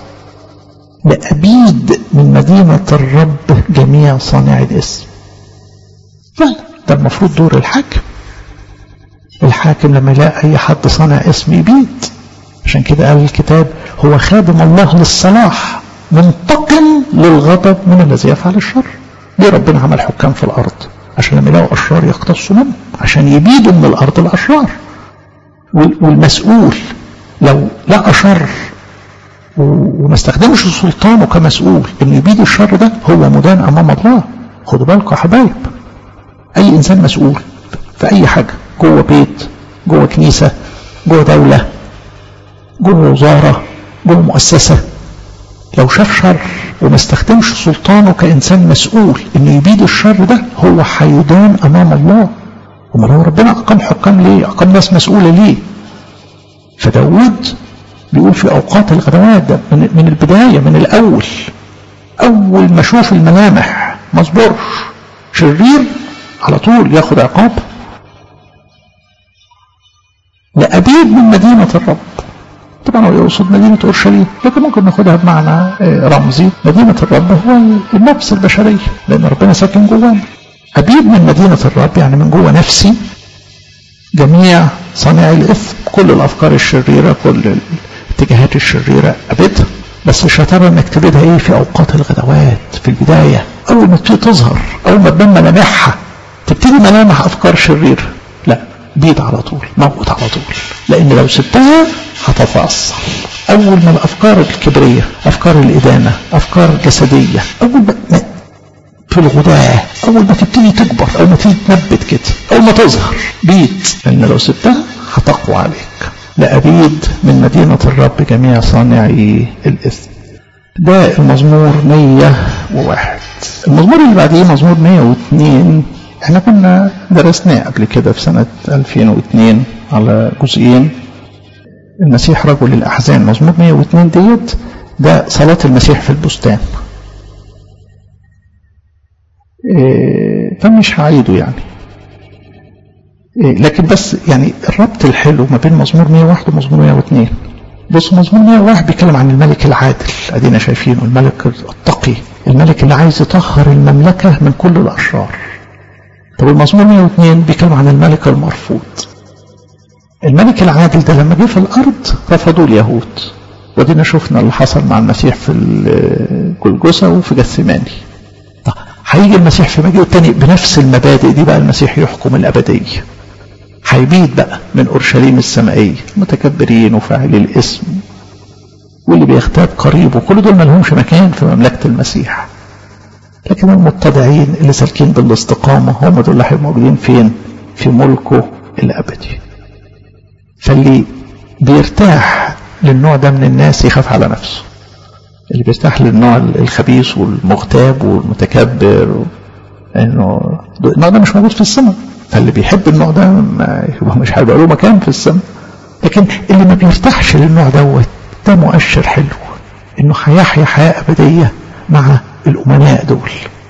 لأبيد من مدينة الرب جميع صانعي الإثم. لا، ده المفروض دور الحاكم. الحاكم لما يلاقي أي حد صانع إثم يبيد. عشان كده قال الكتاب: هو خادم الله للصلاح منتقم للغضب من الذي يفعل الشر. ليه ربنا عمل حكام في الأرض؟ عشان لما يلاقوا أشرار يقتصوا منهم، عشان يبيدوا من الأرض الأشرار. والمسؤول لو لقى شر وما استخدمش سلطانه كمسؤول انه يبيد الشر ده، هو مدان امام الله. خدوا بالكم يا حبايب، اي انسان مسؤول في اي حاجه، جوه بيت، جوه كنيسه، جوه دوله، جوه وزاره، جوه مؤسسه، لو شاف شر وما استخدمش سلطانه كانسان مسؤول انه يبيد الشر ده، هو هيدان امام الله. وما لو ربنا أقام حكام ليه؟ أقام ناس مسؤولة ليه؟ فداود بيقول في أوقات الغدوات ده من, من البداية، من الأول، أول ما أشوف الملامح ما اصبرش، شرير على طول ياخد عقاب. لأبيد من مدينة الرب، طبعا هو يقصد مدينة أورشليم، لكن ممكن ناخدها بمعنى رمزي. مدينة الرب هو النفس البشرية، لأن ربنا ساكن جوانا. أبيد من مدينة الرب يعني من جوه نفسي جميع صانعي الإثم، كل الأفكار الشريرة، كل الاتجاهات الشريرة أبيدها. بس الشطارة انك تبيدها ايه؟ في أوقات الغدوات، في البداية، أول ما تبتدي تظهر، أول ما تبان ملامحها، تبتدي ملامح أفكار شريرة. لا، بيد على طول، موت على طول، لأن لو سبتها هتتأثر. أول ما الأفكار الكبرية، أفكار الإدانة، أفكار جسدية، أول ما في الغداء، أول ما تبتدي تكبر، أول ما تبتدي تنبت كده، أول ما تظهر بيد، لأن لو سبتها هتقوى عليك. لأبيد من مدينة الرب جميع صانعي الإثم. ده المزمور مية وواحد. المزمور اللي بعديه مزمور مية واثنين، احنا كنا درسناه قبل كده في سنة ألفين واثنين على جزئين، المسيح رجل الأحزان. مزمور مية واثنين ديت ده صلاة المسيح في البستان، إيه فمش هعيده يعني، إيه لكن بس يعني الربط الحلو ما بين مزمور مية وواحد ومزمور مية واثنين. بص مزمور مية وواحد بيتكلم عن الملك العادل، ادينا شايفينه، الملك التقي، الملك اللي عايز يطهر المملكة من كل الأشرار. طب المزمور مية واثنين بيتكلم عن الملك المرفوض. الملك العادل ده لما جه في الأرض رفضوه اليهود، ودينا شفنا اللي حصل مع المسيح في الجلجثة وفي جثماني. طب هيجي المسيح في مجيء الثاني بنفس المبادئ دي بقى، المسيح يحكم الأبدية، هيبيد بقى من أورشليم السمائية متكبرين وفاعلي الاسم واللي بيغتاب قريبه، كل دول ما لهمش مكان في مملكة المسيح. لكن المتضعين اللي سالكين بالاستقامة هم دول اللي هيبقوا موجودين فين؟ في ملكه الأبدي. فاللي بيرتاح للنوع ده من الناس يخاف على نفسه. اللي بيرتاح للنوع الخبيث والمغتاب والمتكبر، انه النوع ده مش موجود في السماء، فاللي بيحب النوع ده مش هيبقى له مكان في السماء. لكن اللي ما بيرتاحش للنوع دوت ده مؤشر حلو انه هيحيا حياة أبدية مع الأمناء دول.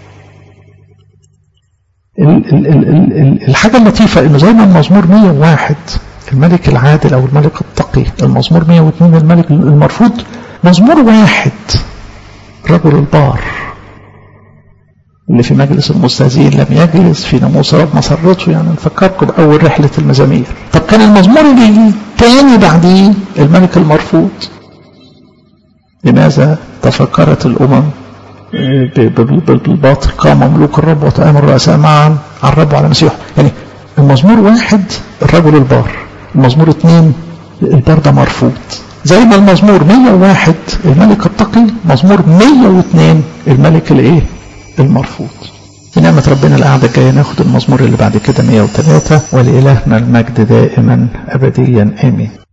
ال ال ال ال الحاجة اللطيفة انه زي ما المزمور مية وواحد الملك العادل او الملك التقي، المزمور مية واثنين الملك المرفوض، مزمور واحد رجل البار اللي في مجلس المستهزئين لم يجلس في ناموس رب مسرته، يعني نفكركم بأول رحلة المزامير. طب كان المزمور اللي تاني بعديه الملك المرفوض. لماذا تفكرت الأمم بالباطل؟ قام ملوك الرب وتآمر الرؤساء معا على الرب وعلى مسيحه. يعني المزمور واحد الرجل البار، المزمور اثنين البار ده مرفوض. زي ما المزمور مية وواحد الملك التقي، مزمور مية واثنين الملك الايه؟ المرفوض. بنعمة ربنا القعدة الجاية ناخد المزمور اللي بعد كده مية وثلاثة، ولإلهنا المجد دائما أبديا آمين.